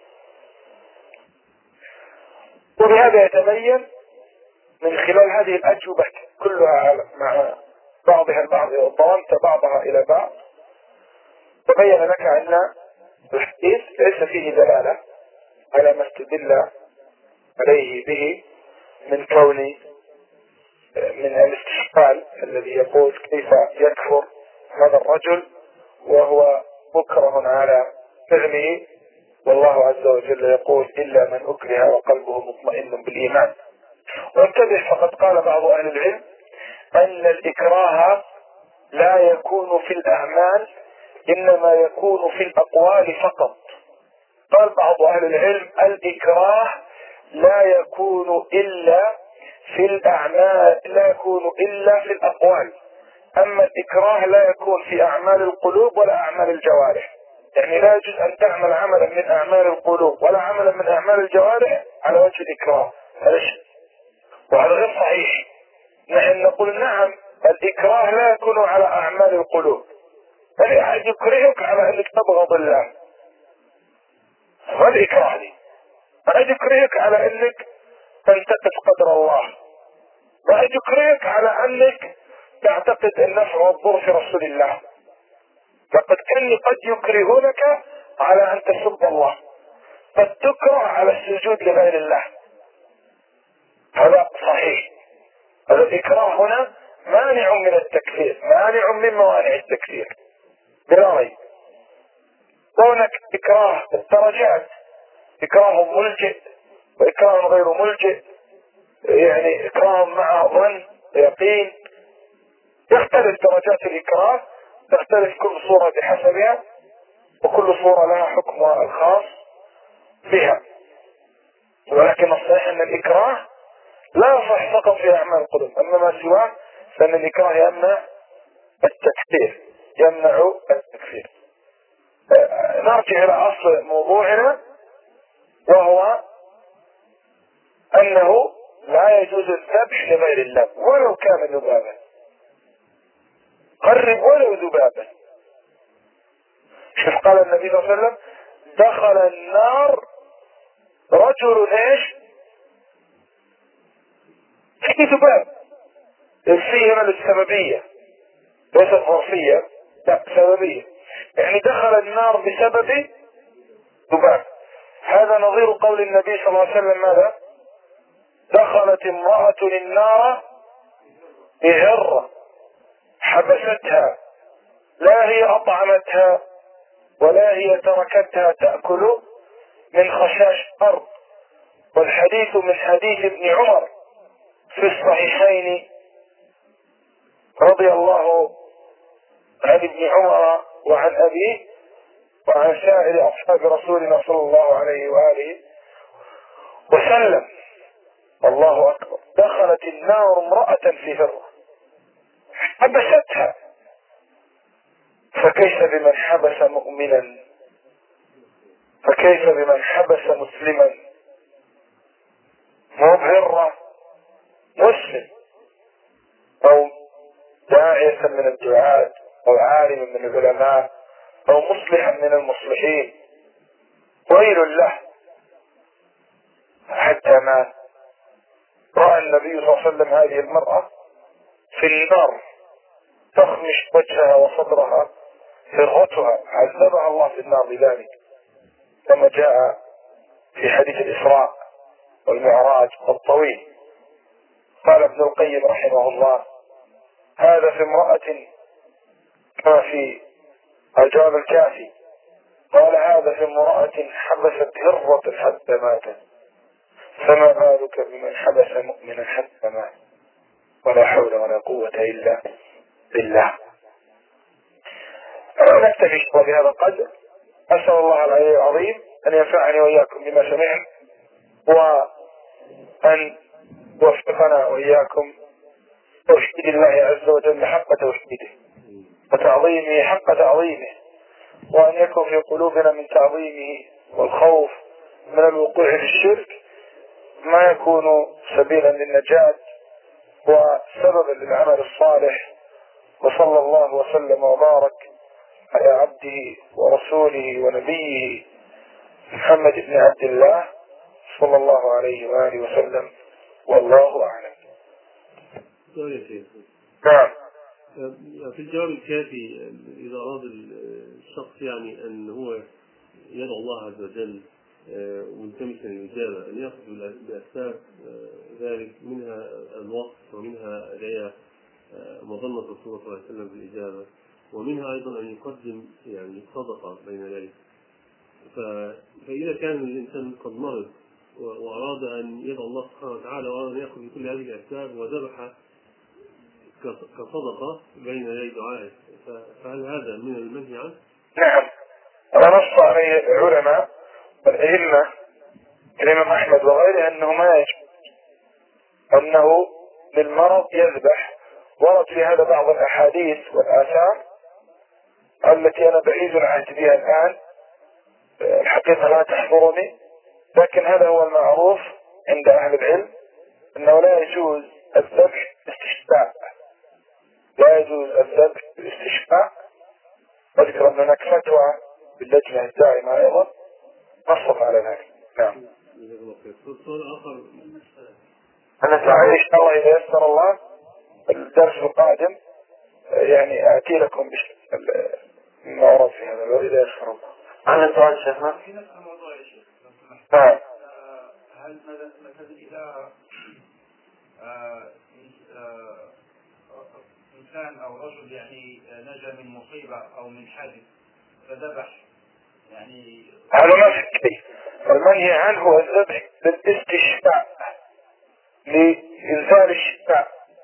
وبهذا يتبين من خلال هذه الأجوبة كلها مع بعضها البعض وضمنت بعضها إلى بعض، تبين لك أن الحديث ليس فيه دلالة على ما استدل عليه به من كون من الاستشكال الذي يقول كيف يكفر هذا الرجل وهو مكره على فعله، والله عز وجل يقول إلا من أكره وقلبه مطمئن بالإيمان. وانتبه، فقد قال بعض أهل العلم أن الإكراه لا يكون في الأعمال إنما يكون في الأقوال فقط. قال بعض أهل العلم الإكراه لا يكون إلا في الأعمال، لا يكون إلا في الأقوال، أما الإكراه لا يكون في أعمال القلوب ولا أعمال الجوارح. يعني لا يجوز أن تعمل عملا من أعمال القلوب ولا عملا من أعمال الجوارح على وجه الإكراه، وهذا غير صحيح. نحن نقول نعم الإكراه لا يكون على أعمال القلوب، يعني أحد يكرهك على أنك تبغض الله، هذا الإكراه لي. أحد يكرهك على أنك تنتقد قدر الله، وأحد يكرهك على أنك تعتقد النفع والضر في رسول الله. فقد قد يكرهونك على أن تسب الله، قد تكره على السجود لغير الله، هذا صحيح. هذا الإكراه هنا مانع من التكفير، مانع من موانع التكفير بلا ريب. هناك إكراه الدرجات، إكراه ملجئ وإكراه غير ملجئ، يعني إكراه مع ظن يقين، يختلف درجات الإكراه، تختلف كل صورة بحسبها، وكل صورة لها حكمها الخاص بها. ولكن الصحيح أن الإكراه لا يصح فقط في أعمال القلوب، أما ما سواه فإن الإكراه يمنع التكفير، يمنع التكفير. نرجع إلى أصل موضوعنا، وهو أنه لا يجوز الذبح لغير الله ولو كان ذبابا، قرب ولو ذبابا. شوف قال النبي صلى الله عليه وسلم دخل النار رجل ايش؟ في ذباب، فيه من السببية ليست ظرفية، لا سببية، يعني دخل النار بسبب ذباب. هذا نظير قول النبي صلى الله عليه وسلم ماذا؟ دخلت امرأة النار بهرة حبستها، لا هي أطعمتها ولا هي تركتها تأكل من خشاش الأرض. والحديث من حديث ابن عمر في الصحيحين رضي الله عن ابن عمر وعن أبيه وعن سائر أصحاب رسولنا صلى الله عليه وآله وسلم. الله أكبر، دخلت النار امرأة في هرة حبستها، فكيف بمن حبس مؤمنا، فكيف بمن حبس مسلما، مو بهرة، مسلم أو داعية من الدعاة أو عالم من العلماء أو مصلحا من المصلحين، ويل له. حتى ما رأى النبي صلى الله عليه وسلم هذه المرأة في النار تخمش وجهها وصدرها، هرتها عذبها الله في النار بذلك، كما جاء في حديث الإسراء والمعراج الطويل. قال ابن القيم رحمه الله هذا في امرأة، كما في الجواب الكافي قال هذا في امرأة حبست هرة حتى ماتت، فما بالك بمن حبس مؤمنا حتى مات، ولا حول ولا قوة إلا بالله. نكتفي بهذا القدر. أسأل الله العلي العظيم أن ينفعني وإياكم بما سمعت، وأن يوفقنا وإياكم توحيد الله عز وجل حق توحيده وتعظيمه حق تعظيمه، وأن يكون في قلوبنا من تعظيمه والخوف من الوقوع في الشرك ما يكون سبيلا للنجاة وسببا للعمل الصالح. وصلى الله وسلم وبارك على عبده ورسوله ونبيه محمد بن عبد الله صلى الله عليه وآله وسلم، والله أعلم. نعم. في الجواب الكافي إذا أراد الشخص يعني أن هو يدعو الله عز وجل ملتمسا الإجابة أن يأخذ بأسباب ذلك، منها الوقت ومنها أدعية مظنة الرسول صلى الله عليه وسلم بالإجابة، ومنها أيضا أن يقدم يعني صدقة بين ذلك. فإذا كان الإنسان قد مرض وأراد أن يدعو الله سبحانه وتعالى وأراد أن يأخذ بكل هذه الأسباب وذبح كصدقة بين يدي دعائه، فهل هذا من المنهي عنه؟ نعم، أنا نص عليه العلماء والأئمة الإمام أحمد وغيره أنه ما يجب، أنه للمرض يذبح. ورد في هذا بعض الأحاديث والآثار التي أنا بعيد العهد بها الآن، الحقيقة لا تحضرني، لكن هذا هو المعروف عند أهل العلم أنه لا يجوز الذبح بالاستشفاء، لا يجوز الذبح بالاستشفاء. وذكر أن هناك فتوى باللجنة الدائمة أيضا نصت على ذلك. نعم. أنا سأعيد إن شاء الله إذا يسر الله الدرس القادم يعني آتي لكم ما ورد في هذا الوقت إذا يسر الله. أنا سؤال شيخنا في نفس الموضوع يا شيخ لو سمحت. هل مثلا إذا إنسان أو رجل يعني نجا من مصيبة أو من حادث فذبح يعني هذا ما في شيء. المنهي عنه هو الذبح للاستشفاء لإنزال الشفاء.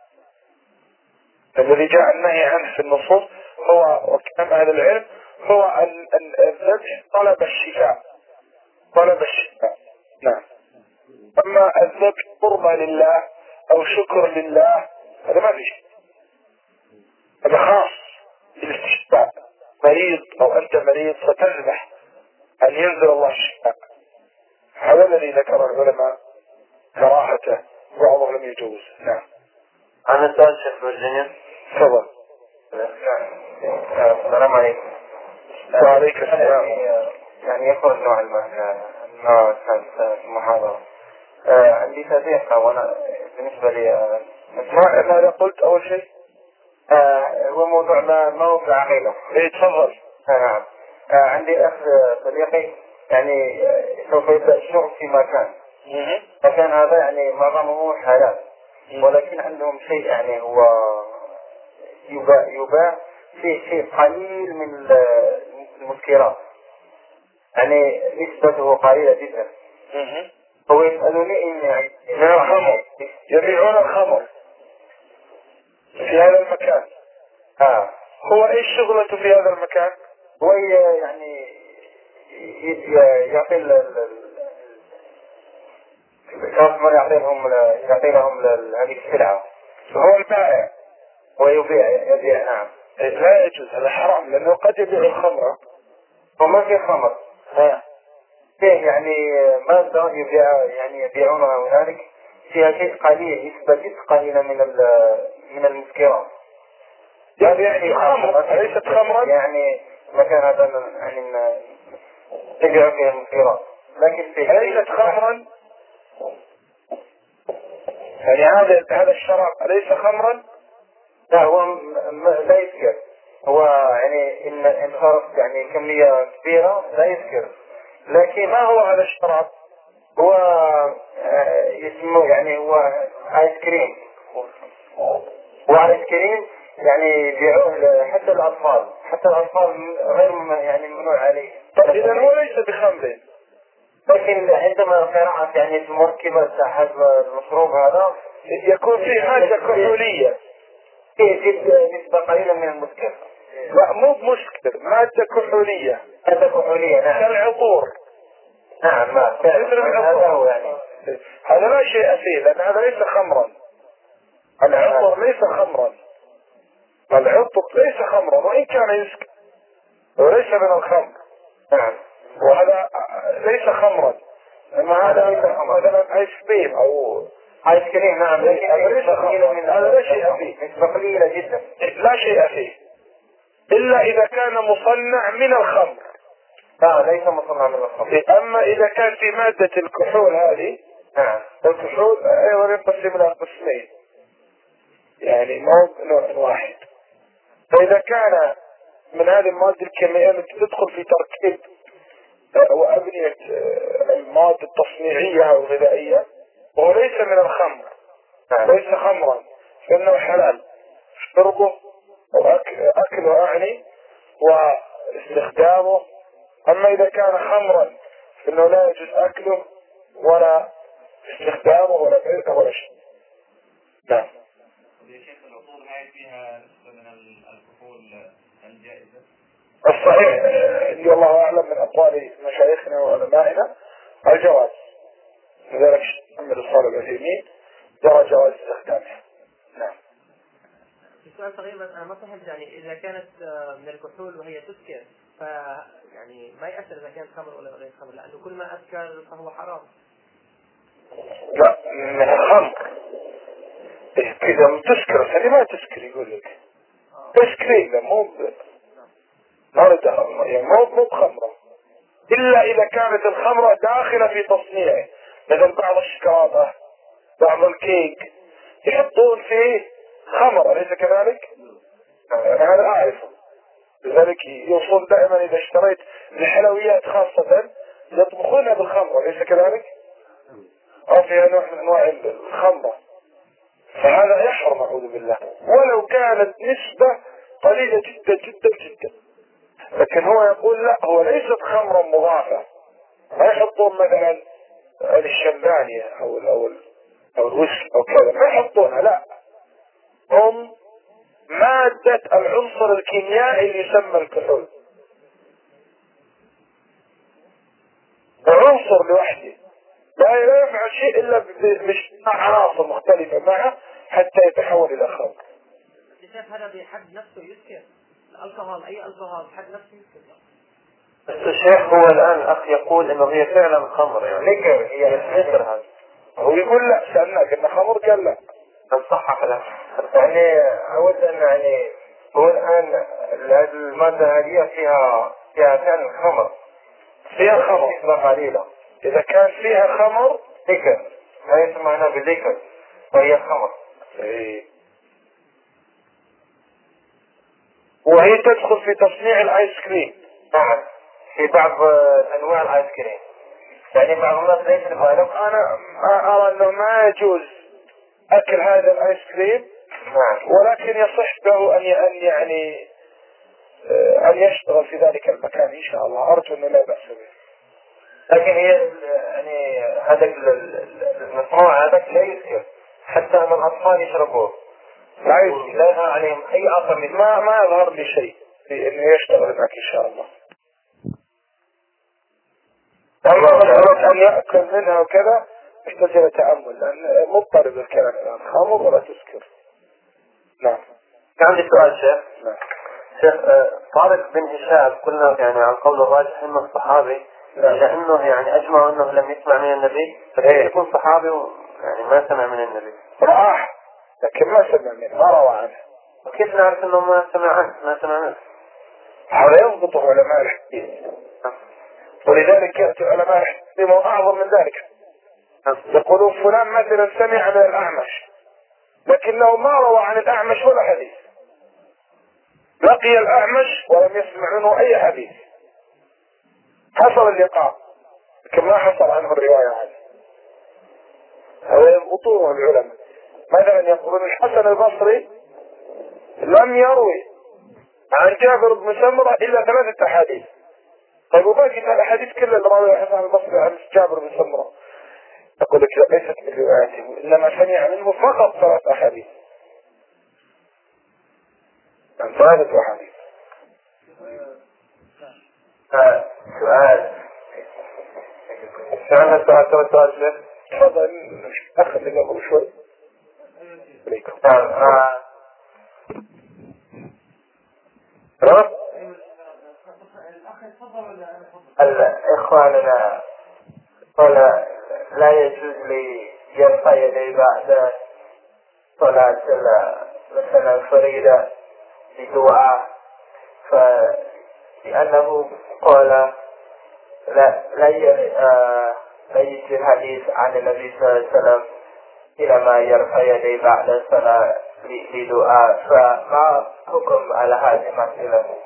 الذي جاء النهي عنه في النصوص هو وكلام أهل العلم هو الذبح طلب الشفاء، طلب الشفاء. نعم. أما الذبح قربة لله أو شكر لله هذا ما في شيء، هذا خاص بالاستشفاء. مريض أو أنت مريض فتذبح أن ينزل الله الشفاء، هذا الذي ذكر العلماء كراهته، بعضهم لم يجوز. نعم. أنا سؤال شيخ فيرجينيا. تفضل. السلام عليكم. وعليك السلام. يعني يقول نوع المحاضرة عندي صديقة وأنا بالنسبة لي ماذا قلت أول شيء؟ هو موضوع ما هو في العقيدة. إيه تفضل. نعم. عندي أخ صديقي يعني سوف يبدأ الشغل في مكان، مكان هذا يعني معظمه حلال، ولكن عندهم شيء يعني هو يباع فيه شيء قليل من المسكرات، يعني نسبته قليلة جدا. هو يسألوني إن من الخمر، يبيعون الخمر في هذا المكان. هو إيش شغلته في هذا المكان؟ هو يعني يعطي يعطي لهم هذه السلعة. هو البائع ويبيع. نعم. لا يجوز، هذا حرام، لأنه قد يبيع الخمر وما في خمر. فيه يعني مادة يعني يبيعونها هنالك فيها شيء قليل، نسبة قليلة من المسكرات. يعني خمر ليست خمرا، يعني مكان هذا يعني تبيع فيها المسكرات لكن فيه ليست خمرا. يعني هذا الشراب أليس خمرا؟ لا، هو لا يسكر. هو يعني إن خرجت يعني كمية كبيرة لا يسكر. لكن ما هو هذا الشراب؟ هو اسمه يعني هو آيس كريم. وآيس كريم يعني يبيعوه حتى الأطفال غير يعني ممنوع عليه. طيب إذا هو ليس بخمر، لكن عندما قرأت يعني المركبة حسب المشروب هذا يكون فيه مادة كحولية، فيه نسبة قليلة من المسكر. لا مو مسكر، مادة كحولية. نعم. كالعطور. نعم. هذا هو يعني هذا لا شيء أثير، لأن هذا ليس خمرا. العطر ليس خمرا. العطب ليس خمرا وإن كان يسكر وليس من الخمر. نعم. وهذا ليس خمرا، أما هذا مثلا آيس كريم أو آيس كريم. نعم. ليس خمرا، هذا لا شيء فيه، نسبة قليلة جدا، لا شيء فيه إلا إذا كان مصنع من الخمر. ليس مصنع من الخمر. أما إذا كان في مادة الكحول هذه، نعم، الكحول أيضا ينقسم إلى قسمين، يعني مو نوع واحد. فإذا كان من هذه المواد الكيميائية التي تدخل في تركيب وأبنية المواد التصنيعية أو الغذائية وهو ليس من الخمر، ليس خمرا، فإنه حلال شربه وأكله أعني واستخدامه. أما إذا كان خمرا فإنه لا يجوز أكله ولا استخدامه ولا بيعه ولا شيء. نعم. يا شيخ العطور هاي فيها نسبة من الكحول الجائزة؟ الصحيح عندي والله أعلم من أقوال مشايخنا وعلمائنا الجواز، لذلك محمد الصالح العثيمين جرى جواز استخدامها. نعم. سؤال صغير بس أنا ما فهمت، يعني إذا كانت من الكحول وهي تسكر يعني ما يأثر إذا كانت خمر ولا غير خمر، لأنه كل ما أسكر فهو حرام. لا، من الخمر إذا تسكر هذه ما تسكر، يقول لك تسكرين مو يعني مو بخمرة، إلا إذا كانت الخمرة داخلة في تصنيعه، مثل بعض الشوكولاتة بعض الكيك يحطون فيه خمرة، أليس كذلك؟ هذا أعرفه، لذلك يوصل دائما إذا اشتريت الحلويات خاصة يطبخونها بالخمرة، أليس كذلك؟ أو فيها نوع من أنواع الخمرة، فهذا يحرم أعوذ بالله، ولو كانت نسبة قليلة جدا جدا جدا. لكن هو يقول لا، هو ليست خمرا مضافة، ما يحطون مثلا الشمبانية أو الويسكي أو كذا، ما يحطونها، لا، هم مادة العنصر الكيميائي اللي يسمى الكحول، عنصر لوحده لا يفعل شيء إلا باجتماع عناصر مختلفة معه حتى يتحول إلى خمر. شايف هذا بحد نفسه يسكر؟ الكحول، أي الكحول بحد نفسه يسكر. الشيخ هو الآن الأخ يقول إنه هي فعلا خمر، يعني لكن هي مثل هذا، هو يقول لا، سألناك إنه خمر قال لا، صحح له. يعني أود أن يعني هو الآن المادة هذه فيها فعلا خمر، فيها خمر نسبة قليلة. إذا كان فيها خمر ليكر، ما يسمى بالليكر وهي خمر. وهي تدخل في تصنيع الآيس كريم. نعم، في بعض أنواع الآيس كريم، يعني بعض الناس ليس بالغالب. أنا أرى أنه ما يجوز أكل هذا الآيس كريم. نعم. ولكن يصح له أن يشتغل في ذلك المكان إن شاء الله، أرجو أنه لا بأس به. لكن هي يعني هذا المصنوع هذا لا يسكر، حتى أن الأطفال يشربوه لا يسكر، لا عليهم أي أثر من ما يظهر لي شيء في أنه يشتغل هناك إن شاء الله. أما مسألة أن يأكل منها وكذا يحتاج إلى تأمل، لأن مضطرب الكلام الآن، خمر ولا تسكر. نعم. عندي سؤال شيخ. نعم. شيخ طارق بن هشام قلنا يعني عن قول الراجح انه الصحابي، لانه يعني اجمعوا انه لم يسمع من النبي، فكيف يكون صحابي يعني ما سمع من النبي؟ راح لكن ما سمع منه، ما روى عنه. وكيف نعرف انه ما سمع عنه ما سمع منه؟ هذا يضبط علماء الحديث، ولذلك يأتي علماء الحديث أعظم من ذلك، يقولون فلان مثلا سمع من الأعمش لكنه ما روى عن الأعمش ولا حديث، لقي الأعمش ولم يسمع منه أي حديث، حصل اللقاء لكن ما حصل عنه الرواية عنه. هذا يضبطونه العلماء. مثلا يقولون الحسن البصري لم يروي عن جابر بن سمرة إلا 3 أحاديث. طيب وباقي الأحاديث كلها اللي راويها الحسن البصري عن جابر بن سمرة، يقول لك ليست من روايته، إنما سمع منه فقط 3 أحاديث، عن 3 أحاديث. سؤال فعلا سؤال شيخ. تفضل أخذ اللي قبل شوي. عليكم. إخواننا قال لا يجوز لي يرفع يديه بعد صلاة مثلا فريدة بدعاء، لأنه قال لا يجي الحديث عن النبي صلى الله عليه وسلم حينما يرفع يديه بعد الصلاة لدعاء، فما حكم على هذه المسألة؟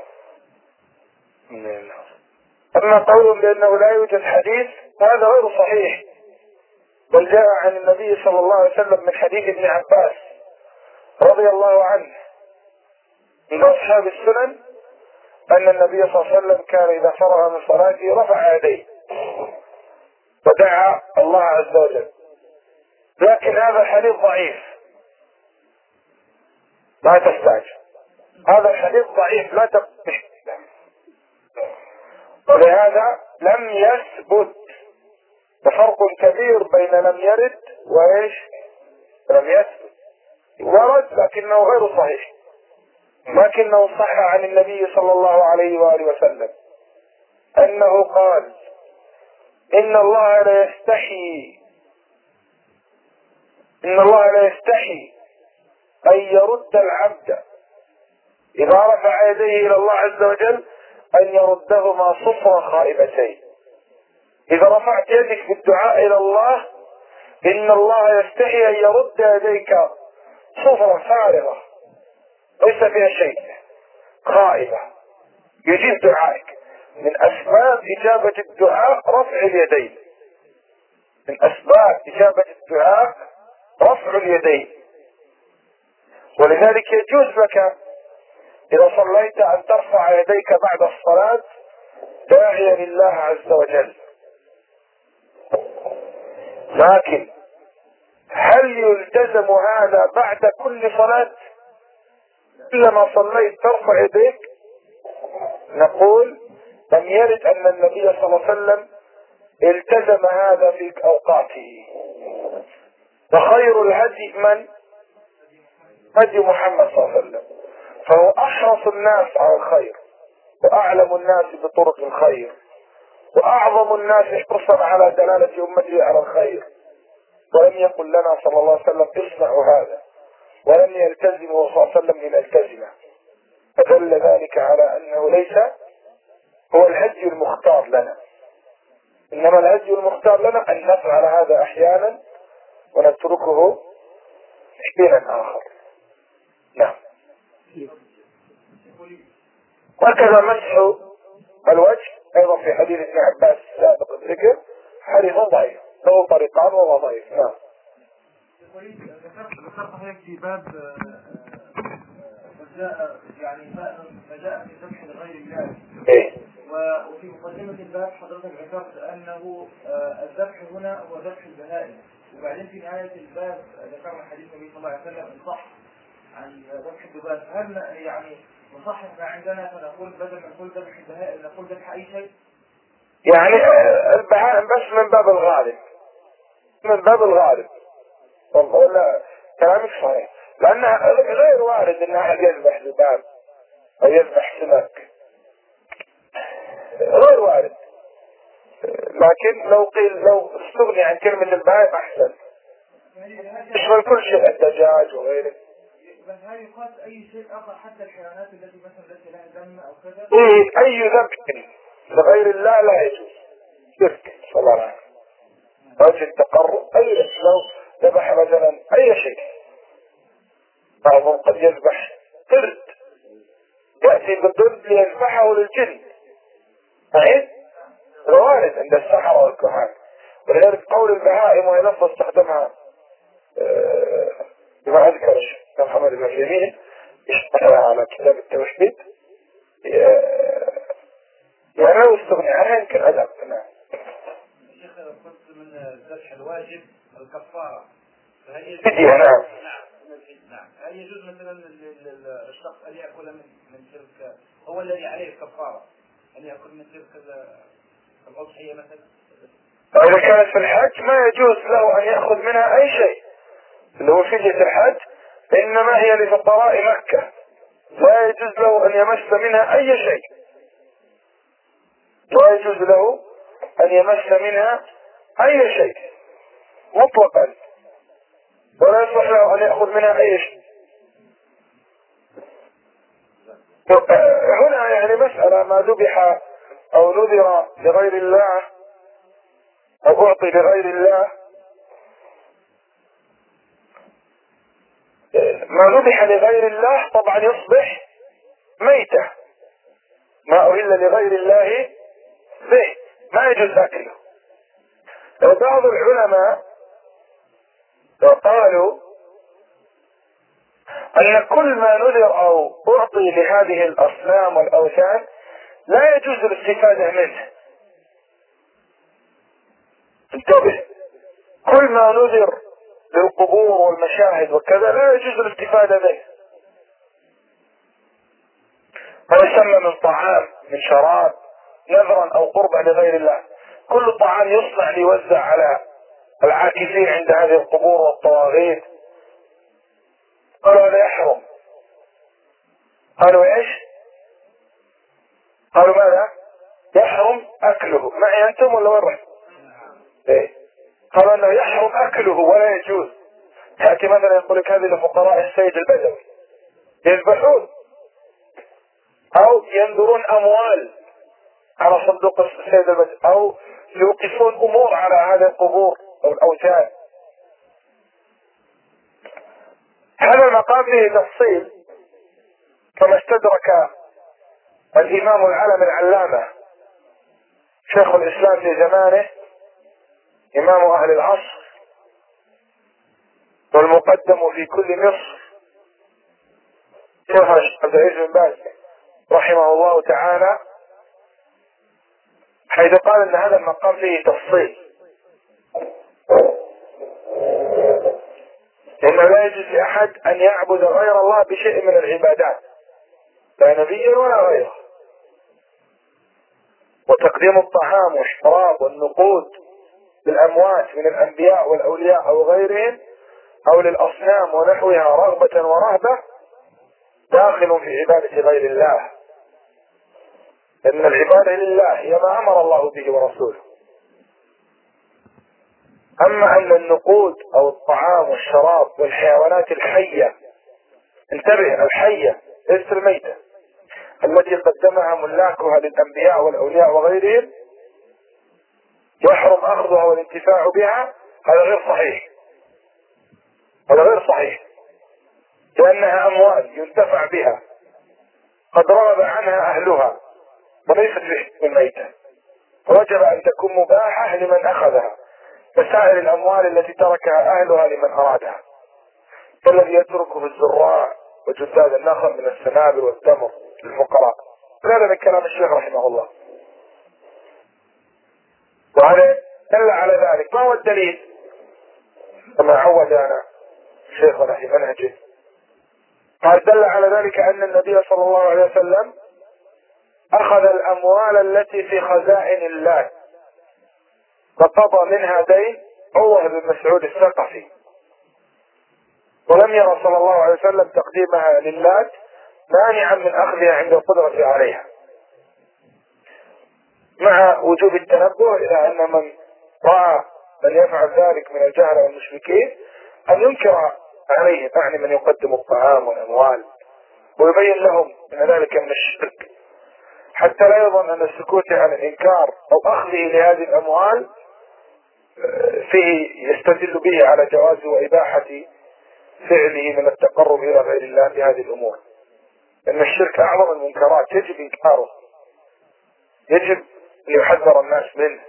أما قول بأنه لا يوجد حديث هذا غير صحيح، بل جاء عن النبي صلى الله عليه وسلم من حديث ابن عباس رضي الله عنه من أصحاب السنن أن النبي صلى الله عليه وسلم كان إذا فرغ من صلاته رفع يديه ودعا الله عز وجل، لكن هذا الحديث ضعيف، لا تستعجل، هذا الحديث ضعيف لا تقبل، ولهذا لم يثبت. فرق كبير بين لم يرد وإيش لم يثبت. ورد لكنه غير صحيح، لكنه صح عن النبي صلى الله عليه وآله وسلم أنه قال إن الله لا يستحي أن يرد العبد إذا رفع يديه إلى الله عز وجل أن يردهما صفرا خائبتين. إذا رفعت يدك بالدعاء إلى الله إن الله يستحي أن يرد يديك صفرا فارغة ليس فيها شيء، خائبة، يجيب دعائك. من أسباب إجابة الدعاء رفع اليدين، من أسباب إجابة الدعاء رفع اليدين. ولذلك يجوز لك إذا صليت أن ترفع يديك بعد الصلاة داعيا لله عز وجل. لكن هل يلتزم هذا بعد كل صلاة؟ كلما صليت ترفع يديك؟ نقول لم يرد أن النبي صلى الله عليه وسلم التزم هذا في أوقاته. وخير الهدي من؟ هدي محمد صلى الله عليه وسلم، فهو أحرص الناس على الخير وأعلم الناس بطرق الخير وأعظم الناس حرصا على دلالة أمته على الخير، ولم يقل لنا صلى الله عليه وسلم اصنعوا هذا، ولم يلتزمه صلى الله عليه وسلم لنلتزمه، فدل ذلك على أنه ليس هو الهدي المختار لنا، إنما الهدي المختار لنا أن نفعل هذا أحيانا ونتركه حينا آخر. نعم. وكذا مسح الوجه أيضا في حديث ابن عباس سابق الذكر حديث ضعيف له طريقان وهو ضعيف. نعم. ذكرت حضرتك في باب ما جاء في ذبح لغير الله. وفي مقدمة الباب حضرتك ذكرت أنه الذبح هنا هو ذبح البهائم، وبعدين في نهاية الباب ذكرنا حديث النبي صلى الله عليه وسلم إن صح عن ذبح الذباب. هل يعني نصحح ما عندنا فنقول بدل ما نقول ذبح البهائم نقول ذبح أي شيء؟ يعني البهائم بس من باب الغالب، من باب الغالب. والله كلامك صحيح، لأنها غير وارد أنها يذبح ذباب أو يذبح سمك، غير وارد. لكن لو استغني عن كلمة البهائم أحسن، يشمل كل شيء، الدجاج وغيره. بس هل يقاس أي شيء آخر حتى الحيوانات التي مثلا التي لها دم أو كذا؟ أي ذبح لغير الله لا يجوز، شرك صلاة وجه التقرب. أي لو ذبح مثلا أي شيء، بعضهم قد يذبح قرد، يأتي بالقرد ليذبحه للجن، صحيح؟ وارد عند السحرة والكهان. ولذلك قول البهائم وهي لفظ استخدمها بما أذكر الشيخ محمد بن عثيمين اشتغل على كتاب التوحيد، يعني لو استغني عنها يمكن أدب. نعم. الشيخ قلت من الذبح الواجب الكفارة، فهل يجوز؟ نعم. نعم. هل يجوز مثلا للشخص أن يأكل من تلك هو الذي عليه الكفارة أن يأكل من تلك الأضحية مثلا؟ إذا كانت في الحج ما يجوز له أن يأخذ منها أي شيء، اللي هو فدية الحج إنما هي لفقراء مكة لا يجوز له أن يمس منها أي شيء، لا يجوز له أن يمس منها أي شيء مطلقا، ولا يصلح له أن يأخذ منها أي شيء. هنا يعني مسألة ما ذبح أو نذر لغير الله أو أعطي لغير الله، ما ذبح لغير الله طبعا يصبح ميتة، ما أهل لغير الله به ما يجوز أكله. وبعض العلماء قالوا أن كل ما نذر أو أعطي لهذه الأصنام والأوثان لا يجوز الاستفادة منه. انتبه، كل ما نذر للقبور والمشاهد وكذا لا يجوز الاستفادة منه، ما يسمى من طعام من شراب نذرا أو قربا لغير الله. كل طعام يصنع ليوزع على العاكفين عند هذه القبور والطواغيت قالوا لا يحرم. قالوا ايش؟ قالوا ماذا؟ يحرم أكله. معي أنتم ولا وين رحت؟ ايه، قالوا أنه يحرم أكله ولا يجوز. تأتي مثلا يقول لك هذه لفقراء السيد البدوي يذبحون أو ينذرون أموال على صندوق السيد البدوي أو يوقفون أمور على هذه القبور أو الأوثان. هذا المقام فيه تفصيل كما استدرك الإمام العلم العلامة شيخ الإسلام في زمانه إمام أهل العصر والمقدم في كل مصر شيخ عبد العزيز بن باز رحمه الله تعالى، حيث قال أن هذا المقام فيه تفصيل، إنه لا يجوز لأحد أن يعبد غير الله بشيء من العبادات لا نبيا ولا غيره. وتقديم الطعام والشراب والنقود للأموات من الأنبياء والأولياء أو غيرهم أو للأصنام ونحوها رغبة ورهبة داخل في عبادة غير الله، إن العبادة لله هي ما أمر الله به ورسوله. أما أن النقود أو الطعام والشراب والحيوانات الحية، انتبه، الحية ليست الميتة، التي قدمها ملاكها للأنبياء والأولياء وغيرهم يحرم أخذها والانتفاع بها، هذا غير صحيح، هذا غير صحيح، لأنها أموال ينتفع بها قد رغب عنها أهلها وليست في الميتة، وجب أن تكون مباحة لمن أخذها كسائر الأموال التي تركها أهلها لمن أرادها، كالذي يتركه الزراع وجساد النخل من السنابل والتمر للفقراء. هذا من كلام الشيخ رحمه الله، وهذا دل على ذلك. ما هو الدليل؟ كما عودنا شيخنا في منهجه قال دل على ذلك أن النبي صلى الله عليه وسلم أخذ الأموال التي في خزائن الله فقضى منها دين عوه بن مسعود الثقفي، ولم يرى صلى الله عليه وسلم تقديمها لله مانعا من أخذها عند القدرة عليها، مع وجوب التنبه إلى أن من رأى من يفعل ذلك من الجهل والمشركين أن ينكر عليه، يعني من يقدم الطعام والأموال، ويبين لهم أن ذلك من الشرك، حتى لا يظن أن السكوت عن الإنكار أو أخذه لهذه الأموال فيه يستدل به على جواز وإباحة فعله من التقرب إلى غير الله بهذه الأمور، لأن الشرك أعظم المنكرات يجب إنكاره، يجب أن يحذر الناس منه.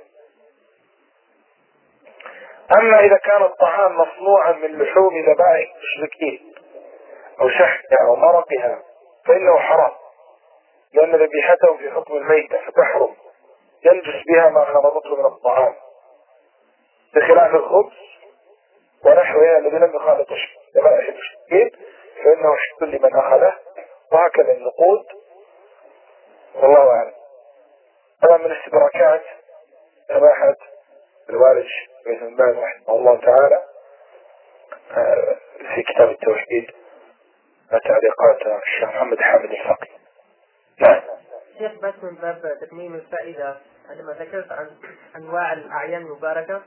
أما إذا كان الطعام مصنوعا من لحوم ذبائح المشركين أو شحمها أو مرقها فإنه حرام، لأن ذبيحتهم في حكم الميتة فتحرم، ينجس بها ما خلطته من الطعام، بخلاف الخبز ونحوها الذي لم يخالط ذبائح المشركين فإنه حل لمن أخذه، وهكذا النقود. والله أعلم. طبعا من استدراكات سماحة الوالد بن باز رحمه الله تعالى في كتاب التوحيد تعليقات الشيخ محمد حامد الفقي. نعم. شيخ، بس من باب تتميم الفائدة، عندما ذكرت عن أنواع الأعيان المباركة،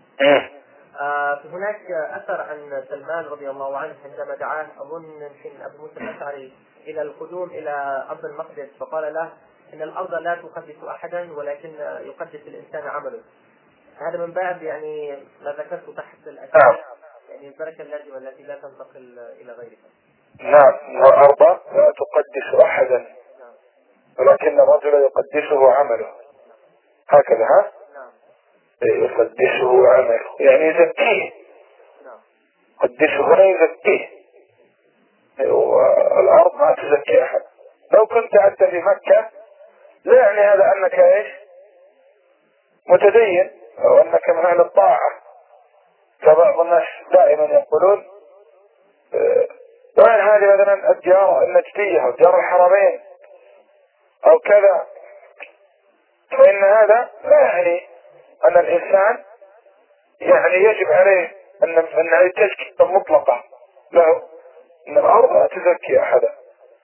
هناك أثر عن سلمان رضي الله عنه عندما دعاه أظن يمكن أبو موسى الأشعري إلى القدوم إلى أرض المقدس، فقال له إن الأرض لا تقدس أحدا ولكن يقدس الإنسان عمله. هذا من باب يعني ما ذكرته تحت الأشياء، يعني البركة التي لا تنتقل إلى غيرها. نعم، الأرض لا تقدس أحدا ولكن الرجل يقدسه عمله، هكذا. ها؟ يقدسه عمله يعني يزكيه، يقدسه ولا يزكيه. الأرض ما تزكي أحد. لو كنت أنت في مكة لا يعني هذا أنك إيش متدين أو أنك من أهل الطاعة، فبعض الناس دائما يقولون وين هذه مثلا الديار النجدية أو ديار الحرمين أو كذا، فإن هذا لا يعني أن الإنسان يعني يجب عليه أن هذه التزكية مطلقة له، أن الأرض لا تزكي أحدا.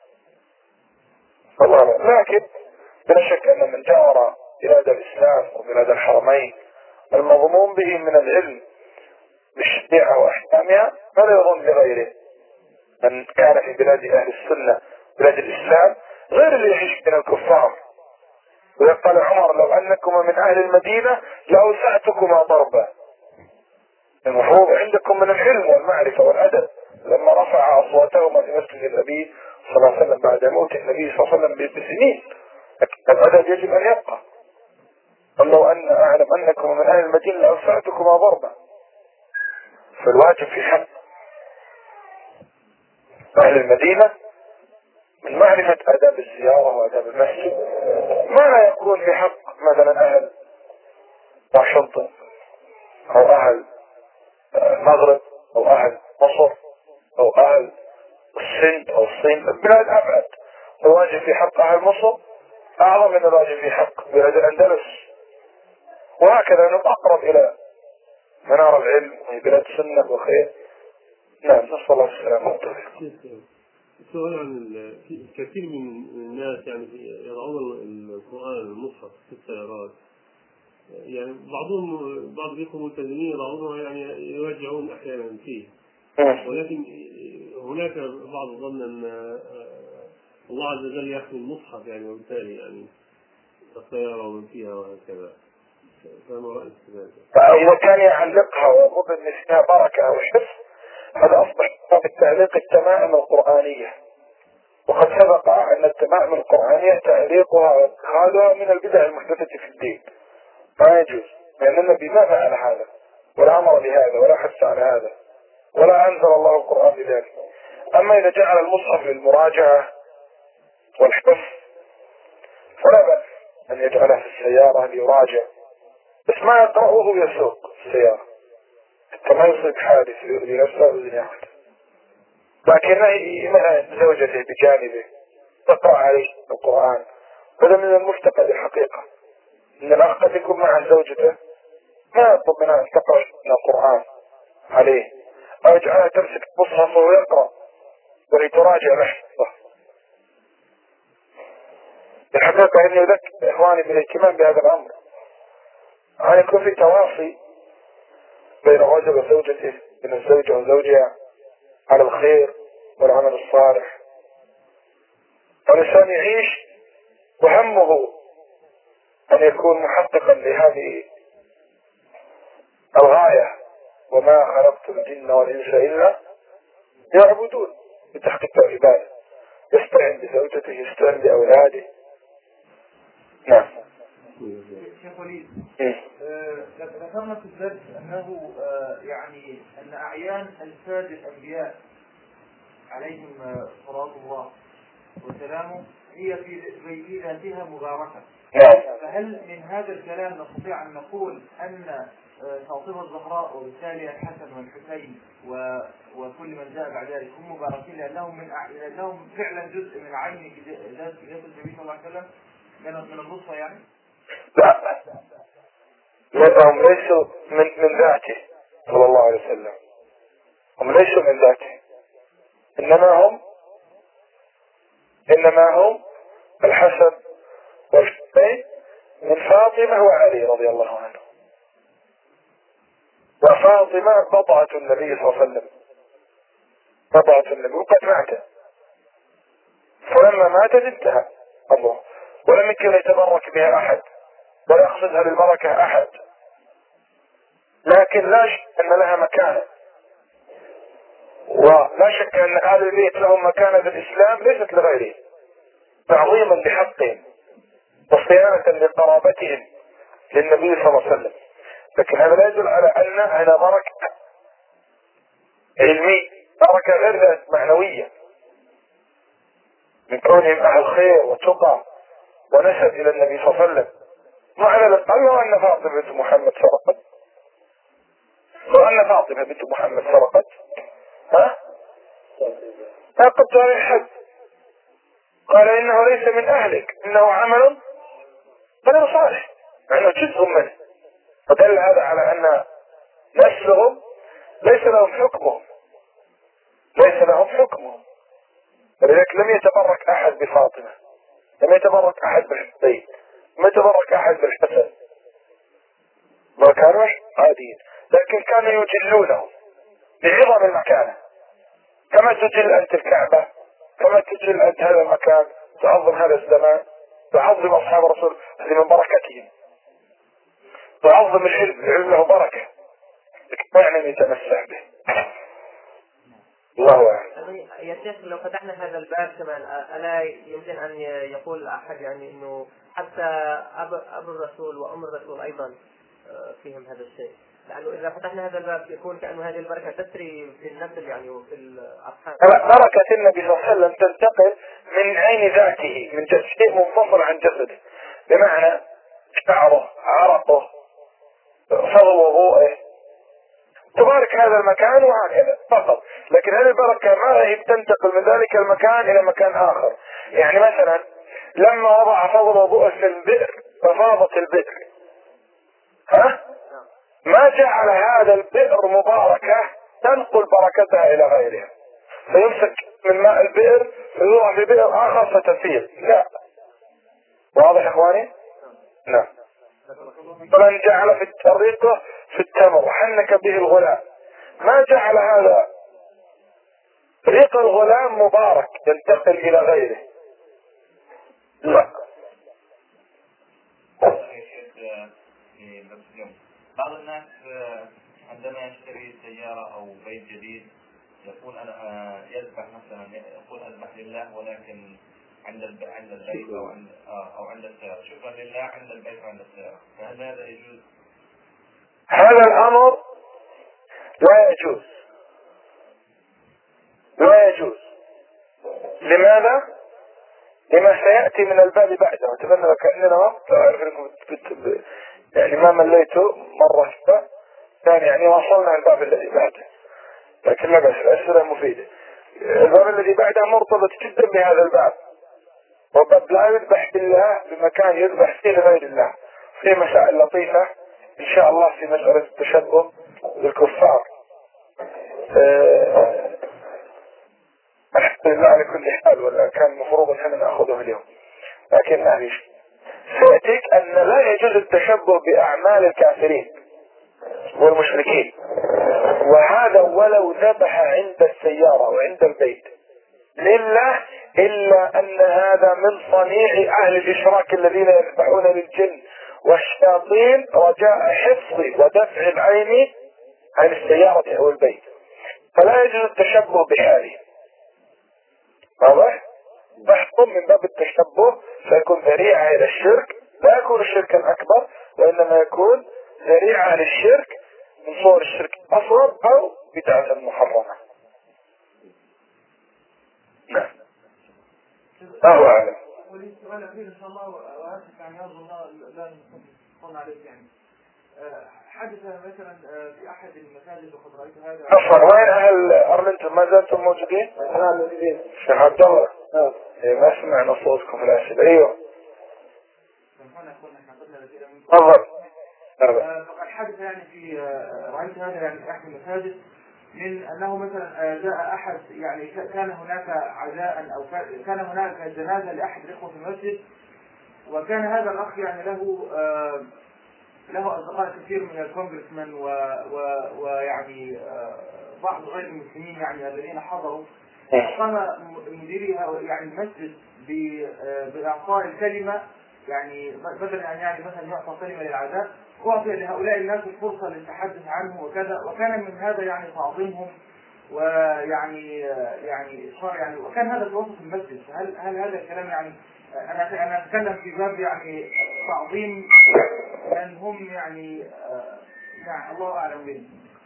لكن بلا شك أن من جاور بلاد الإسلام وبلاد الحرمين المضمون به من العلم بالشريعة وأحكامها فلا يظن بغيره. من كان في بلاد أهل السنة بلاد الإسلام غير اللي يعيش بين الكفار. ويقال عمر لو أنكما من أهل المدينة لأوسعتكما ضربا. المفروض عندكم من العلم والمعرفة والأدب. لما رفع أصواتهما في مسجد النبي صلى الله عليه وسلم بعد موت النبي صلى الله عليه وسلم بسنين، الأدب يجب أن يبقى. لو أن أعلم أنكم من أهل المدينة لأوسعتكما ضربا. فالواجب في حق أهل المدينة من معرفة آداب الزيارة وآداب المسجد ما لا يكون في حق مثلا أهل واشنطن أو أهل المغرب أو أهل مصر أو أهل السند أو الصين، البلاد أبعد. الواجب في حق أهل مصر أعظم من الواجب في حق بلاد الأندلس، وهكذا نقرب إلى منار العلم وهي بلاد سنة وخير. نعم، نسأل الله السلامة والتوفيق. السؤال عن كثير من الناس يعني يضعون القرآن المصحف في السيارات، يعني بعض الإخوة الملتزمين يضعونه يعني يراجعون أحيانا فيه، ولكن هناك بعض الظن أن الله عز وجل يحمي المصحف يعني، وبالتالي يعني السيارة ومن فيها وهكذا. فما رأيك في ذلك؟ إذا كان يعلقها ويظن أن فيها بركة أو حفظ هذا أصبح بالتعليق التمائم القرآنية، وقد سبق أن التمائم القرآنية تعليقها واتخاذها من البدع المحدثة في الدين ما يجوز، لأن النبي ما فعل هذا ولا أمر بهذا ولا حث على هذا ولا أنزل الله القرآن بذلك. أما إذا جعل المصحف للمراجعة والحفظ فلا بأس أن يجعله في السيارة ليراجع، بس ما يقرأه وهو يسوق السيارة حتى ما يصيب حادث ويؤذي نفسه ويؤذي أحد. لكن مثلا زوجته بجانبه تقرأ عليه القرآن، هذا من المفتقد الحقيقة إن الأخ قد يكون مع زوجته ما يطلب منها أن تقرأ القرآن عليه أو يجعلها تمسك مصحف ويقرأ وهي تراجع لحظة. الحقيقة إني أذكر إخواني بالاهتمام بهذا الأمر، أن يكون في تواصي بين الرجل وزوجته، بين الزوجة وزوجها على الخير والعمل الصالح، والإنسان يعيش وهمه أن يكون محققا لهذه الغاية: وما خلقت الجن والإنس إلا يعبدون، بتحقيق العبادة. يستعين بزوجته، يستعين بأولاده. نعم. شيخ وليد، ذكرنا في الدرس أنه يعني أن أعيان أجساد الأنبياء عليهم صلاة الله وسلامه هي في ذاتها مباركة. فهل من هذا الكلام نستطيع أن نقول أن فاطمة الزهراء وبالتالي الحسن والحسين وكل من جاء بعد ذلك هم مباركين لأنهم فعلا جزء من عين ذات النبي صلى الله عليه وسلم من النصفة يعني؟ لا، لأنهم ليسوا من ذاته صلى الله عليه وسلم، هم ليسوا من ذاته، إنما هم إنما هم الحسن والحسين من فاطمة وعلي رضي الله عنه. وفاطمة بضعة النبي صلى الله عليه وسلم، بضعة النبي، وقد مات، فلما ماتت انتهى الله، ولم يمكن يتبرك بها أحد ولا يقصدها بالبركة أحد، لكن لا شك أن لها مكانة، ولا شك أن آل البيت لهم مكانة في الإسلام ليست لغيرهم، تعظيما لحقهم وصيانة لقرابتهم للنبي صلى الله عليه وسلم. لكن هذا لا يدل على أن هذا بركة علمية، بركة غير معنوية من كونهم أهل خير وتقى ونسب إلى النبي صلى الله عليه وسلم. معنى الأقل أن فاطمة بنت محمد سرقت، وأن فاطمة بنت محمد سرقت فقدت عليه الحد، قال إنه ليس من أهلك، إنه عمل غير صالح، مع أنه جزء منه، ودل هذا على أن نسلهم ليس لهم حكمهم، ليس لهم حكمهم. ولذلك لم يتبرك أحد بفاطمة، لم يتبرك أحد بالحسين، لم يتبرك أحد بالحسن، ما كانوا عاديين، لكن كانوا يجلونهم لعظم المكانة، كما تجل أنت الكعبة، كما تجل أنت هذا المكان، تعظم هذا الزمان، تعظم أصحاب الرسول هذه من بركتهم، تعظم العلم، العلم له بركة، ما يعني يتمسح به. الله أعلم. يا شيخ لو فتحنا هذا الباب كمان، ألا يمكن أن يقول أحد يعني إنه حتى أبو الرسول وأم الرسول أيضا فيهم هذا الشيء، لأنه إذا فتحنا هذا الباب يكون كأنه هذه البركة تسري في النسل يعني وفي الأرحام. بركة النبي صلى الله عليه وسلم تنتقل من عين ذاته، من شيء منفصل عن جسده، بمعنى شعره، عرقه، فضل وضوءه، تبارك هذا المكان وهكذا فقط. لكن هذه البركة ما هي تنتقل من ذلك المكان إلى مكان آخر. يعني مثلا لما وضع فضل وضوءه في البئر ففاضت البئر، ما جعل هذا البئر مباركة تنقل بركتها إلى غيرها، فيمسك من ماء البئر فيوضع في بئر آخر فتفيض، لا. واضح إخواني؟ نعم. فمن جعل في الطريقة في التمر وحنك به الغلام، ما جعل هذا ريق الغلام مبارك ينتقل إلى غيره، لا. بعض الناس عندما يشتري سيارة أو بيت جديد يقول أنا يذبح مثلا، يقول أذبح لله ولكن عند البيت أو عند السيارة، شكرا لله عند البيت وعند السيارة، فهل هذا يجوز؟ هذا الأمر لا يجوز، لا يجوز. لماذا؟ لما سيأتي من الباب بعده. أتمنى كأننا وقت يعني ما مليته مرة ثانية، يعني وصلنا الباب الذي بعده، لكن لا بس الأسئلة مفيدة. الباب الذي بعده مرتبط جدا بهذا الباب، وباب لا يذبح بالله بمكان يذبح فيه لغير الله، في مسائل لطيفة إن شاء الله في مسألة التشبه بالكفار. الحمد لله على كل حال، ولا كان مفروض أن نأخذه اليوم، لكن معليش. سيأتيك أن لا يجوز التشبه بأعمال الكافرين والمشركين، وهذا ولو ذبح عند السيارة وعند البيت لله، إلا أن هذا من صنيع أهل الإشراك الذين يذبحون للجن والشياطين رجاء حفظ ودفع العين عن السيارة أو البيت، فلا يجوز التشبه بحاله. واضح؟ بحث من باب التشبه فيكون ذريعة إلى الشرك، لا يكون الشرك الأكبر، وإنما يكون ذريعة للشرك من صور الشرك الأصغر أو بدعة محرمة. نعم. الله أعلم. والسؤال الأخير إن شاء الله، وآسف يعني أرجو الله لا نطلع عليك يعني. حدث مثلا في أحد المساجد وقد رأيت هذا. أصلا وين أهل أرلنتون ما زالتم موجودين؟ موجودين. شيخ عبد الله. ما سمعنا صوتكم الأسئلة. أيوه. تفضل. فقد حدث يعني في رأيت هذا يعني في أحد المساجد من أنه مثلا جاء أحد يعني كان هناك عزاء أو كان هناك جنازة لأحد الإخوة في المسجد، وكان هذا الأخ يعني له أصدقاء كثير من الكونغرسمان ويعني بعض غير المسلمين يعني الذين حضروا. قام مديري يعني المسجد بإعطاء الكلمة، يعني بدل أن يعني مثلا يعطى كلمة للعزاء أعطي لهؤلاء الناس الفرصة للتحدث عنه وكذا، وكان من هذا يعني تعظيمهم ويعني إشهار يعني، وكان هذا في وسط المسجد. هل هذا الكلام يعني أنا أتكلم في باب يعني تعظيم من هم يعني الله أعلم به.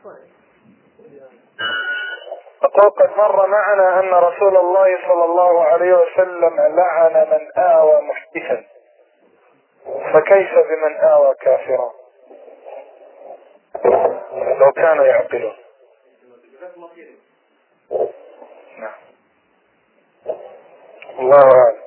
قد مر معنا أن رسول الله صلى الله عليه وسلم لعن من آوى محدثا، فكيف بمن آوى كافرا لو كانوا يعقلون؟ نعم. الله أعلم.